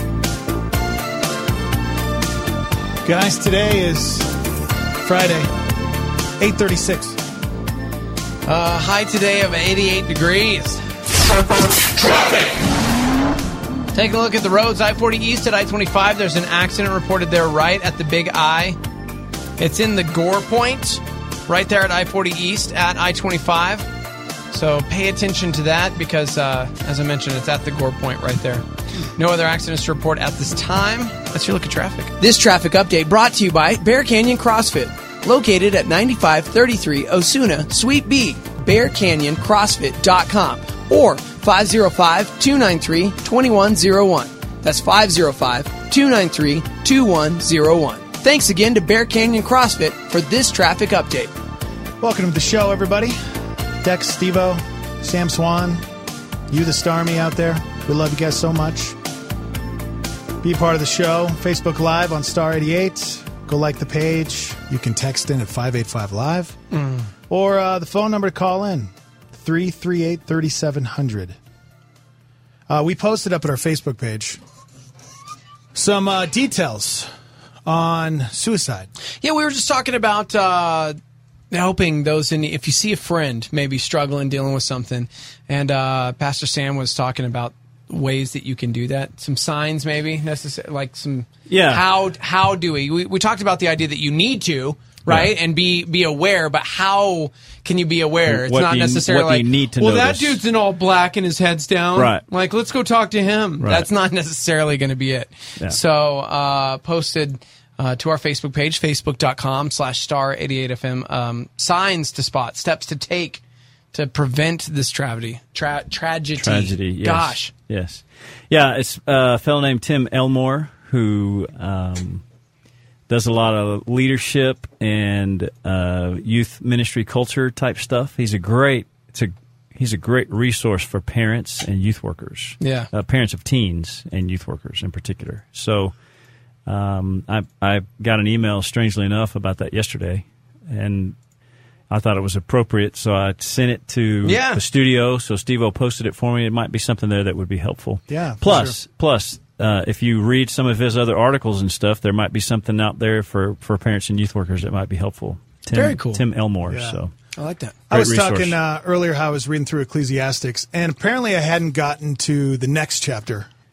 Guys, today is Friday, 8:36. High today of 88 degrees. Take a look at the roads. I-40 East at I-25. There's an accident reported there right at the Big I. It's in the Gore Point, right there at I-40 East at I-25. So pay attention to that because, as I mentioned, it's at the Gore Point right there. No other accidents to report at this time. Let's hear a look at traffic. This traffic update brought to you by Bear Canyon CrossFit, located at 9533 Osuna, Suite B, BearCanyonCrossFit.com, or 505-293-2101. That's 505-293-2101. Thanks again to Bear Canyon CrossFit for this traffic update. Welcome to the show, everybody. Dex, Steve-O, Sam Swan, you the Starmy out there. We love you guys so much. Be a part of the show. Facebook Live on Star 88. Go like the page. You can text in at 585-LIVE. Or the phone number to call in, 338-3700. We posted up at our Facebook page some details on suicide. Yeah, we were just talking about helping those if you see a friend maybe struggling, dealing with something, and Pastor Sam was talking about ways that you can do that. Some signs maybe necessary, like some. Yeah. How do we talked about the idea that you need to, right, and be aware, but how can you be aware? It's not necessarily what like, you need to well, notice. that dude's in all black and his head's down. Right. Like, let's go talk to him. Right. That's not necessarily going to be it. Yeah. So posted to our Facebook page, facebook.com/star88fm, signs to spot, steps to take to prevent this tragedy. Tragedy, yes. Gosh. Yes. Yeah, it's a fellow named Tim Elmore who does a lot of leadership and youth ministry culture type stuff. He's a great resource for parents and youth workers. Yeah. Parents of teens and youth workers in particular. So I got an email, strangely enough, about that yesterday, and I thought it was appropriate, so I sent it to the studio. So Steve-O posted it for me. It might be something there that would be helpful. Yeah. Plus, if you read some of his other articles and stuff, there might be something out there for parents and youth workers that might be helpful. Very cool. Tim Elmore. Yeah. So I like that. I was resource. talking earlier how I was reading through Ecclesiastics, and apparently I hadn't gotten to the next chapter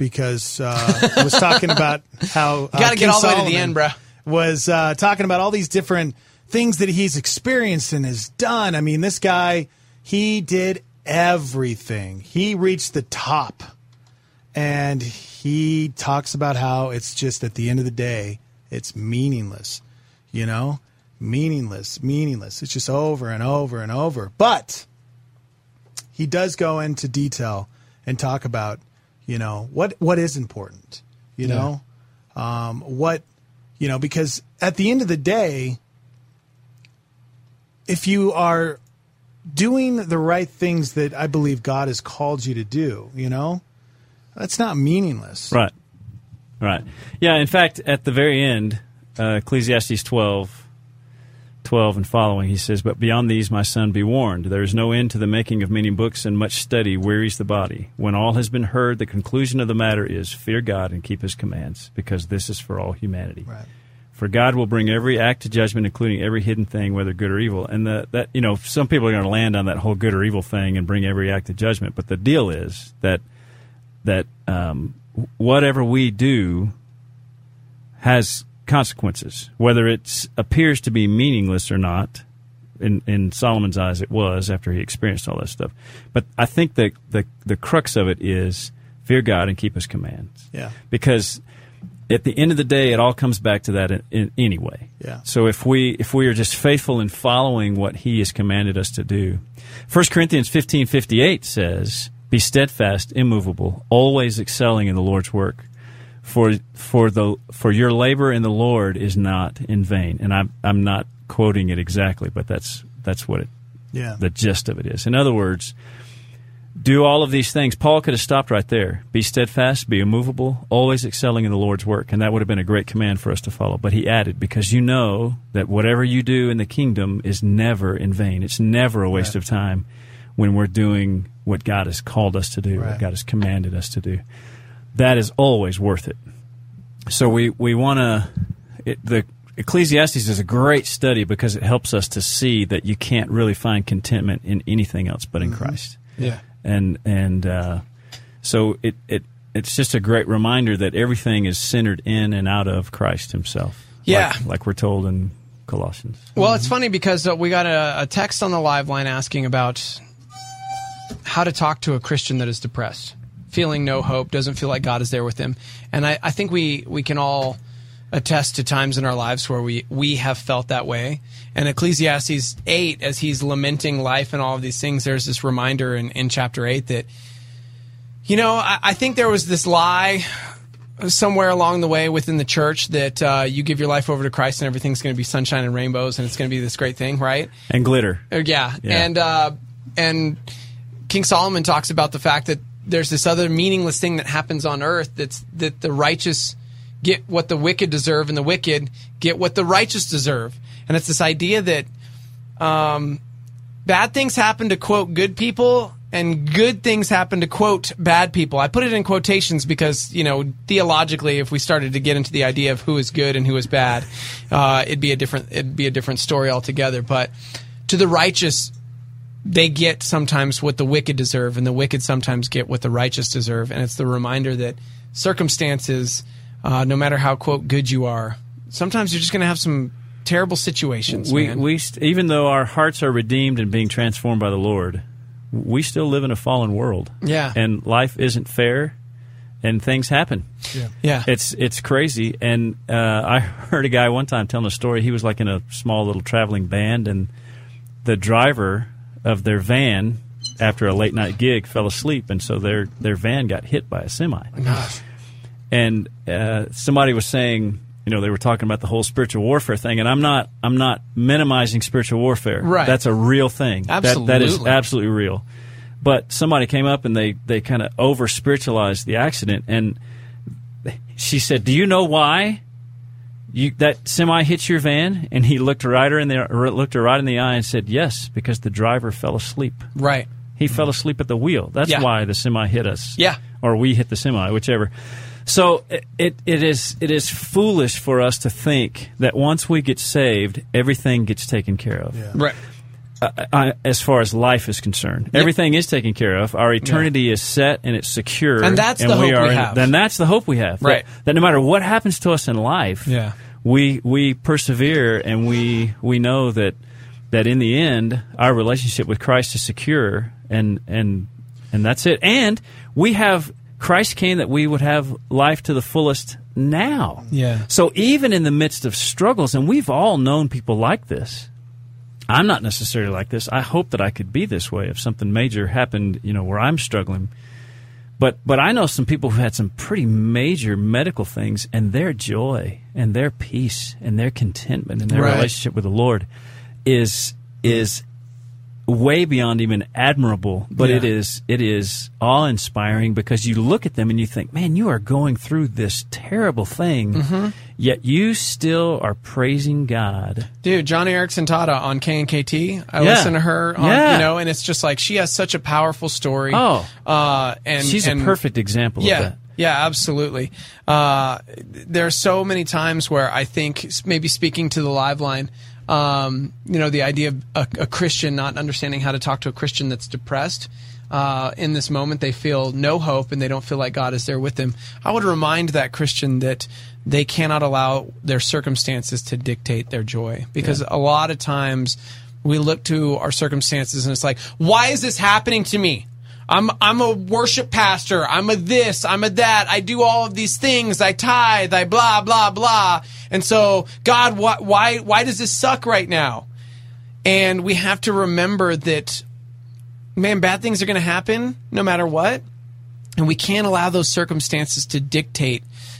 because I was talking about how Got to get all the way to the end, bro. Was talking about all these different things that he's experienced and has done. I mean, this guy, he did everything. He reached the top. And he talks about how it's just at the end of the day, it's meaningless. You know? Meaningless. It's just over and over and over. But he does go into detail and talk about, you know, what is important. You know? Because at the end of the day, if you are doing the right things that I believe God has called you to do, you know, that's not meaningless. Right. Yeah, in fact, at the very end, Ecclesiastes 12 and following, he says, "But beyond these, my son, be warned. There is no end to the making of many books, and much study wearies the body. When all has been heard, the conclusion of the matter is, fear God and keep his commands, because this is for all humanity. Right. For God will bring every act to judgment, including every hidden thing, whether good or evil." And that some people are going to land on that whole good or evil thing and bring every act to judgment. But the deal is that whatever we do has consequences, whether it appears to be meaningless or not. In Solomon's eyes, it was after he experienced all that stuff. But I think that the crux of it is fear God and keep his commands. Yeah. Because at the end of the day, it all comes back to that anyway. Yeah. So if we are just faithful in following what he has commanded us to do, 1 Corinthians 15:58 says, "Be steadfast, immovable, always excelling in the Lord's work, for your labor in the Lord is not in vain." And I'm not quoting it exactly, but that's what the gist of it is. In other words, do all of these things. Paul could have stopped right there. Be steadfast, be immovable, always excelling in the Lord's work. And that would have been a great command for us to follow. But he added, because you know that whatever you do in the kingdom is never in vain. It's never a waste of time when we're doing what God has called us to do, what God has commanded us to do. That is always worth it. So we want to... The Ecclesiastes is a great study because it helps us to see that you can't really find contentment in anything else but in Christ. Yeah. And so it's just a great reminder that everything is centered in and out of Christ himself. Yeah. Like we're told in Colossians. Well, it's funny because we got a text on the live line asking about how to talk to a Christian that is depressed, feeling no hope, doesn't feel like God is there with him. And I think we can all attest to times in our lives where we have felt that way. And Ecclesiastes 8, as he's lamenting life and all of these things, there's this reminder in chapter 8 that, I think there was this lie somewhere along the way within the church that you give your life over to Christ and everything's going to be sunshine and rainbows and it's going to be this great thing, right? And glitter. Yeah. And King Solomon talks about the fact that there's this other meaningless thing that happens on earth that the righteous get what the wicked deserve, and the wicked get what the righteous deserve. And it's this idea that bad things happen to, quote, good people, and good things happen to, quote, bad people. I put it in quotations because, theologically, if we started to get into the idea of who is good and who is bad, it'd be a different story altogether. But to the righteous, they get sometimes what the wicked deserve, and the wicked sometimes get what the righteous deserve. And it's the reminder that circumstances, no matter how, quote, good you are, sometimes you're just going to have some terrible situations. We even though our hearts are redeemed and being transformed by the Lord, we still live in a fallen world. Yeah. And life isn't fair, and things happen. Yeah. It's crazy. And I heard a guy one time telling a story. He was like in a small little traveling band, and the driver of their van, after a late night gig, fell asleep, and so their van got hit by a semi. Oh, gosh. And somebody was saying, they were talking about the whole spiritual warfare thing, and I'm not minimizing spiritual warfare. Right. That's a real thing. Absolutely. That is absolutely real. But somebody came up and they kind of over spiritualized the accident, and she said, "Do you know why that semi hit your van?" And he looked her right in the eye and said, "Yes, because the driver fell asleep." Right. He fell asleep at the wheel. That's why the semi hit us. Yeah. Or we hit the semi, whichever. So it is foolish for us to think that once we get saved, everything gets taken care of. Yeah. Right. as far as life is concerned. Yep. Everything is taken care of. Our eternity is set and it's secure. And that's the hope we have. Then that's the hope we have. Right. That no matter what happens to us in life, we persevere, and we know that in the end our relationship with Christ is secure, and that's it. And we have Christ came that we would have life to the fullest now. Yeah. So even in the midst of struggles, and we've all known people like this. I'm not necessarily like this. I hope that I could be this way if something major happened, where I'm struggling. But I know some people who had some pretty major medical things, and their joy and their peace and their contentment and their relationship with the Lord is way beyond even admirable, but it is awe-inspiring, because you look at them and you think, man, you are going through this terrible thing, yet you still are praising God. Dude, Johnny Erickson Tada on KNKT, I listen to her, and it's just like, she has such a powerful story. And she's a perfect example of that. Yeah, absolutely. There are so many times where I think, maybe speaking to the live line, the idea of a Christian not understanding how to talk to a Christian that's depressed. In this moment, they feel no hope and they don't feel like God is there with them. I would remind that Christian that they cannot allow their circumstances to dictate their joy, because a lot of times we look to our circumstances and it's like, why is this happening to me? I'm a worship pastor. I'm a this. I'm a that. I do all of these things. I tithe. I blah, blah, blah. And so, God, why does this suck right now? And we have to remember that, man, bad things are going to happen no matter what. And we can't allow those circumstances to dictate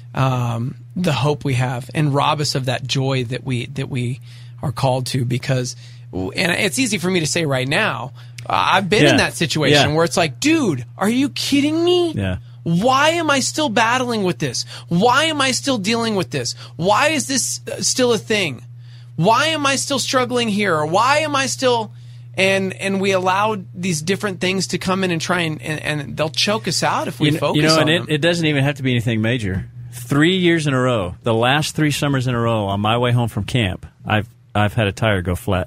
the hope we have and rob us of that joy that we are called to. Because, and it's easy for me to say right now, I've been in that situation where it's like, dude, are you kidding me? Yeah. Why am I still battling with this? Why am I still dealing with this? Why is this still a thing? Why am I still struggling here? Or why am I still... And we allow these different things to come in and try and they'll choke us out if we focus on them. It doesn't even have to be anything major. 3 years in a row, the last 3 summers in a row, on my way home from camp, I've had a tire go flat.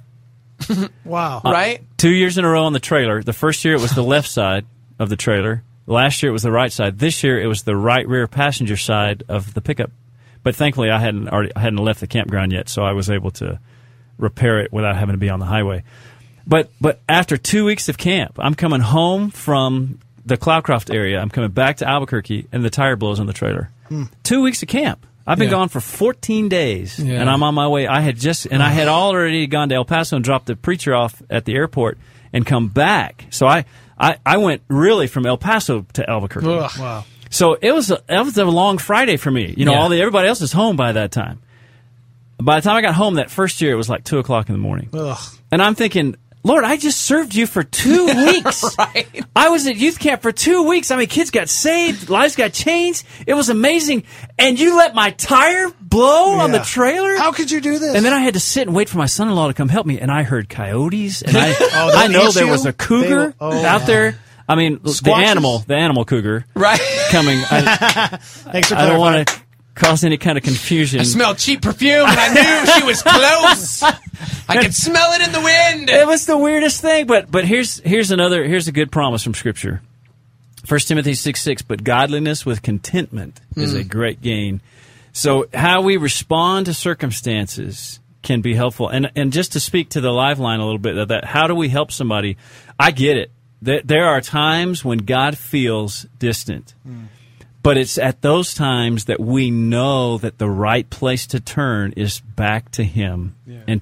Wow. Right? 2 years in a row on the trailer. The first year it was the left side of the trailer. Last year it was the right side. This year it was the right rear passenger side of the pickup. But thankfully I hadn't left the campground yet, so I was able to repair it without having to be on the highway. But after 2 weeks of camp, I'm coming home from the Cloudcroft area. I'm coming back to Albuquerque, and the tire blows on the trailer. 2 weeks of camp. I've been gone for 14 days, and I'm on my way. I had already gone to El Paso and dropped the preacher off at the airport and come back. So I went really from El Paso to Albuquerque. Ugh. Wow. So it was a long Friday for me. Everybody else is home by that time. By the time I got home that first year, it was like 2 o'clock in the morning. Ugh. And I'm thinking, Lord, I just served you for 2 weeks. Right. I was at youth camp for 2 weeks. I mean, kids got saved, lives got changed. It was amazing. And you let my tire blow on the trailer? How could you do this? And then I had to sit and wait for my son-in-law to come help me. And I heard coyotes. And I know there was a cougar out there. I mean, the animal cougar. Right. Coming. Thanks for I don't want to cause any kind of confusion. I smelled cheap perfume, and I knew she was close. I could smell it in the wind. It was the weirdest thing, but here's a good promise from Scripture. 1 Timothy 6:6, but godliness with contentment is a great gain. So how we respond to circumstances can be helpful. And just to speak to the live line a little bit of that, how do we help somebody? I get it. There are times when God feels distant. But it's at those times that we know that the right place to turn is back to Him, and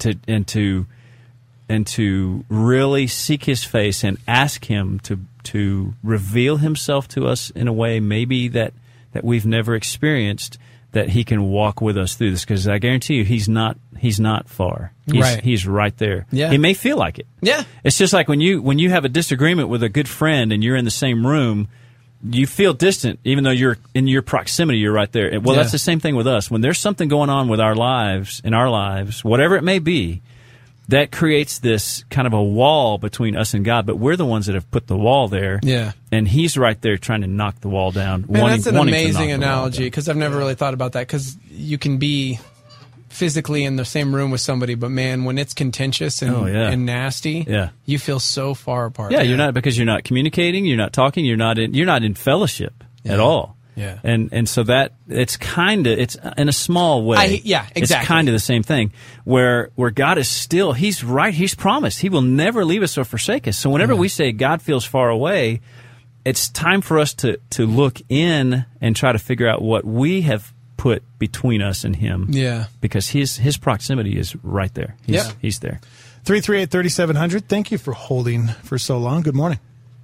to really seek His face and ask Him to reveal Himself to us in a way maybe that we've never experienced, that He can walk with us through this. Because I guarantee you, He's not far. He's right there. Yeah. He may feel like it. Yeah. It's just like when you have a disagreement with a good friend and you're in the same room. You feel distant, even though you're in your proximity, you're right there. Well, that's the same thing with us. When there's something going on with our lives, whatever it may be, that creates this kind of a wall between us and God. But we're the ones that have put the wall there. Yeah. And He's right there trying to knock the wall down. Man, that's an amazing analogy, because I've never really thought about that, because you can be physically in the same room with somebody, but man, when it's contentious and, and nasty, you feel so far apart. Yeah, you're not, because you're not communicating, you're not talking, you're not in fellowship at all. Yeah. And so that it's in a small way. Exactly. It's kind of the same thing where God is still, he's promised he will never leave us or forsake us. So whenever we say God feels far away, it's time for us to look in and try to figure out what we have put between us and him. Yeah. Because his proximity is right there. He's there. 338-3700. Thank you for holding for so long. Good morning.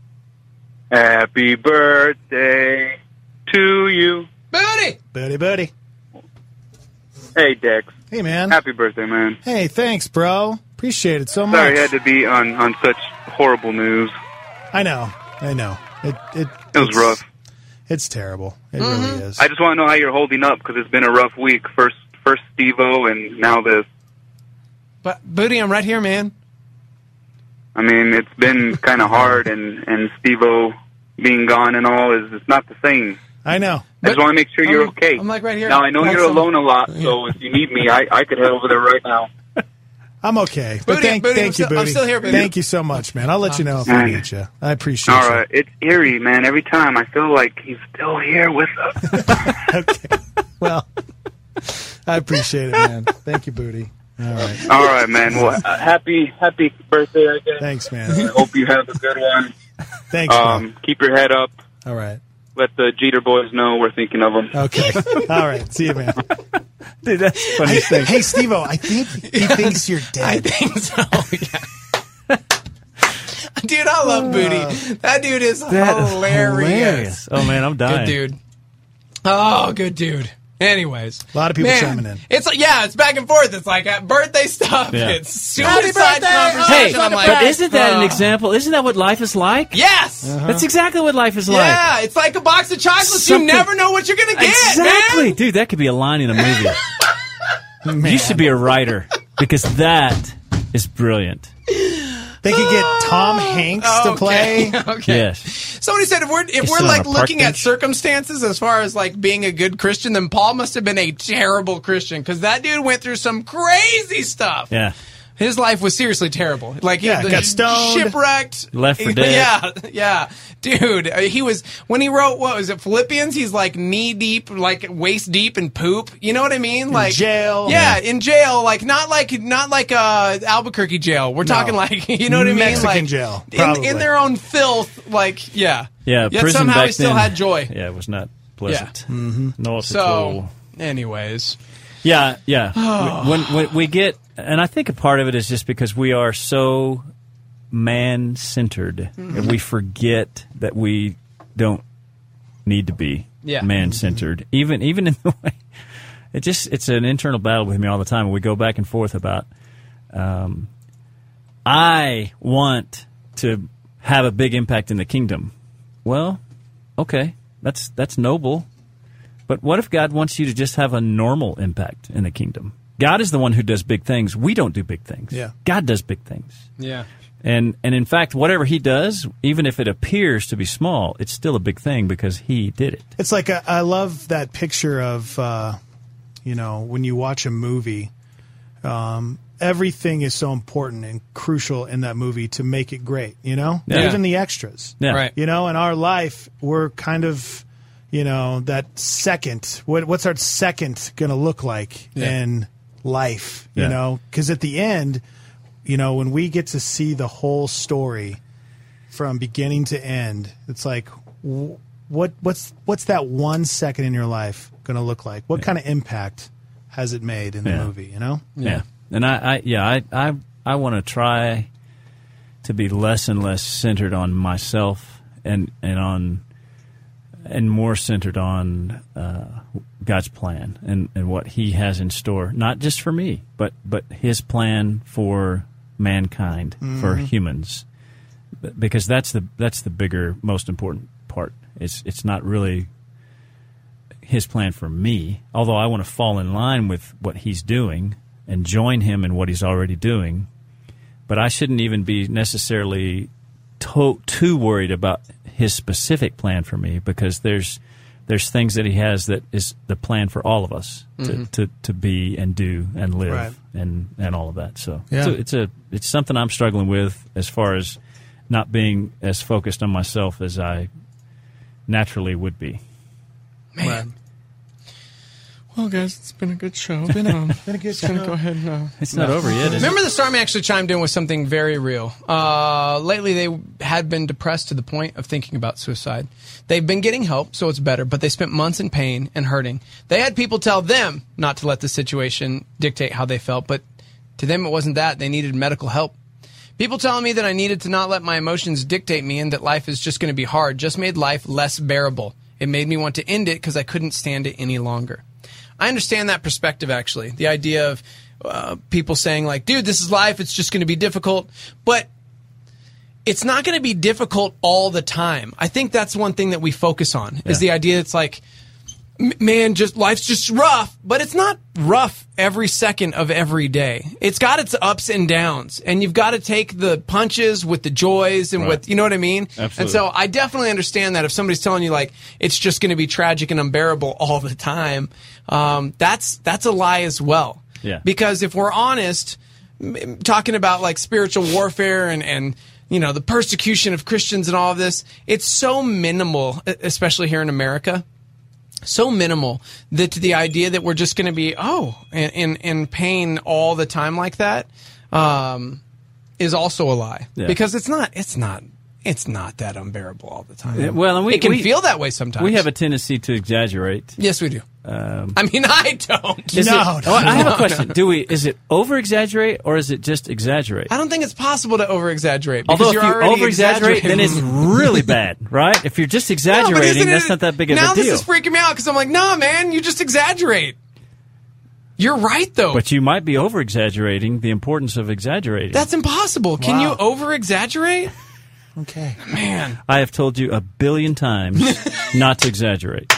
Happy birthday to you. Buddy. Hey, Dex. Hey, man. Happy birthday, man. Hey, thanks, bro. Appreciate it so much. Sorry I had to be on such horrible news. I know. It was rough. It's terrible. It really is. I just want to know how you're holding up, because it's been a rough week. First Steve-O, and now this. But, Booty, I'm right here, man. I mean, it's been kind of hard, and Steve-O being gone and all it's not the same. I know. I just want to make sure you're okay. I'm like right here. Now, I know you're alone a lot, so if you need me, I could head over there right now. I'm okay. But thank you, Booty. I'm still here, Booty. Thank you so much, man. I'll let you know if I need you. I appreciate All you. right. It's eerie, man. Every time I feel like he's still here with us. Okay. Well, I appreciate it, man. Thank you, Booty. All right, man. Well, happy birthday, I guess. Thanks, man. I hope you have a good one. Thanks, man. Keep your head up. All right. Let the Jeter boys know we're thinking of them. Okay. All right. See you, man. Dude, that's the funniest thing. Hey, Steve-O, I think he thinks you're dead. I think so, yeah. Dude, I love Booty. That dude is hilarious. Oh, man, I'm dying. Good dude. Oh, good dude. Anyways. A lot of people chiming in. It's back and forth. It's like birthday stuff. Yeah. It's suicide conversation. Hey, I'm like, but isn't that an example? Isn't that what life is like? Yes! That's exactly what life is like. Yeah, it's like a box of chocolates. Something- You never know what you're going to get, Exactly. man. Dude, that could be a line in a movie. You should be a writer, because that is brilliant. They could get Tom Hanks to play. Okay. Yes. Somebody said if we're on like a park looking at bench. circumstances as far as like being a good Christian, then Paul must have been a terrible Christian, because that dude went through some crazy stuff. Yeah. His life was seriously terrible. Like, got stoned, shipwrecked, left for dead. Yeah, dude. He was, when he wrote, what was it, Philippians? He's like knee deep, like waist deep in poop. You know what I mean? Like jail. Yeah, in jail. Like not like Albuquerque jail. We're talking like, you know what I mean? Mexican like jail, in their own filth. Like, yeah. Yeah, Yet prison somehow back he still then, had joy. Yeah, it was not pleasant. Yeah. No, it's So, anyways. Yeah. when we get, and I think a part of it is just because we are so man-centered, and we forget that we don't need to be man-centered. Even in the way, it's an internal battle with me all the time. And we go back and forth about, I want to have a big impact in the kingdom. Well, okay, that's noble. But what if God wants you to just have a normal impact in the kingdom? God is the one who does big things. We don't do big things. Yeah. God does big things. Yeah. And in fact, whatever he does, even if it appears to be small, it's still a big thing because he did it. It's like I love that picture of, when you watch a movie, everything is so important and crucial in that movie to make it great, Yeah. Even the extras. Yeah. Right. In our life, we're kind of, that second, what's our second going to look like in life, Because at the end, when we get to see the whole story from beginning to end, it's like, what's that 1 second in your life going to look like? What kind of impact has it made in the movie, Yeah. And I want to try to be less and less centered on myself and more centered on God's plan and what he has in store, not just for me, but his plan for mankind, for humans, because that's the bigger, most important part. It's not really his plan for me, although I want to fall in line with what he's doing and join him in what he's already doing, but I shouldn't even be necessarily too worried about his specific plan for me, because there's there's things that he has that is the plan for all of us to be and do and live Right. and all of that. So Yeah. it's something I'm struggling with as far as not being as focused on myself as I naturally would be. Man. Well, guys, it's been a good show. Been a good Just gonna show. go ahead and... It's not over yet, is it? Remember the Stormy actually chimed in with something very real. Lately, they had been depressed to the point of thinking about suicide. They've been getting help, so it's better, but they spent months in pain and hurting. They had people tell them not to let the situation dictate how they felt, but to them it wasn't that. They needed medical help. People telling me that I needed to not let my emotions dictate me and that life is just going to be hard just made life less bearable. It made me want to end it because I couldn't stand it any longer. I understand that perspective, actually. The idea of people saying, like, dude, this is life. It's just going to be difficult. But it's not going to be difficult all the time. I think that's one thing that we focus on, is the idea it's like, man, just life's just rough. But it's not rough every second of every day. It's got its ups and downs. And you've got to take the punches with the joys and with, you know what I mean? Absolutely. And so I definitely understand that if somebody's telling you, like, it's just going to be tragic and unbearable all the time, that's a lie as well. Yeah. Because if we're honest, talking about like spiritual warfare and you know, the persecution of Christians and all of this, it's so minimal, especially here in America. So minimal that the idea that we're just going to be in pain all the time like that is also a lie. Yeah. Because it's not that unbearable all the time. Yeah, well, and it can feel that way sometimes. We have a tendency to exaggerate. Yes, we do. I mean, I don't. I have a question. Is it over-exaggerate or is it just exaggerate? I don't think it's possible to over-exaggerate. Although if you're you already over-exaggerate, then it's exaggerating. really bad, right? If you're just exaggerating, that's not that big of a deal. Now this is freaking me out because I'm like, nah, man, you just exaggerate. You're right, though. But you might be over-exaggerating the importance of exaggerating. That's impossible. Can you over-exaggerate? Okay. Man. I have told you 1 billion times not to exaggerate.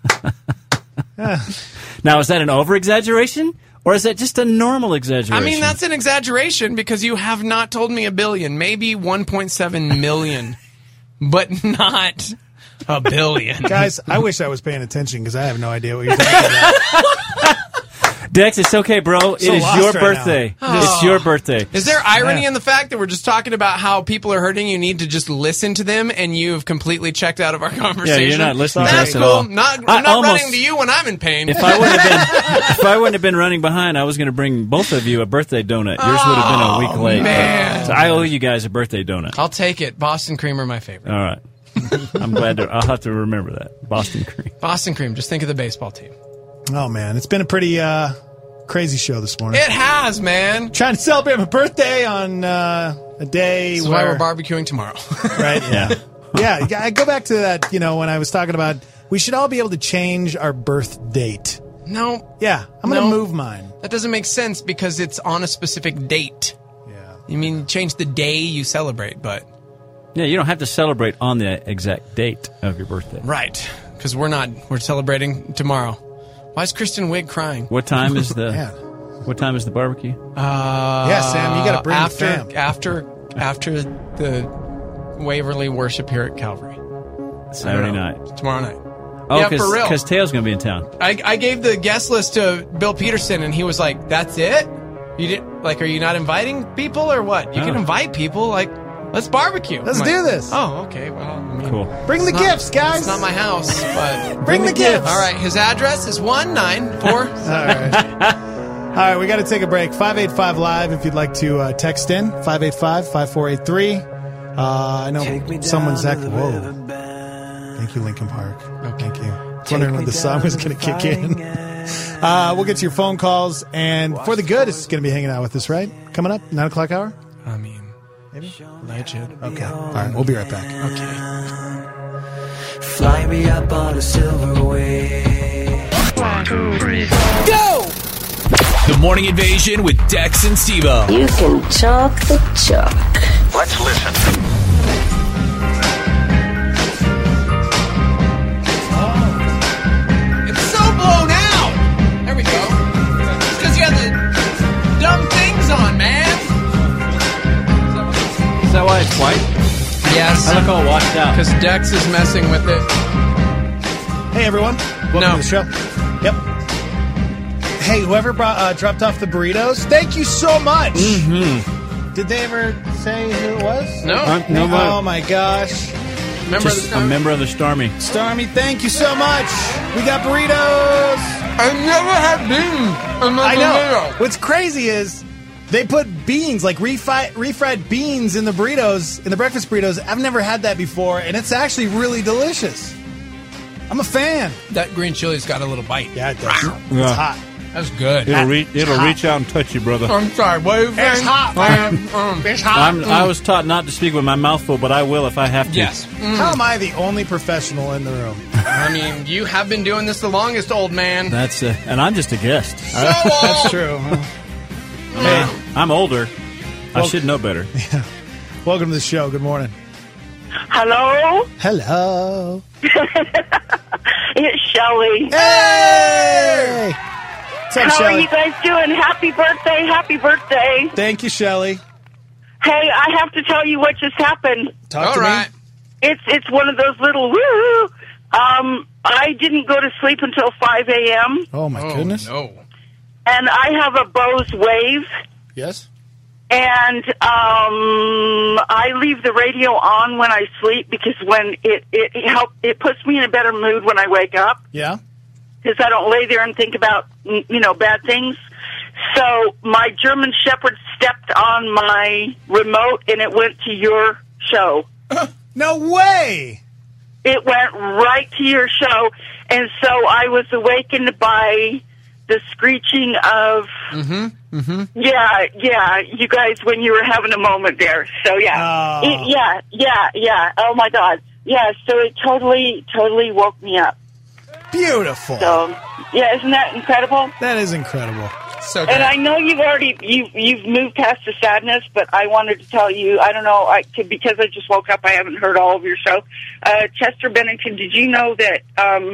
Now, is that an over-exaggeration or is that just a normal exaggeration? I mean, that's an exaggeration because you have not told me 1 billion, maybe 1.7 million, but not 1 billion. Guys, I wish I was paying attention because I have no idea what you're talking about. Dex, it's okay, bro. It So is lost your right birthday. now. It's your birthday. Is there irony in the fact that we're just talking about how people are hurting? You need to just listen to them, and you've completely checked out of our conversation. Yeah, you're not listening to That's us at cool. all. I'm I not almost- running to you when I'm in pain. If I wouldn't have been running behind, I was going to bring both of you a birthday donut. Yours would have been a week late. man. So I owe you guys a birthday donut. I'll take it. Boston cream are my favorite. All right. I'm glad I'll have to remember that. Boston cream. Boston cream. Just think of the baseball team. Oh, man. It's been a pretty crazy show this morning. It has, man. Trying to celebrate my birthday on a day This is why where... we're barbecuing tomorrow. Right? Yeah. I go back to that, when I was talking about we should all be able to change our birth date. No. Yeah, I'm going to move mine. That doesn't make sense because it's on a specific date. Yeah. You mean change the day you celebrate, but... Yeah, you don't have to celebrate on the exact date of your birthday. Right. Because we're celebrating tomorrow. Why is Kristen Wiig crying? What time is the What time is the barbecue? Yeah, Sam, you got to bring after, the fam. After the Waverly worship here at Calvary. Saturday night. Tomorrow night. Oh, yeah, for real. Because Taylor's going to be in town. I gave the guest list to Bill Peterson, and he was like, "That's it? You didn't are you not inviting people or what? You can invite people. Like, let's barbecue. Let's I'm do like, this. Oh, okay. Well, I mean, cool. Bring the gifts, guys. It's not my house, but Bring the gifts. All right. His address is 194. All right, we got to take a break. 585 Live if you'd like to text in. 585-5483. I know someone's acting. Whoa. Thank you, Linkin Park. Oh, thank you. I was wondering when the song was going to kick in. We'll get to your phone calls. And For the Good is going to be hanging out with us, right? Coming up, 9 o'clock hour? I mean, maybe? Legend. Okay. All right, we'll be right back. Okay. Fly me up on a silver wave. 1, 2, 3, Go! The Morning Invasion with Dex and Steve-O. You can chalk the chalk. Let's listen. It's so blown out. There we go. It's because you have the dumb things on, man. Is that why it's white? Yes. I look all washed out. Because Dex is messing with it. Hey, everyone. Welcome to the show. Yep. Hey, whoever dropped off the burritos, thank you so much. Mm-hmm. Did they ever say who it was? No. Oh, my gosh. Just a member of the Stormy. Stormy, thank you so much. We got burritos. I never had beans. I know. What's crazy is they put beans, like refried beans in the burritos, in the breakfast burritos. I've never had that before, and it's actually really delicious. I'm a fan. That green chili's got a little bite. Yeah, it does. It's hot. That's good. It'll reach out and touch you, brother. I'm sorry. What are you saying? It's hot, man. It's hot. I was taught not to speak with my mouth full, but I will if I have to. Yes. How am I the only professional in the room? I mean, you have been doing this the longest, old man. That's and I'm just a guest. That's true. Hey, I'm older. I should know better. Yeah. Welcome to the show. Good morning. Hello? Hello. It's Shelley. Hey! What's up, How Shelley? are you guys doing? Happy birthday, happy birthday. Thank you, Shelley. Hey, I have to tell you what just happened. Talk to me. It's one of those little woo. I didn't go to sleep until 5 a.m. Oh, my goodness. No. And I have a Bose Wave. Yes? And I leave the radio on when I sleep because when it puts me in a better mood when I wake up. Yeah. Because I don't lay there and think about, bad things. So my German Shepherd stepped on my remote and it went to your show. No way! It went right to your show. And so I was awakened by the screeching of, yeah, you guys, when you were having a moment there. So, yeah. Oh. Yeah. Oh, my God. Yeah, so it totally woke me up. Beautiful. So, yeah, isn't that incredible? That is incredible. So good. And I know you've moved past the sadness, but I wanted to tell you, I don't know, because I just woke up, I haven't heard all of your show. Chester Bennington, did you know that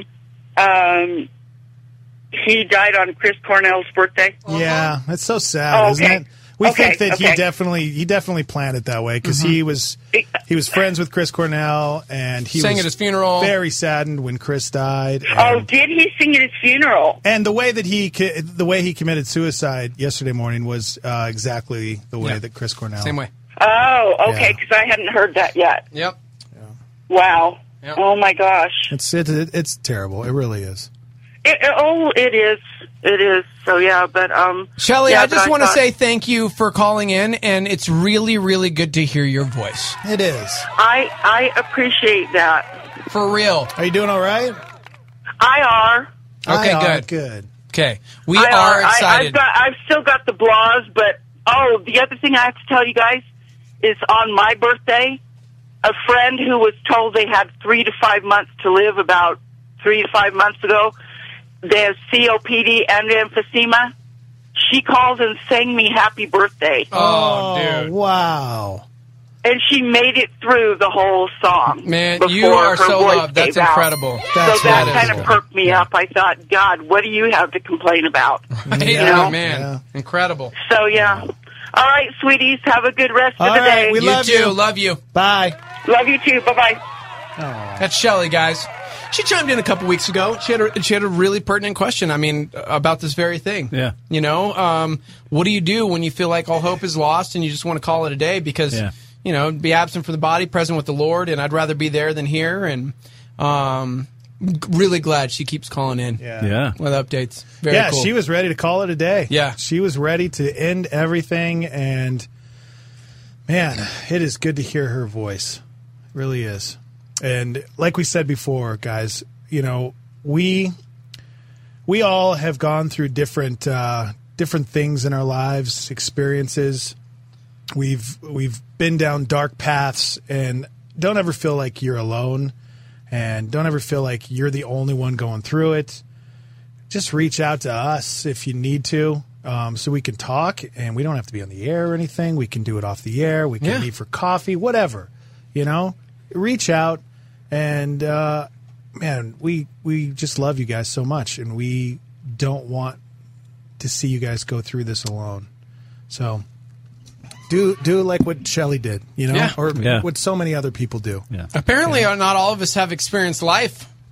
he died on Chris Cornell's birthday? Yeah, that's so sad, isn't it? We think that he definitely planned it that way because he was friends with Chris Cornell and he sang was at his funeral. Very saddened when Chris died. Oh, did he sing at his funeral? And the way that he committed suicide yesterday morning was exactly the way that Chris Cornell. Same way. Oh, okay, because I hadn't heard that yet. Yep. Wow. Yep. Oh my gosh. It's terrible. It really is. It is. It is. So yeah, but Shelley, yeah, I just want to say thank you for calling in, and it's really, really good to hear your voice. It is. I appreciate that. For real. Are you doing all right? Okay, good. Okay, we are excited. I've still got the blahs, but the other thing I have to tell you guys is on my birthday, a friend who was told they had 3 to 5 months to live about 3 to 5 months ago. They have COPD and emphysema. She called and sang me happy birthday. Oh, dude. Wow. And she made it through the whole song. Man, you are so loved. That's incredible. So that kind of perked me up. I thought, God, what do you have to complain about? Man. Incredible. So, yeah. All right, sweeties, have a good rest of the day. We love you. Love you. Bye. Love you too. Bye-bye. That's Shelley, guys. She chimed in a couple weeks ago. She had a really pertinent question. I mean, about this very thing. Yeah. What do you do when you feel like all hope is lost and you just want to call it a day? Because, be absent from the body, present with the Lord, and I'd rather be there than here. And really glad she keeps calling in. Yeah. With updates. Very cool. She was ready to call it a day. Yeah. She was ready to end everything, and man, it is good to hear her voice. It really is. And like we said before, guys, we all have gone through different things in our lives, experiences. We've been down dark paths, and don't ever feel like you're alone, and don't ever feel like you're the only one going through it. Just reach out to us if you need to, so we can talk, and we don't have to be on the air or anything. We can do it off the air. We can meet for coffee, whatever. Reach out, and man, we just love you guys so much, and we don't want to see you guys go through this alone. So do like what Shelley did, or what so many other people do. Yeah. Apparently, not all of us have experienced life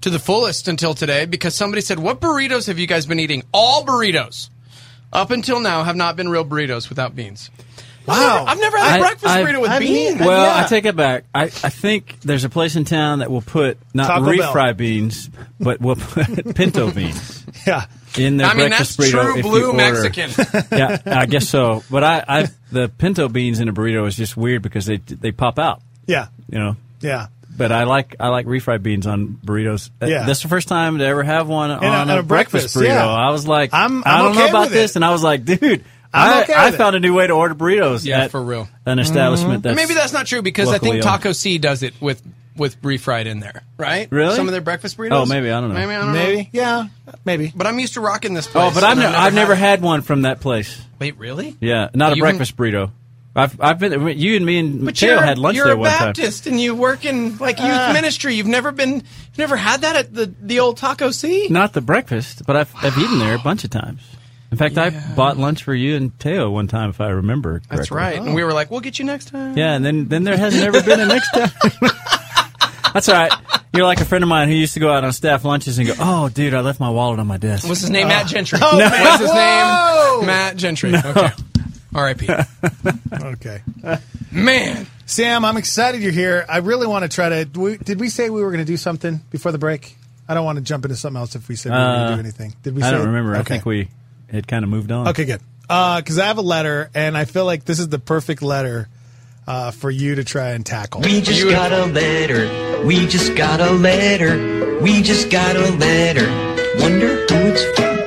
to the fullest until today because somebody said, what burritos have you guys been eating? All burritos up until now have not been real burritos without beans. Wow. I've never had a breakfast burrito with beans. Well, I take it back. I think there's a place in town that will put not Taco refried beans, but will put pinto beans. Yeah. In their breakfast that's burrito. true if blue you order. Mexican. Yeah, I guess so. But the pinto beans in a burrito is just weird because they pop out. Yeah. You know. Yeah. But I like refried beans on burritos. Yeah. That's the first time to ever have one on a a breakfast burrito. yeah. I was like, I don't okay know about with this, it. and I was like, dude, I'm okay I with found a new way to order burritos. Yeah, at for real. An establishment that's Maybe that's not true because I think locally Taco C does it with refried in there, right? Really? Some of their breakfast burritos. Oh, maybe I don't know. Maybe I don't know. Maybe. Yeah. Maybe. But I'm used to rocking this place. Oh, but I've never had one from that place. Wait, really? Yeah, not a You've breakfast burrito. I've been. You and me and But Mateo had lunch you're there a one time. Baptist and you work in like youth ministry. You've never had that at the old Taco C? Not the breakfast, but I've eaten there a bunch of times. In fact, I bought lunch for you and Teo one time, if I remember correctly. That's right. And we were like, we'll get you next time. Yeah, and then there has never been a next time. That's all right. You're like a friend of mine who used to go out on staff lunches and go, oh, dude, I left my wallet on my desk. What's his name? Matt Gentry. Oh, no. man. What's his Whoa. name? Matt Gentry. No. Okay. R.I.P. Okay. Man. Sam, I'm excited you're here. I really want to try to... Did we say we were going to do something before the break? I don't want to jump into something else if we said we were going to do anything. Did we say I don't remember. Okay. I think we had kind of moved on. Okay, good. Because I have a letter, and I feel like this is the perfect letter for you to try and tackle. We just got a letter. We just got a letter. We just got a letter. Wonder who it's from.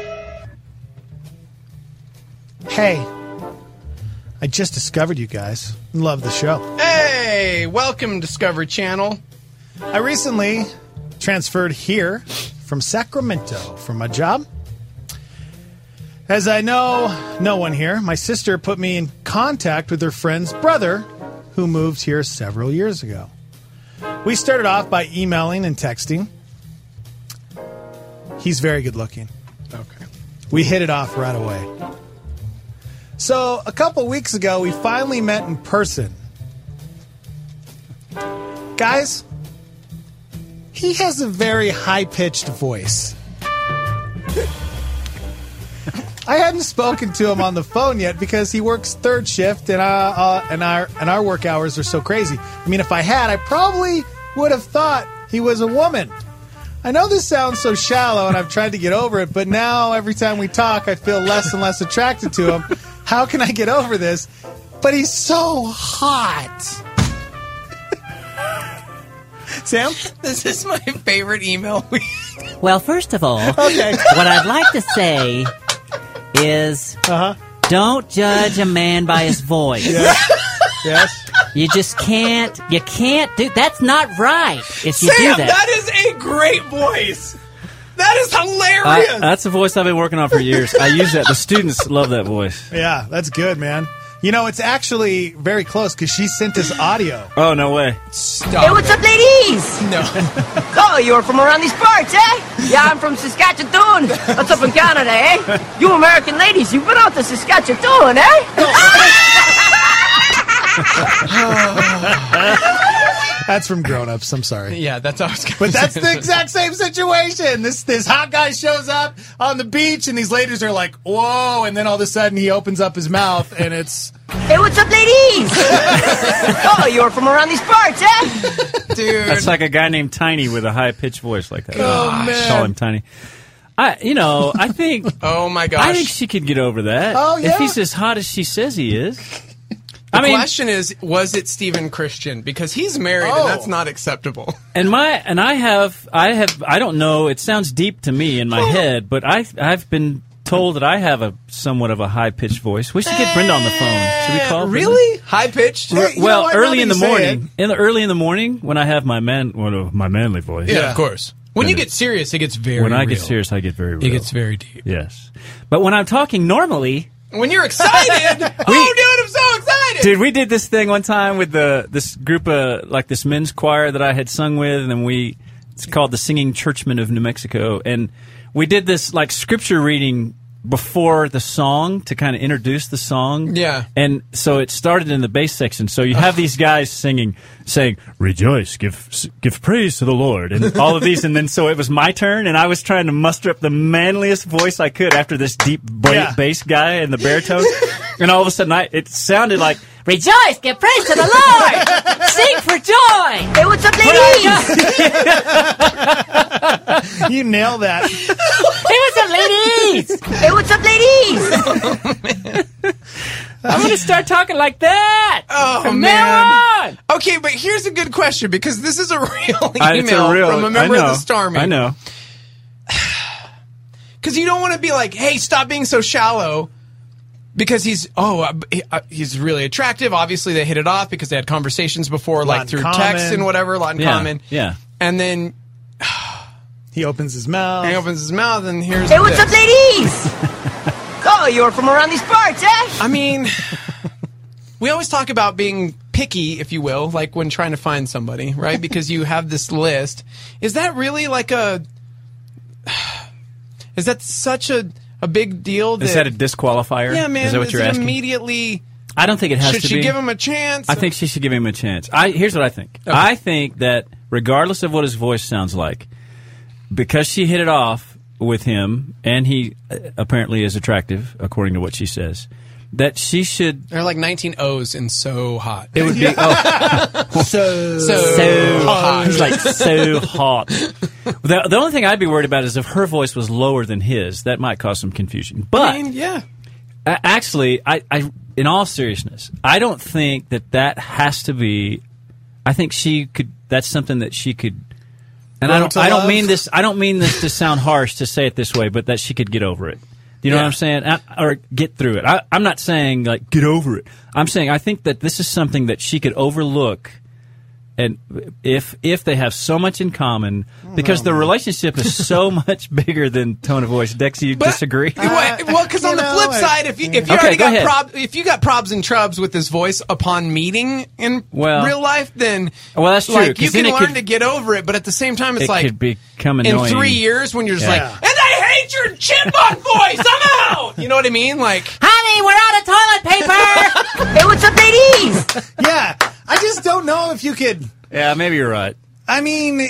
Hey, I just discovered you guys. Love the show. Hey, welcome Discovery Channel. I recently transferred here from Sacramento for my job. As I know no one here, my sister put me in contact with her friend's brother who moved here several years ago. We started off by emailing and texting. He's very good looking. Okay. We hit it off right away. So, a couple weeks ago, we finally met in person. Guys, he has a very high-pitched voice. I hadn't spoken to him on the phone yet because he works third shift and our work hours are so crazy. I mean, if I had, I probably would have thought he was a woman. I know this sounds so shallow and I've tried to get over it, but now every time we talk, I feel less and less attracted to him. How can I get over this? But he's so hot. Sam? This is my favorite email. Well, first of all, okay. What I'd like to say is don't judge a man by his voice. Yes. You just can't do that's not right if you Sam, do that. that is a great voice. That is hilarious. That's a voice I've been working on for years. I use that. The students love that voice. Yeah, that's good, man. You know, it's actually very close because she sent us audio. Oh, no way. Stop. Hey, what's up, ladies? No. Oh, you're from around these parts, eh? Yeah, I'm from Saskatchewan. That's up in Canada, eh? You American ladies, you've been out to Saskatchewan, That's from Grown Ups. I'm sorry. Yeah, that's how I was going to But that's the exact same situation. This hot guy shows up on the beach, and these ladies are like, whoa, and then all of a sudden he opens up his mouth, and it's... Hey, what's up, ladies? Oh, you're from around these parts, eh? Dude. That's like a guy named Tiny with a high-pitched voice like that. Oh, man. Call him Tiny. I think... Oh, my gosh. I think she could get over that. Oh, yeah? If he's as hot as she says he is. The question is, was it Stephen Christian? Because he's married, and that's not acceptable. I don't know. It sounds deep to me in my head, but I've been told that I have a somewhat of a high pitched voice. We should get Brenda on the phone. Should we call? Really high pitched? Well, early in the morning. Early in the morning when I have my manly voice. Yeah, of course. When you get serious, it gets very. When I real. get serious, I get very real. It gets very deep. Yes, but when I'm talking normally. When you're excited, dude, I'm so excited. Dude, we did this thing one time with this group of this men's choir that I had sung with, and it's called the Singing Churchmen of New Mexico, and we did this scripture reading before the song to kind of introduce the song. Yeah. And so it started in the bass section. So you have these guys saying, "Rejoice, give praise to the Lord," and all of these. And then so it was my turn, and I was trying to muster up the manliest voice I could after this deep bass guy and the baritone. And all of a sudden, it sounded like, Rejoice, give praise to the Lord. Sing for joy. Hey, what's up, ladies? You nailed that. Hey, what's up, ladies? Hey, what's up, ladies? I'm going to start talking like that. Oh, from man. now on. Okay, but here's a good question, because this is a real it's email a real, from a member I know, of the Starman. I know. Because you don't want to be like, hey, stop being so shallow. Because he's really attractive. Obviously, they hit it off because they had conversations before, like through text and whatever, a lot in common. Yeah. And then he opens his mouth. And here's Hey, what's up, ladies? Oh, you're from around these parts, eh? I mean, we always talk about being picky, if you will, like when trying to find somebody, right? Because you have this list. Is that really like is that such a big deal? Is that a disqualifier? Yeah, man. Is that what you're asking? Immediately? I don't think it has to be. Should she give him a chance? I think she should give him a chance. Here's what I think. Okay. I think that regardless of what his voice sounds like, because she hit it off with him, and he apparently is attractive, according to what she says, that she should... There are like 19 O's in so hot. It would be... so hot. He's like, so hot. The only thing I'd be worried about is if her voice was lower than his. That might cause some confusion. But... I mean, yeah. Actually, I in all seriousness, I don't think that has to be... I think she could... That's something that she could... And I don't mean this to sound harsh to say it this way, but that she could get over it. Do you know what I'm saying? Or get through it. I'm not saying, like, get over it. I'm saying I think that this is something that she could overlook, and if they have so much in common, because the relationship is so much bigger than tone of voice. Dex, you disagree? Well, because on the flip side, if you already got probs and trubs with this voice upon meeting in real life, then that's true. Like, you can learn to get over it, but at the same time, it's like could become annoying. In 3 years when you're just like, and I hate your chipmunk voice. I'm out. You know what I mean? Like, honey, we're out of toilet paper. Hey, what's up, ladies? Yeah, I just don't know if you could. Yeah, maybe you're right. I mean,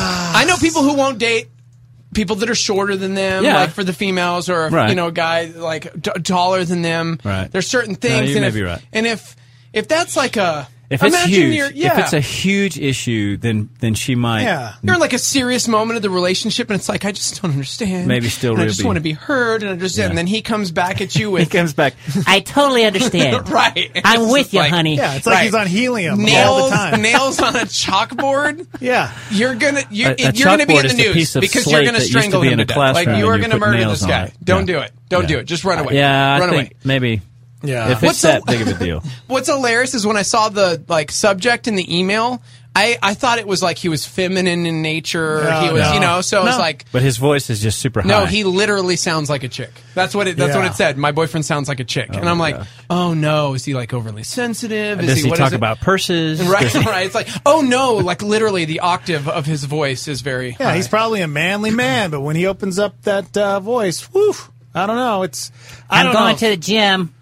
I know people who won't date people that are shorter than them, like for the females, or a guy like taller than them. Right. There's certain things. You may be right. And if that's like if it's huge, if it's a huge issue, then she might. Yeah. You're in like a serious moment of the relationship, and it's like, I just don't understand. Maybe still I just want to be heard, and and then he comes back at you with. He comes back. I totally understand. Right. I'm with you, honey. Yeah, it's like he's on helium all the time. Nails on a chalkboard. Yeah. You're gonna be in chalkboard the is news piece of because slate you're gonna that used to strangle be him in to a death. classroom Like, you are and you gonna put murder nails this on guy. it. Don't do it. Don't do it. Just run away. Yeah, run I think away. maybe. Yeah. If it's that big of a deal. What's hilarious is when I saw the subject in the email, I thought it was like he was feminine in nature. No, he was, no. so it's like. But his voice is just super high. No, he literally sounds like a chick. That's what it said. My boyfriend sounds like a chick, and I'm like, oh no, is he like overly sensitive? Does he talk about purses? Right, right. It's like, oh no, like literally the octave of his voice is very high. Yeah, he's probably a manly man, but when he opens up that voice, whew, I don't know. I'm going to the gym.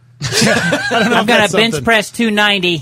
I'm going to bench press 290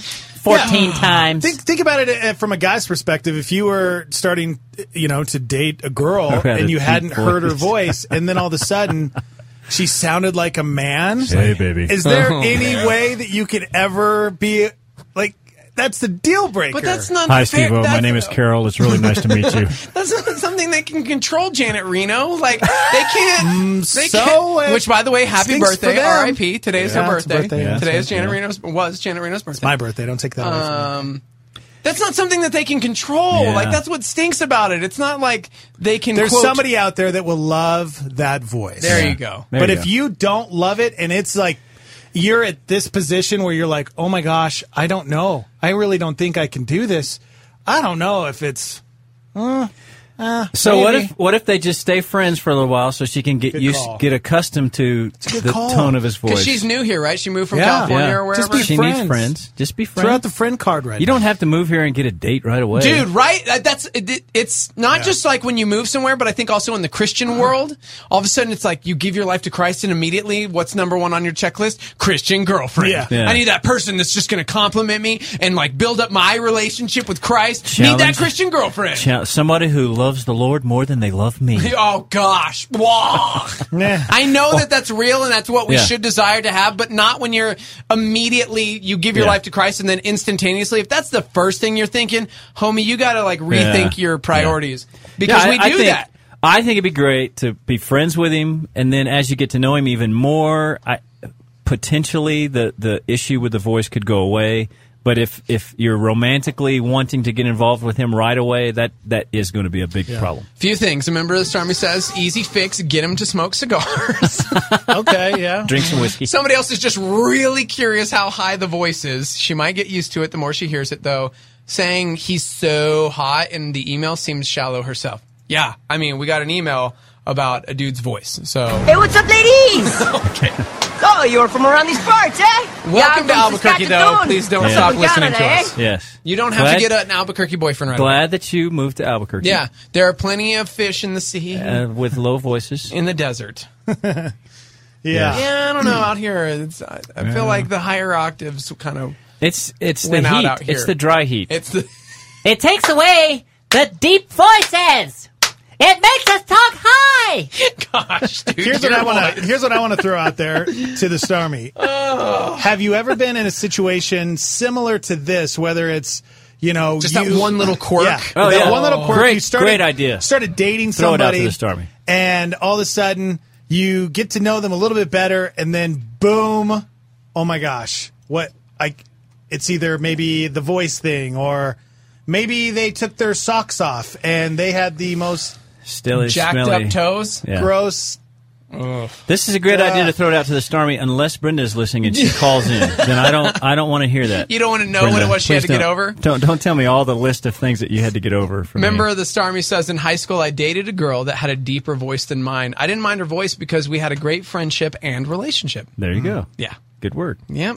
14 times. Think about it from a guy's perspective. If you were starting, to date a girl and you hadn't heard her voice, and then all of a sudden she sounded like a man. Hey, baby. Is there any way that you could ever be like? That's the deal breaker. But that's not Hi, fair. Steve-O. My name is Carol. It's really nice to meet you. That's not something they can control, Janet Reno. Like, they can't. Which, by the way, happy birthday, R.I.P. Today is her birthday. Today is Janet Reno's birthday. It's my birthday. Don't take that away from me. That's not something that they can control. Yeah. Like, that's what stinks about it. It's not like they can. There's somebody out there that will love that voice. There you go. But if you don't love it, and it's like you're at this position where you're like, oh my gosh, I don't know. I really don't think I can do this. I don't know if it's. I So maybe. what if they just stay friends for a little while so she can get accustomed to the tone of his voice? Because she's new here, right? She moved from California or wherever. She needs friends. Just be friends. Throw out the friend card right You don't have to move here and get a date right away. Dude, right? It's not just like when you move somewhere, but I think also in the Christian world, all of a sudden it's like you give your life to Christ and immediately what's number one on your checklist? Christian girlfriend. Yeah. I need that person that's just going to compliment me and like build up my relationship with Christ. Need that Christian girlfriend. Somebody who loves the Lord more than they love me. Oh, gosh. Whoa. I know that's real and that's what we should desire to have, but not when you're immediately, you give your life to Christ and then instantaneously. If that's the first thing you're thinking, homie, you got to like rethink your priorities. Because we do that. I think it'd be great to be friends with him, and then as you get to know him even more, potentially the issue with the voice could go away. But if you're romantically wanting to get involved with him right away, that is going to be a big problem. Few things. A member of the Stormy says, easy fix, get him to smoke cigars. Okay, yeah. Drink some whiskey. Somebody else is just really curious how high the voice is. She might get used to it the more she hears it, though. Saying he's so hot in the email seems shallow herself. Yeah, I mean, we got an email about a dude's voice, so... Hey, what's up, ladies? Okay. Oh, you're from around these parts, eh? Welcome to Albuquerque, though. Please don't stop listening to Canada, us. Yes. You don't have to get an Albuquerque boyfriend right away. Glad that you moved to Albuquerque. Yeah, there are plenty of fish in the sea. With low voices. In the desert. Yeah, I don't know. Out here, I feel like the higher octaves kind of It's the went heat. out here. It's the dry heat. It takes away the deep voices. It makes us talk high. Gosh, dude. Here's what I want to throw out there to the Stormy. Have you ever been in a situation similar to this, whether it's just that one little quirk? Yeah, one little quirk. Great idea. Started dating Throw somebody, it out to the Stormy. and all of a sudden you get to know them a little bit better, and then boom, oh my gosh, it's either maybe the voice thing, or maybe they took their socks off and they had the most jacked smelly. up toes. Yeah. Gross. Ugh. This is a great idea to throw it out to the Stormy, unless Brenda's listening and she calls in. Then I don't want to hear that. You don't want to know Brenda, what it was she had to get over? Don't tell me all the list of things that you had to get over. Member of the Stormy says, in high school, I dated a girl that had a deeper voice than mine. I didn't mind her voice because we had a great friendship and relationship. There you go. Yeah. Good word. Yep.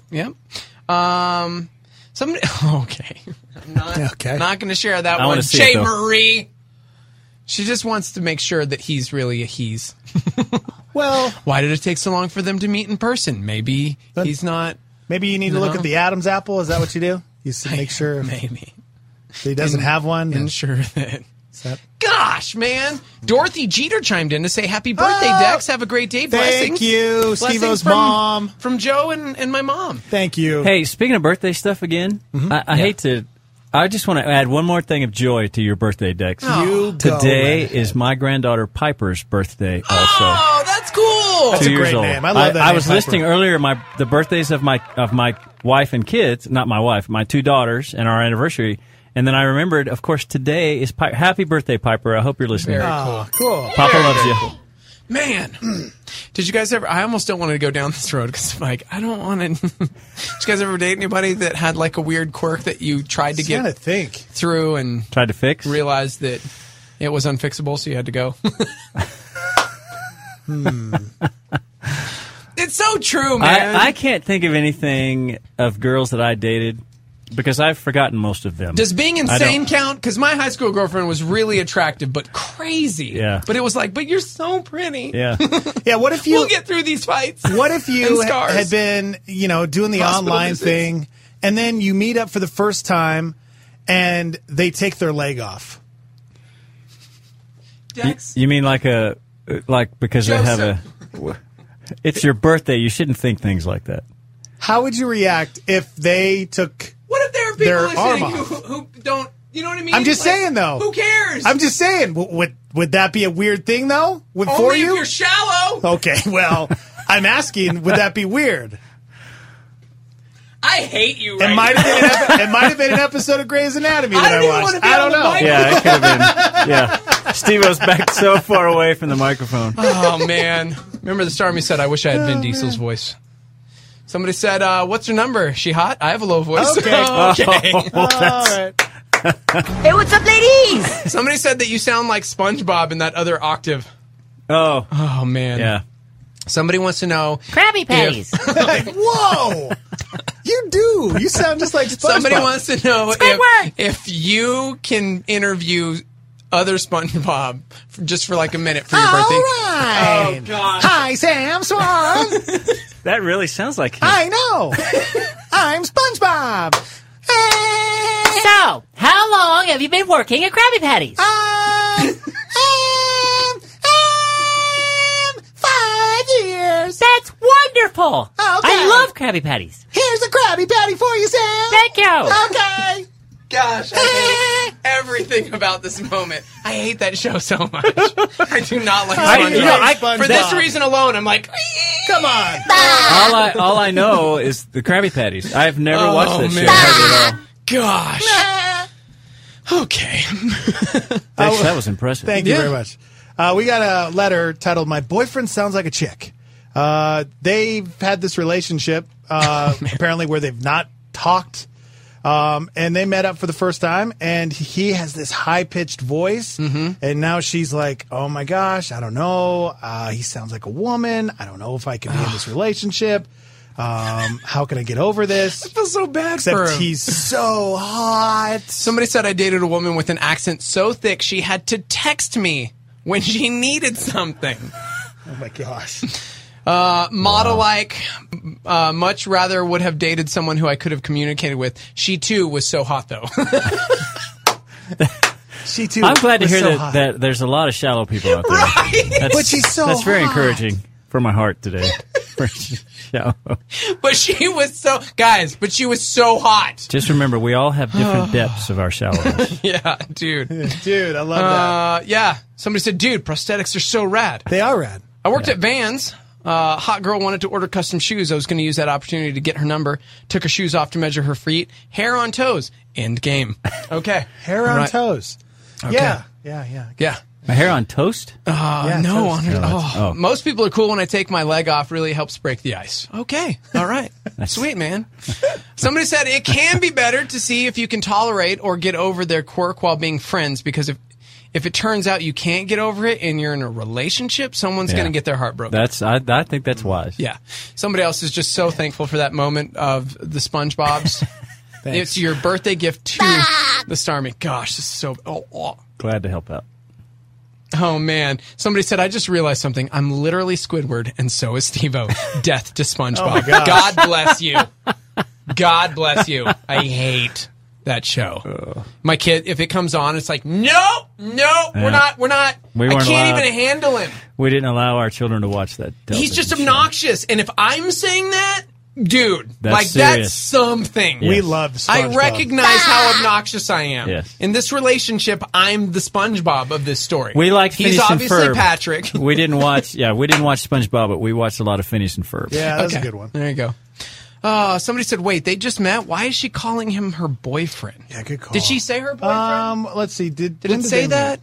Somebody. Okay. I'm not going to share that I one. see Jay it, though. Marie. She just wants to make sure that he's really a he's. Well, why did it take so long for them to meet in person? Maybe he's not. Maybe you need to look at the Adam's apple. Is that what you do? You make sure maybe he doesn't have one. Ensure that. Gosh, man. Dorothy Jeter chimed in to say, happy birthday, Dex. Have a great day. Thank you, Steve-O's mom. From Joe and my mom. Thank you. Hey, speaking of birthday stuff again, I hate to... I just want to add one more thing of joy to your birthday, Dex. Today is my granddaughter Piper's birthday also. Oh, that's cool. That's 2 a years great old. name. I love that I name, was Piper. listing earlier the birthdays of my wife and kids, not my wife, my two daughters, and our anniversary. And then I remembered, of course, today is Piper. Happy birthday, Piper. I hope you're listening. Very cool. Papa loves you. Man, did you guys ever... I almost don't want to go down this road because, like, I don't want to... Did you guys ever date anybody that had, like, a weird quirk that you tried to get through and... Tried to fix? Realized that it was unfixable, so you had to go? It's so true, man. I can't think of anything of girls that I dated because I've forgotten most of them. Does being insane count? Because my high school girlfriend was really attractive, but crazy. Yeah. But it was like, but you're so pretty. Yeah. Yeah, what if you... We'll get through these fights. What if you And scars. had been, doing the Hospital online visits. thing, and then you meet up for the first time, and they take their leg off? Dex? You mean because they have a... It's your birthday. You shouldn't think things like that. How would you react if they took What if there are people their arm listening off? who don't... You know what I mean? I'm just saying, though. Who cares? I'm just saying. Would that be a weird thing, though? For Only you? if you're shallow. Okay, well, I'm asking, would that be weird? I hate you It might have been an episode of Grey's Anatomy that I watched. I don't know. Yeah, it could have been. Yeah. Steve-O's back so far away from the microphone. Oh, man. Remember the Stormy said, I wish I had Vin Diesel's voice. Somebody said, what's her number? She hot? I have a low voice. Okay. Okay. Oh, that's- Hey, what's up, ladies? Somebody said that you sound like SpongeBob in that other octave. Oh man. Yeah. Somebody wants to know Krabby Patties. Whoa! You do. You sound just like SpongeBob. Somebody wants to know Squidward! if you can interview other SpongeBob just for like a minute for your birthday. right. Oh, gosh. Hi, Sam Swan. That really sounds like him. I know. I'm SpongeBob. So, how long have you been working at Krabby Patties? 5 years. That's wonderful. Okay. I love Krabby Patties. Here's a Krabby Patty for you, Sam. Thank you. Okay. Gosh, I hate everything about this moment. I hate that show so much. I do not like SpongeBob. For this reason alone, I'm like, come on. All I know is the Krabby Patties. I've never watched that show at all. Gosh. Okay. Thanks, that was impressive. Thank you very much. We got a letter titled "My Boyfriend Sounds Like a Chick." They've had this relationship apparently where they've not talked. And they met up for the first time, and he has this high-pitched voice, and now she's like, oh, my gosh, I don't know. He sounds like a woman. I don't know if I can be in this relationship. How can I get over this? I feel so bad Except for him. he's so hot. Somebody said I dated a woman with an accent so thick she had to text me when she needed something. Oh, my gosh. Model-like, much rather would have dated someone who I could have communicated with. She, too, was so hot, though. She, too, I'm glad to was hear so that, that there's a lot of shallow people out there. Right? But she's so That's very hot. encouraging for my heart today. Shallow. But she was so... Guys, but she was so hot. Just remember, we all have different depths of our shallowness. Yeah, dude. Dude, I love that. Yeah. Somebody said, dude, prosthetics are so rad. They are rad. I worked at Vans. Hot girl wanted to order custom shoes. I was going to use that opportunity to get her number. Took her shoes off to measure her feet. Hair on toes. End game. Okay. Hair on Right. toes. Okay. Yeah. My hair on toast? No. toast. Oh. Most people are cool when I take my leg off. Really helps break the ice. Okay. All right. Sweet, man. Somebody said it can be better to see if you can tolerate or get over their quirk while being friends, because if it turns out you can't get over it and you're in a relationship, someone's going to get their heart broken. I think that's wise. Yeah. Somebody else is just so thankful for that moment of the SpongeBob's. It's your birthday gift to the Starmie. Gosh, this is so... Glad to help out. Oh, man. Somebody said, I just realized something. I'm literally Squidward, and so is Steve-O. Death to SpongeBob. Oh my gosh. God bless you. God bless you. I hate that show. My kid, if it comes on, it's like, no, we're not. We I weren't can't allowed. even handle him. We didn't allow our children to watch that. He's just television show. obnoxious. And if I'm saying that, dude, That's that's serious. something. Yes. We love SpongeBob. I recognize how obnoxious I am. Yes. In this relationship, I'm the SpongeBob of this story. We liked He's Phineas and obviously Ferb. Patrick. We didn't watch SpongeBob, but we watched a lot of Phineas and Ferb. Yeah, that's Okay. a good one. There you go. Somebody said, wait, they just met? Why is she calling him her boyfriend? Yeah, good call. Did she say her boyfriend? Let's see. Did Did it say that?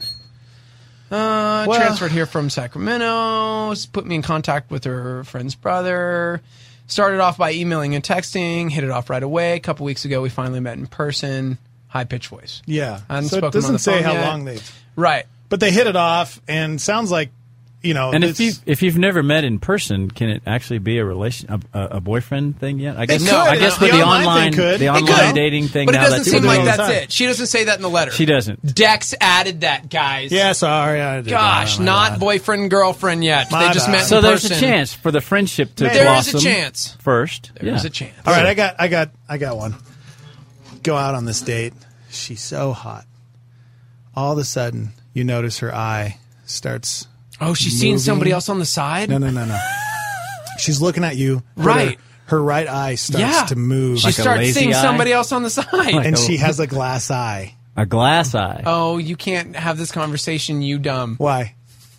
Well- Transferred here from Sacramento. Put me in contact with her friend's brother. Started off by emailing and texting. Hit it off right away. A couple weeks ago, we finally met in person. High-pitched voice. Yeah. I hadn't So it spoken on doesn't the say phone how yet. long they've... Right. But they hit it off, and sounds like, And it's- if you've never met in person, can it actually be a boyfriend thing yet? I guess could. I guess with The the online online thing could. the It online could. dating thing But it now doesn't that's seem what like they're that's doing all the it. She doesn't say that in the letter. time. She doesn't. Dex added that, guys. Yeah, sorry. I did Gosh, that. not boyfriend, girlfriend yet. My They just bad. met in So there's person. a chance for the friendship to There is a blossom chance. first. There's a chance. All right, I got one. Go out on this date. She's so hot. All of a sudden, you notice her eye starts. Oh, she's seeing moving. somebody else on the side? No. She's looking at you. but Right. Her right eye starts Yeah. to move. She Like a starts lazy seeing eye? somebody else on the side. Like and a- she has a glass eye. A glass eye. Oh, you can't have this conversation, you dumb. Why?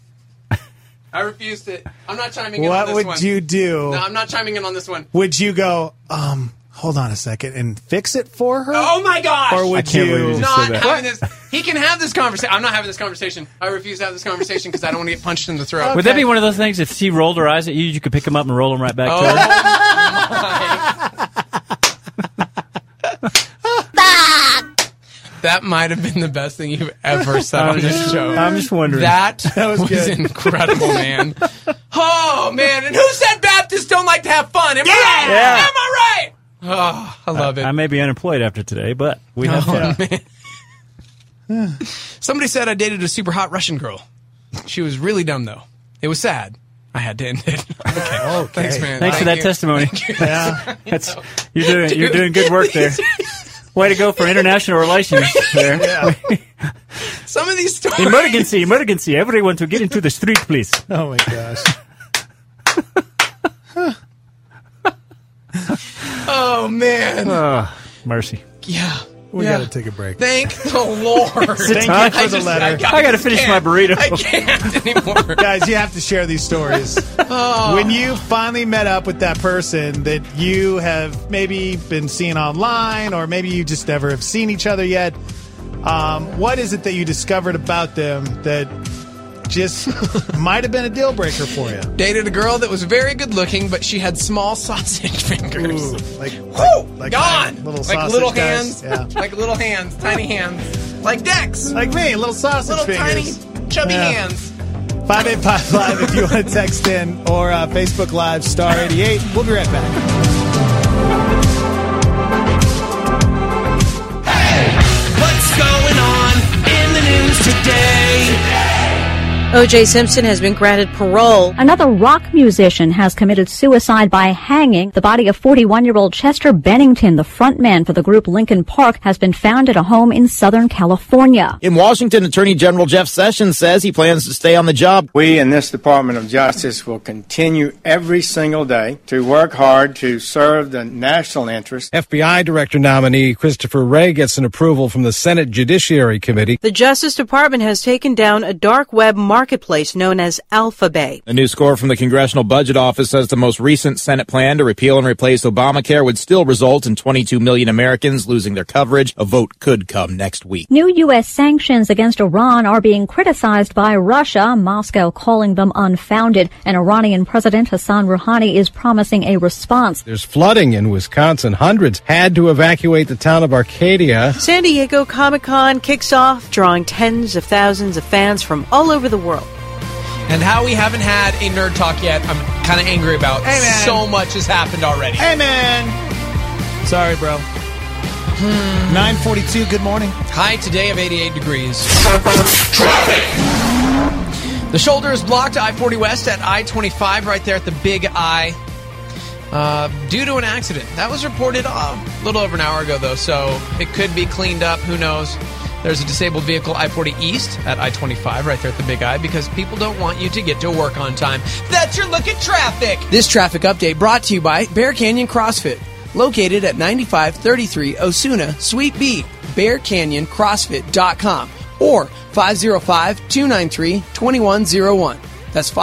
I refused it. I'm not chiming in on What this would one. you do? No, I'm not chiming in on this one. Would you go, hold on a second, and fix it for her? Oh my gosh! Or would I can't believe you... you just Not said that. having this. He can have this conversation. I'm not having this conversation. I refuse to have this conversation because I don't want to get punched in the throat. Would that be one of those things? If she rolled her eyes at you, you could pick them up and roll them right back Oh to her. my! That might have been the best thing you've ever said on this show. I'm just wondering. That was was good. incredible, man. Oh, man. And who said Baptists don't like to have fun? Am I right? Yeah. Am I right? Oh, I love it. I may be unemployed after today, but we have fun. Man. Somebody said I dated a super hot Russian girl. She was really dumb, though. It was sad. I had to end it. Okay. Thanks, man. Thanks for Thank that you. testimony. Yeah. You're doing good work there. Way to go for international relations there. Yeah. Some of these stories. Emergency. Everyone to get into the street, please. Oh, my gosh. Oh, man. Oh, mercy. Yeah. We got to take a break. Thank the Lord. Thank you for the letter. I got to finish my burrito. I can't anymore. Guys, you have to share these stories. When you finally met up with that person that you have maybe been seeing online, or maybe you just never have seen each other yet, what is it that you discovered about them that just might have been a deal breaker for you? Dated a girl that was very good looking, but she had small sausage fingers. Ooh, like gone. Little Like sausage little guys. hands. Yeah. Like little hands. Tiny hands. Like Dex. Like me, little sausage Little fingers. tiny chubby Yeah. hands. 5855 if you want to text in, or Facebook Live *88. We'll be right back. What's going on in the news today? O.J. Simpson has been granted parole. Another rock musician has committed suicide by hanging. The body of 41-year-old Chester Bennington, the frontman for the group Linkin Park, has been found at a home in Southern California. In Washington, Attorney General Jeff Sessions says he plans to stay on the job. We in this Department of Justice will continue every single day to work hard to serve the national interest. FBI Director nominee Christopher Wray gets an approval from the Senate Judiciary Committee. The Justice Department has taken down a dark web marketplace known as Alphabay. A new score from the Congressional Budget Office says the most recent Senate plan to repeal and replace Obamacare would still result in 22 million Americans losing their coverage. A vote could come next week. New U.S. sanctions against Iran are being criticized by Russia, Moscow calling them unfounded. And Iranian President Hassan Rouhani is promising a response. There's flooding in Wisconsin. Hundreds had to evacuate the town of Arcadia. San Diego Comic-Con kicks off, drawing tens of thousands of fans from all over the world. And how we haven't had a Nerd Talk yet, I'm kind of angry about. Hey, man. So much has happened already. Hey, man. Sorry, bro. 9:42. Good morning. High today of 88 degrees. The shoulder is blocked to I-40 West at I-25, right there at the Big I, due to an accident. That was reported a little over an hour ago, though, so it could be cleaned up. Who knows? There's a disabled vehicle I-40 East at I-25, right there at the Big I, because people don't want you to get to work on time. That's your look at traffic. This traffic update brought to you by Bear Canyon CrossFit, located at 9533 Osuna, Suite B, BearCanyonCrossFit.com, or 505-293-2101. That's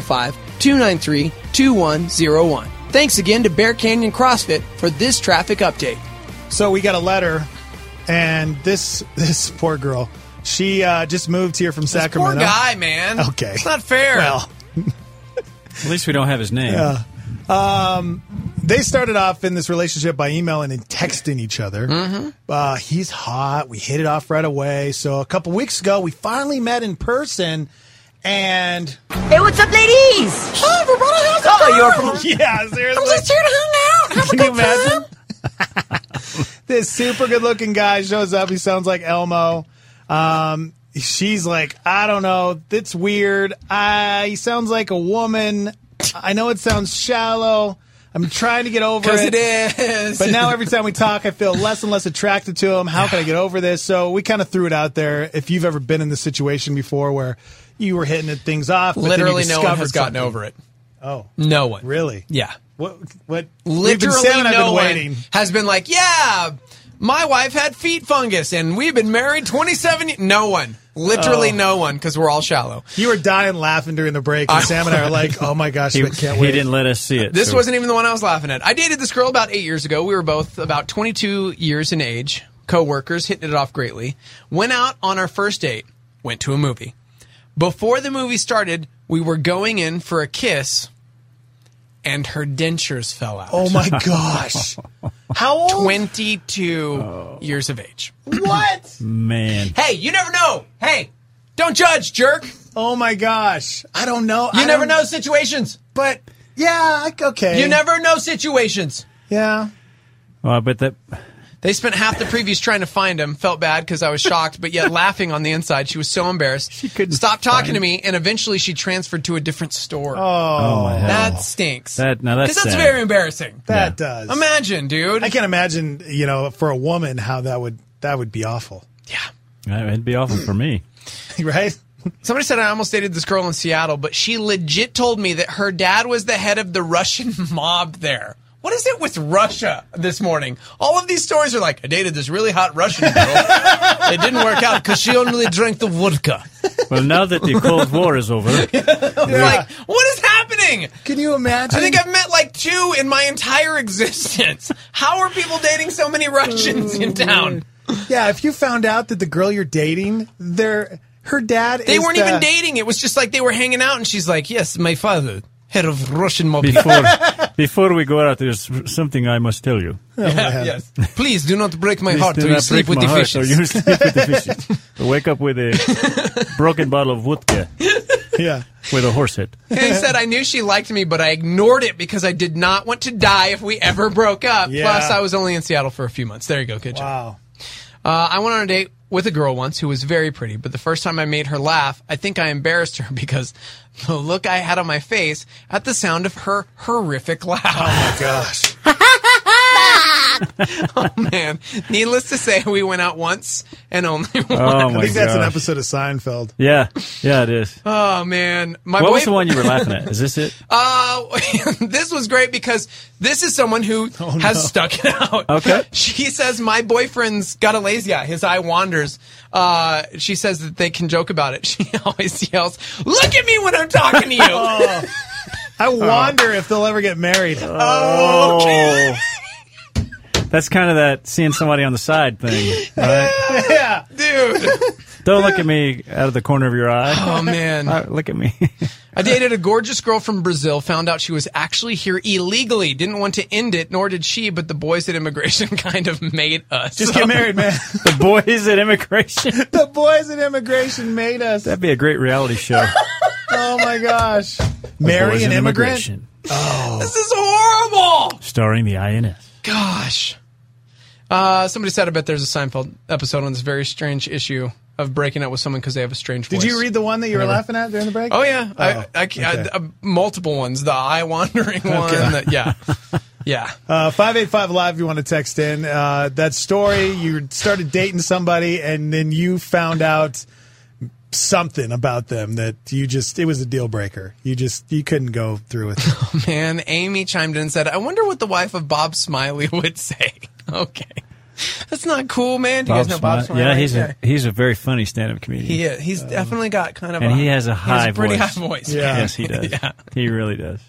505-293-2101. Thanks again to Bear Canyon CrossFit for this traffic update. So we got a letter, and this poor girl, she just moved here from Sacramento. Poor guy, man. Okay. It's not fair. Well, At least we don't have his name. yeah. They started off in this relationship by emailing and texting each other. Mm-hmm. He's hot. We hit it off right away. So a couple weeks ago, we finally met in person, and Hey, what's up, ladies? Oh, everybody, how's it going? You're from... yeah, seriously. I'm just here to hang out. Have a Can good you imagine? time. This super good-looking guy shows up. He sounds like Elmo. She's like, I don't know. It's weird. He sounds like a woman. I know it sounds shallow. I'm trying to get over it. Because it is. But now every time we talk, I feel less and less attracted to him. How can I get over this? So we kind of threw it out there. If you've ever been in this situation before where you were hitting things off, but Literally then you no one has discovered gotten something. over it. Oh. No one. Really? Yeah. What? We've been Literally saying I've no been one waiting. has been like, yeah, my wife had feet fungus and we've been married 27 years. No one. Literally no one, because we're all shallow. You were dying laughing during the break, and Sam and I are like, oh my gosh, I can't wait. He didn't let us see it. This so- wasn't even the one I was laughing at. I dated this girl about 8 years ago. We were both about 22 years in age, co-workers, hitting it off greatly. Went out on our first date, went to a movie. Before the movie started, we were going in for a kiss, and her dentures fell out. Oh my gosh. How old? 22 years of age. What? Man. Hey, you never know. Hey, don't judge, jerk. Oh my gosh. I don't know. You never know situations. But, yeah, okay. You never know situations. Yeah. Well, but that... They spent half the previews trying to find him. Felt bad because I was shocked, but yet laughing on the inside. She was so embarrassed. She couldn't stop talking to me, and eventually she transferred to a different store. Oh, my hell. That stinks. That's Because that's sad. very embarrassing. That does. Imagine, dude. I can't imagine, for a woman how that would be awful. It'd be awful for me. Right? Somebody said I almost dated this girl in Seattle, but she legit told me that her dad was the head of the Russian mob there. What is it with Russia this morning? All of these stories are like, I dated this really hot Russian girl. It didn't work out because she only drank the vodka. Well, now that the Cold War is over. Like, what is happening? Can you imagine? I think I've met like 2 in my entire existence. How are people dating so many Russians in town? Yeah, if you found out that the girl you're dating, her dad They weren't even dating. It was just like they were hanging out, and she's like, yes, my father, head of Russian mob. Before we go out, there's something I must tell you. Yes. Please do not break my Please heart do or you not sleep break with the my heart, fishes. or you sleep with the fishes. Wake up with a broken bottle of vodka. Yeah. With a horse head. And he said, I knew she liked me, but I ignored it because I did not want to die if we ever broke up. Yeah. Plus, I was only in Seattle for a few months. There you go. Good job. Wow. I went on a date with a girl once who was very pretty, but the first time I made her laugh, I think I embarrassed her because the look I had on my face at the sound of her horrific laugh. Oh, my gosh. Oh, man. Needless to say, we went out once and only once. Oh, my I think that's an gosh. episode of Seinfeld. Yeah, it is. Oh, man. What was the one you were laughing at? Is this it? This was great because this is someone who has stuck it out. Okay. She says, my boyfriend's got a lazy eye. His eye wanders. She says that they can joke about it. She always yells, look at me when I'm talking to you. I wonder if they'll ever get married. Oh. That's kind of that seeing somebody on the side thing, right? Yeah. Dude. Don't look at me out of the corner of your eye. Oh, man. Look at me. I dated a gorgeous girl from Brazil, found out she was actually here illegally. Didn't want to end it, nor did she, but the boys at immigration kind of made us. Just get married, man. The boys at immigration. The boys at immigration made us. That'd be a great reality show. Oh, my gosh. Marry an immigrant? Immigration. Oh. This is horrible. Starring the INS. Gosh. Somebody said, I bet there's a Seinfeld episode on this very strange issue of breaking up with someone because they have a strange voice. Did you read the one that you were laughing at during the break? Oh, yeah. Okay. Multiple ones. The eye-wandering one. Yeah. Yeah. 585 Live, if you want to text in. That story, you started dating somebody, and then you found out something about them that it was a deal breaker. You couldn't go through with it. Oh, man. Amy chimed in and said, I wonder what the wife of Bob Smiley would say. Okay. That's not cool, man. Do you guys know Bob Smiley? Yeah, he's a very funny stand-up comedian. He's definitely got kind of and he has a high pretty voice. high voice. Yeah. Yes, he does. Yeah. He really does.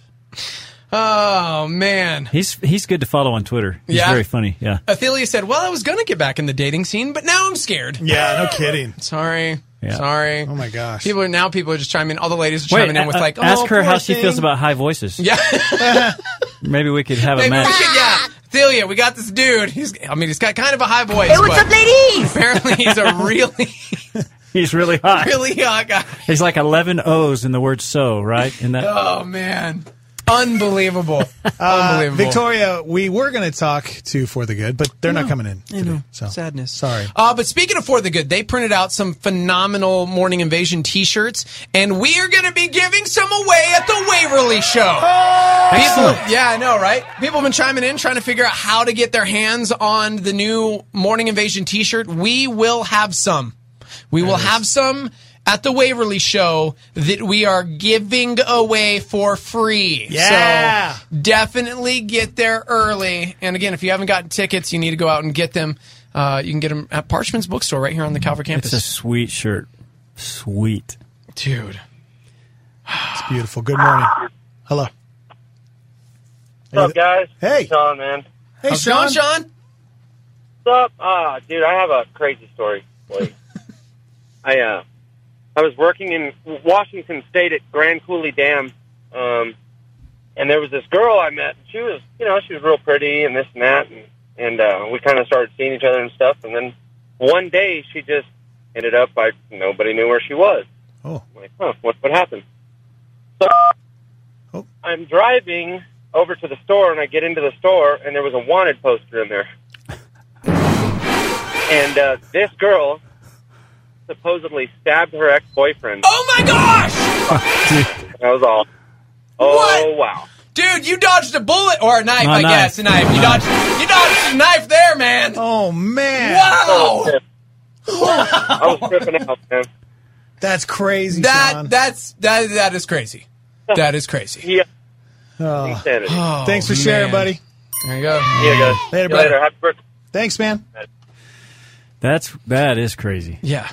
Oh, man. He's good to follow on Twitter. He's very funny. Yeah. Athelia said, well, I was going to get back in the dating scene, but now I'm scared. Yeah, no kidding. Sorry. Yeah. Sorry. Oh, my gosh. People are just chiming in. All the ladies are chiming in with like, ask her poor how she thing. feels about high voices. Yeah. Maybe we could have a Maybe match. we could, yeah. Athelia, we got this dude. He's got kind of a high voice. Hey, what's but up, ladies? Apparently he's a He's really hot. really hot guy. He's like 11 O's in the word so, right? In that. Oh, man. Unbelievable. Unbelievable. Victoria, we were going to talk to For the Good, but they're not coming in. I know. So. Sadness. Sorry. But speaking of For the Good, they printed out some phenomenal Morning Invasion t-shirts, and we are going to be giving some away at the Waverly Show. Yeah, I know, right? People have been chiming in, trying to figure out how to get their hands on the new Morning Invasion t-shirt. We will have some. We will have some at the Waverly Show that we are giving away for free. Yeah. So definitely get there early. And again, if you haven't gotten tickets, you need to go out and get them. You can get them at Parchment's Bookstore right here on the Calvert campus. It's a sweet shirt. Sweet. Dude. It's beautiful. Good morning. Hello. What's up, guys? Hey. Sean, man. Hey, How's it going, Sean? What's up? Dude, I have a crazy story for you. I was working in Washington State at Grand Coulee Dam And there was this girl I met. She was, she was real pretty and this and that. And we kind of started seeing each other and stuff. And then one day she just ended up like nobody knew where she was. Oh. I'm like, what happened? So I'm driving over to the store, and I get into the store, and there was a wanted poster in there. And this girl supposedly stabbed her ex-boyfriend. Oh, my gosh! That was all. Oh, wow. Dude, you dodged a bullet, or a knife, I guess. A knife. You dodged a knife there, man. Oh, man. Wow. I was tripping out, man. That's crazy, Sean. That is crazy. That is crazy. Yeah. Oh. Thanks for sharing, buddy. There you go. Yeah, guys. Later, brother. Happy birthday. Thanks, man. That is crazy. Yeah.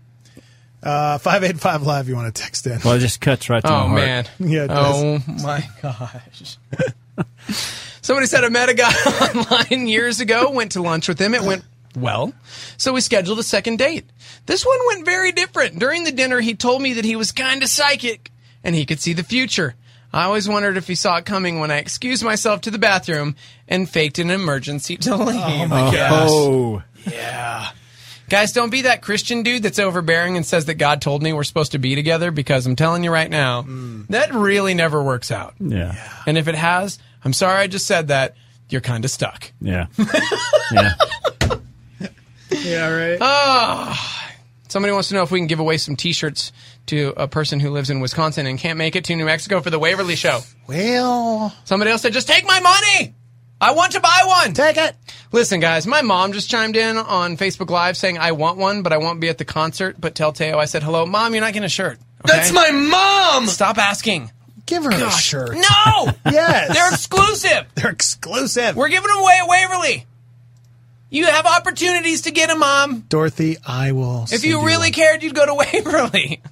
585 Live, you want to text in. Well, it just cuts right to my heart. Man. Yeah, it does. Oh, my gosh. Somebody said I met a guy online years ago, went to lunch with him. It went well, so we scheduled a second date. This one went very different. During the dinner, he told me that he was kind of psychic and he could see the future. I always wondered if he saw it coming when I excused myself to the bathroom and faked an emergency to leave. Oh, my gosh. Oh. Yeah. Guys, don't be that Christian dude that's overbearing and says that God told me we're supposed to be together, because I'm telling you right now, that really never works out. Yeah. And if it has, I'm sorry I just said that. You're kind of stuck. Yeah. Yeah. Yeah, right. Somebody wants to know if we can give away some T-shirts to a person who lives in Wisconsin and can't make it to New Mexico for the Waverly show. Well, somebody else said, just take my money. I want to buy one. Take it. Listen, guys, my mom just chimed in on Facebook Live saying, I want one, but I won't be at the concert. But tell Teo I said, hello, Mom, you're not getting a shirt. Okay? That's my mom. Stop asking. Give her a shirt. No. Yes. They're exclusive. They're exclusive. We're giving them away at Waverly. You have opportunities to get them, Mom. Dorothy, I will. If you really cared, you'd go to Waverly.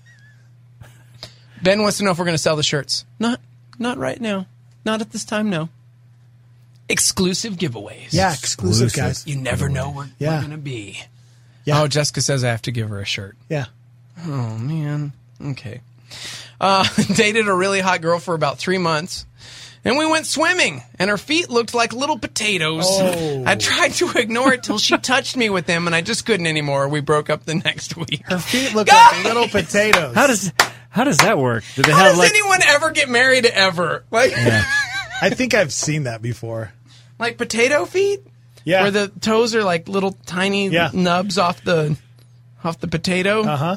Ben wants to know if we're going to sell the shirts. Not right now. Not at this time, no. Exclusive giveaways. Yeah, exclusive, guys. You never know where we're going to be. Yeah. Oh, Jessica says I have to give her a shirt. Yeah. Oh, man. Okay. Dated a really hot girl for about 3 months. And we went swimming, and her feet looked like little potatoes. Oh. I tried to ignore it till she touched me with them, and I just couldn't anymore. We broke up the next week. Her feet look like little potatoes. How does that work? Do they How have does anyone ever get married ever? Like, I think I've seen that before. Like potato feet? Yeah. Where the toes are like little tiny nubs off the potato? Uh-huh.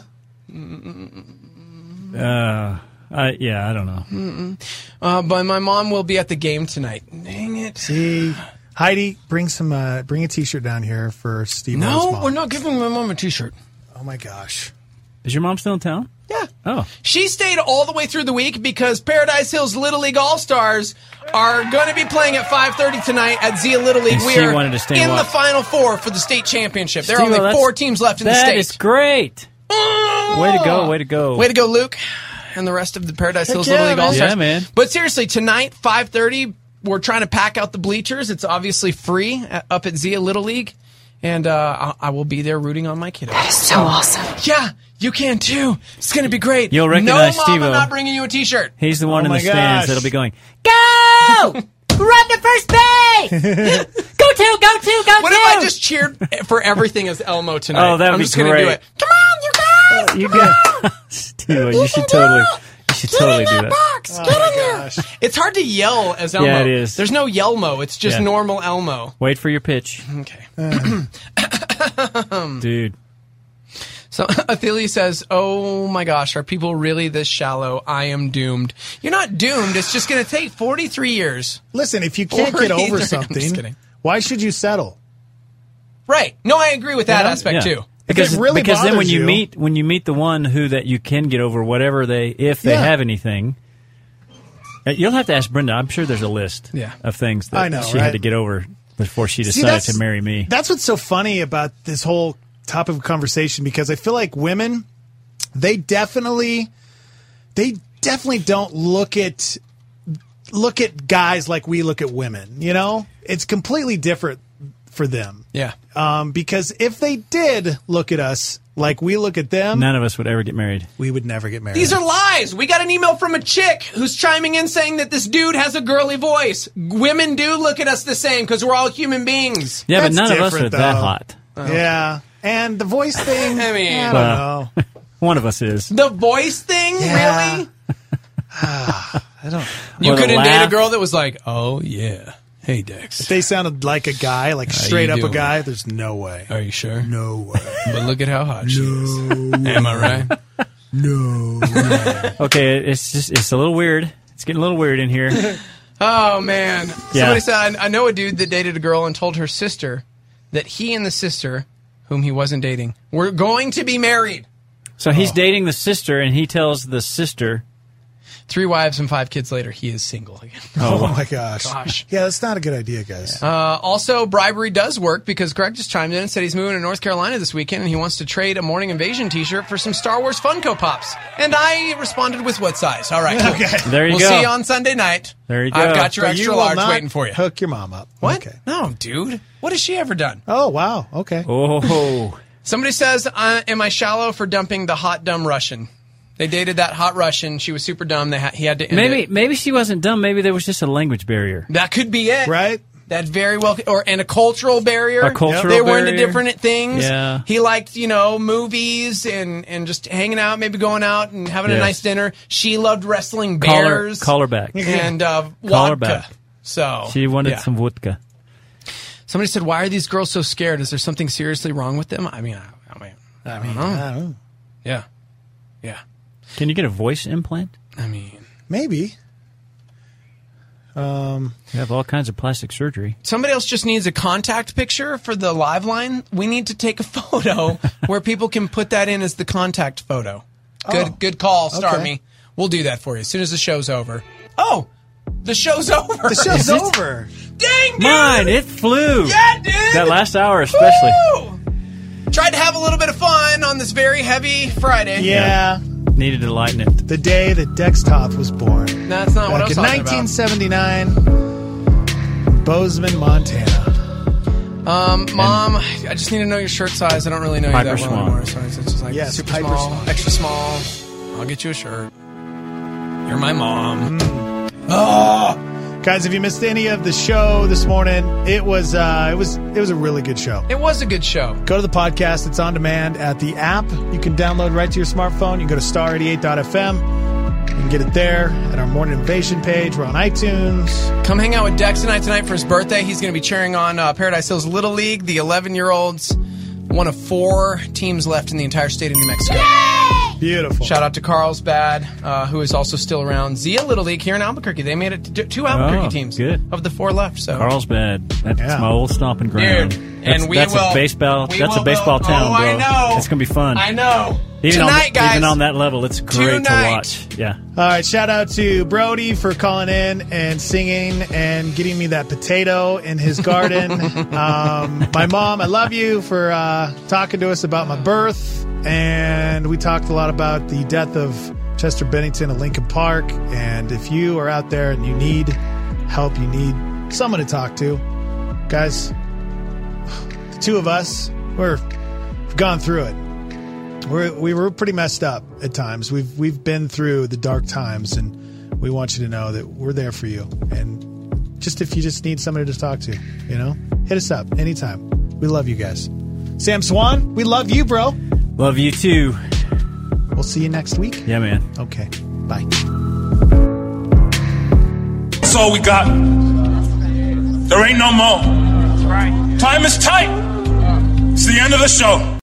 Yeah, I don't know. But my mom will be at the game tonight. Dang it. See, Heidi, bring a T-shirt down here for Steve. No, we're not giving my mom a T-shirt. Oh my gosh. Is your mom still in town? Yeah. Oh. She stayed all the way through the week because Paradise Hills Little League All-Stars are going to be playing at 5:30 tonight at Zia Little League. And We she are wanted to stay in and the watch. Final Four for the state championship. There are Steve-O, only 4 teams left in the state. That is great. Way to go, way to go. Way to go, Luke, and the rest of the Paradise Hills Heck Little yeah, League man. All-Stars. Yeah, man. But seriously, tonight, 5:30, we're trying to pack out the bleachers. It's obviously free up at Zia Little League, and I will be there rooting on my kiddos. That is so awesome. Yeah, you can too. It's going to be great. You'll recognize No, Mom, Steve-O. I'm not bringing you a T-shirt. He's the one Oh in the my stands gosh. that'll be going, Go! Run to first base! Go to! What if I just cheered for everything as Elmo tonight? Oh, that'd I'm be just gonna great. do it. Come on, you guys! you got Steve-O, you should totally do that. Box. Get in there. It's hard to yell as Elmo. Yeah, it is. There's no Yelmo. It's just Yeah. normal Elmo. Wait for your pitch. Okay. Dude. So Athelia says, oh my gosh, are people really this shallow? I am doomed. You're not doomed. It's just going to take 43 years. Listen, if you can't get 43 over I'm just something, kidding. why should you settle? Right. No, I agree with that Yeah? aspect Yeah. too. Because If it really then when bothers you you- meet the one who that you can get over whatever if they Yeah. have anything, you'll have to ask Brenda. I'm sure there's a list of things that I know, she right? had to get over before she See, decided that's- to marry me. That's what's so funny about this whole topic of conversation, because I feel like women, they definitely don't look at guys like we look at women. You know, it's completely different for them. Yeah. Because if they did look at us like we look at them, None of us would ever get married. we would never get married. These are lies. We got an email from a chick who's chiming in saying that this dude has a girly voice. Women do look at us the same because we're all human beings. Yeah, That's but none of us are different, that though. hot. Yeah. And the voice thing, I mean, I don't know. One of us is. The voice thing, Yeah. really? I don't. You Or the couldn't date a laugh. girl that was like, "Oh yeah, hey Dex." If they sounded like a guy, like How straight you up a doing? guy, there's no way. Are you sure? No way. But look at how hot she is. Am I right? No. Okay, it's a little weird. It's getting a little weird in here. Oh man! Yeah. Somebody said, "I know a dude that dated a girl and told her sister that he and the sister, whom he wasn't dating, were going to be married." So he's dating the sister, and he tells the sister, 3 wives and 5 kids later, he is single again. Oh my gosh. Gosh. Yeah, that's not a good idea, guys. Also, bribery does work because Greg just chimed in and said he's moving to North Carolina this weekend and he wants to trade a Morning Invasion t-shirt for some Star Wars Funko Pops. And I responded with what size. All right, cool. Okay. There you we'll go. see you on Sunday night. There you go. I've got your So extra you will large not waiting for you. Hook your mom up. What? Okay. No, dude. What has she ever done? Oh, wow. Okay. "Oh, Somebody says, am I shallow for dumping the hot, dumb Russian? They dated that hot Russian. She was super dumb. He had to end it. maybe she wasn't dumb. Maybe there was just a language barrier." That could be it. Right? That very well, and a cultural barrier. A cultural They were into barrier. different things. Yeah. He liked, movies and just hanging out, maybe going out and having a Yes. nice dinner. She loved wrestling Call bears. her back. And Call her vodka. back. So She wanted yeah. some vodka. Somebody said, "Why are these girls so scared? Is there something seriously wrong with them?" I don't know. I don't know. Yeah. Yeah. Can you get a voice implant? I mean, maybe. You have all kinds of plastic surgery. somebody else just needs a contact picture for the live line. We need to take a photo where people can put that in as the contact photo. Good call, Starmy. Okay. We'll do that for you as soon as the show's over. Oh, the show's over. The show's over. Dang, dude. Mine, it flew. Yeah, dude. That last hour especially. Woo! Tried to have a little bit of fun on this very heavy Friday. Yeah. Needed to lighten it. The day that Dex Toth was born. That's not what I Back was in talking about. 1979, Bozeman, Montana. Mom, I just need to know your shirt size. I don't really know you Piper that well Swan. anymore. So it's just like Yes, super Piper small, Swan. extra small. I'll get you a shirt. You're my mom. Oh! Guys, if you missed any of the show this morning, it was a really good show. It was a good show. Go to the podcast. It's on demand at the app. You can download right to your smartphone. You can go to star88.fm. You can get it there at our Morning Invasion page. We're on iTunes. Come hang out with Dex and I tonight for his birthday. He's going to be cheering on Paradise Hills Little League, the 11-year-olds. One of 4 teams left in the entire state of New Mexico. Beautiful. Shout out to Carlsbad, who is also still around. Zia Little League here in Albuquerque. They made it to 2 Albuquerque teams good. of the 4 left. So Carlsbad. That's my old stomping ground. Dude, and we that's will- a baseball. we That's will a baseball go- town, oh, bro. I know. It's gonna be fun. I know. Even Tonight, guys. Even on that level, it's great Tonight. to watch. Yeah. All right, shout out to Brody for calling in and singing and getting me that potato in his garden. My mom, I love you for talking to us about my birth. And we talked a lot about the death of Chester Bennington of Lincoln Park. And if you are out there and you need help, you need someone to talk to, guys, the 2 of us, we've gone through it. We were pretty messed up at times. We've been through the dark times, and we want you to know that we're there for you. And just if you just need somebody to talk to, hit us up anytime. We love you guys. Sam Swan, we love you, bro. Love you too. We'll see you next week. Yeah, man. Okay. Bye. That's all we got. There ain't no more. Time is tight. It's the end of the show.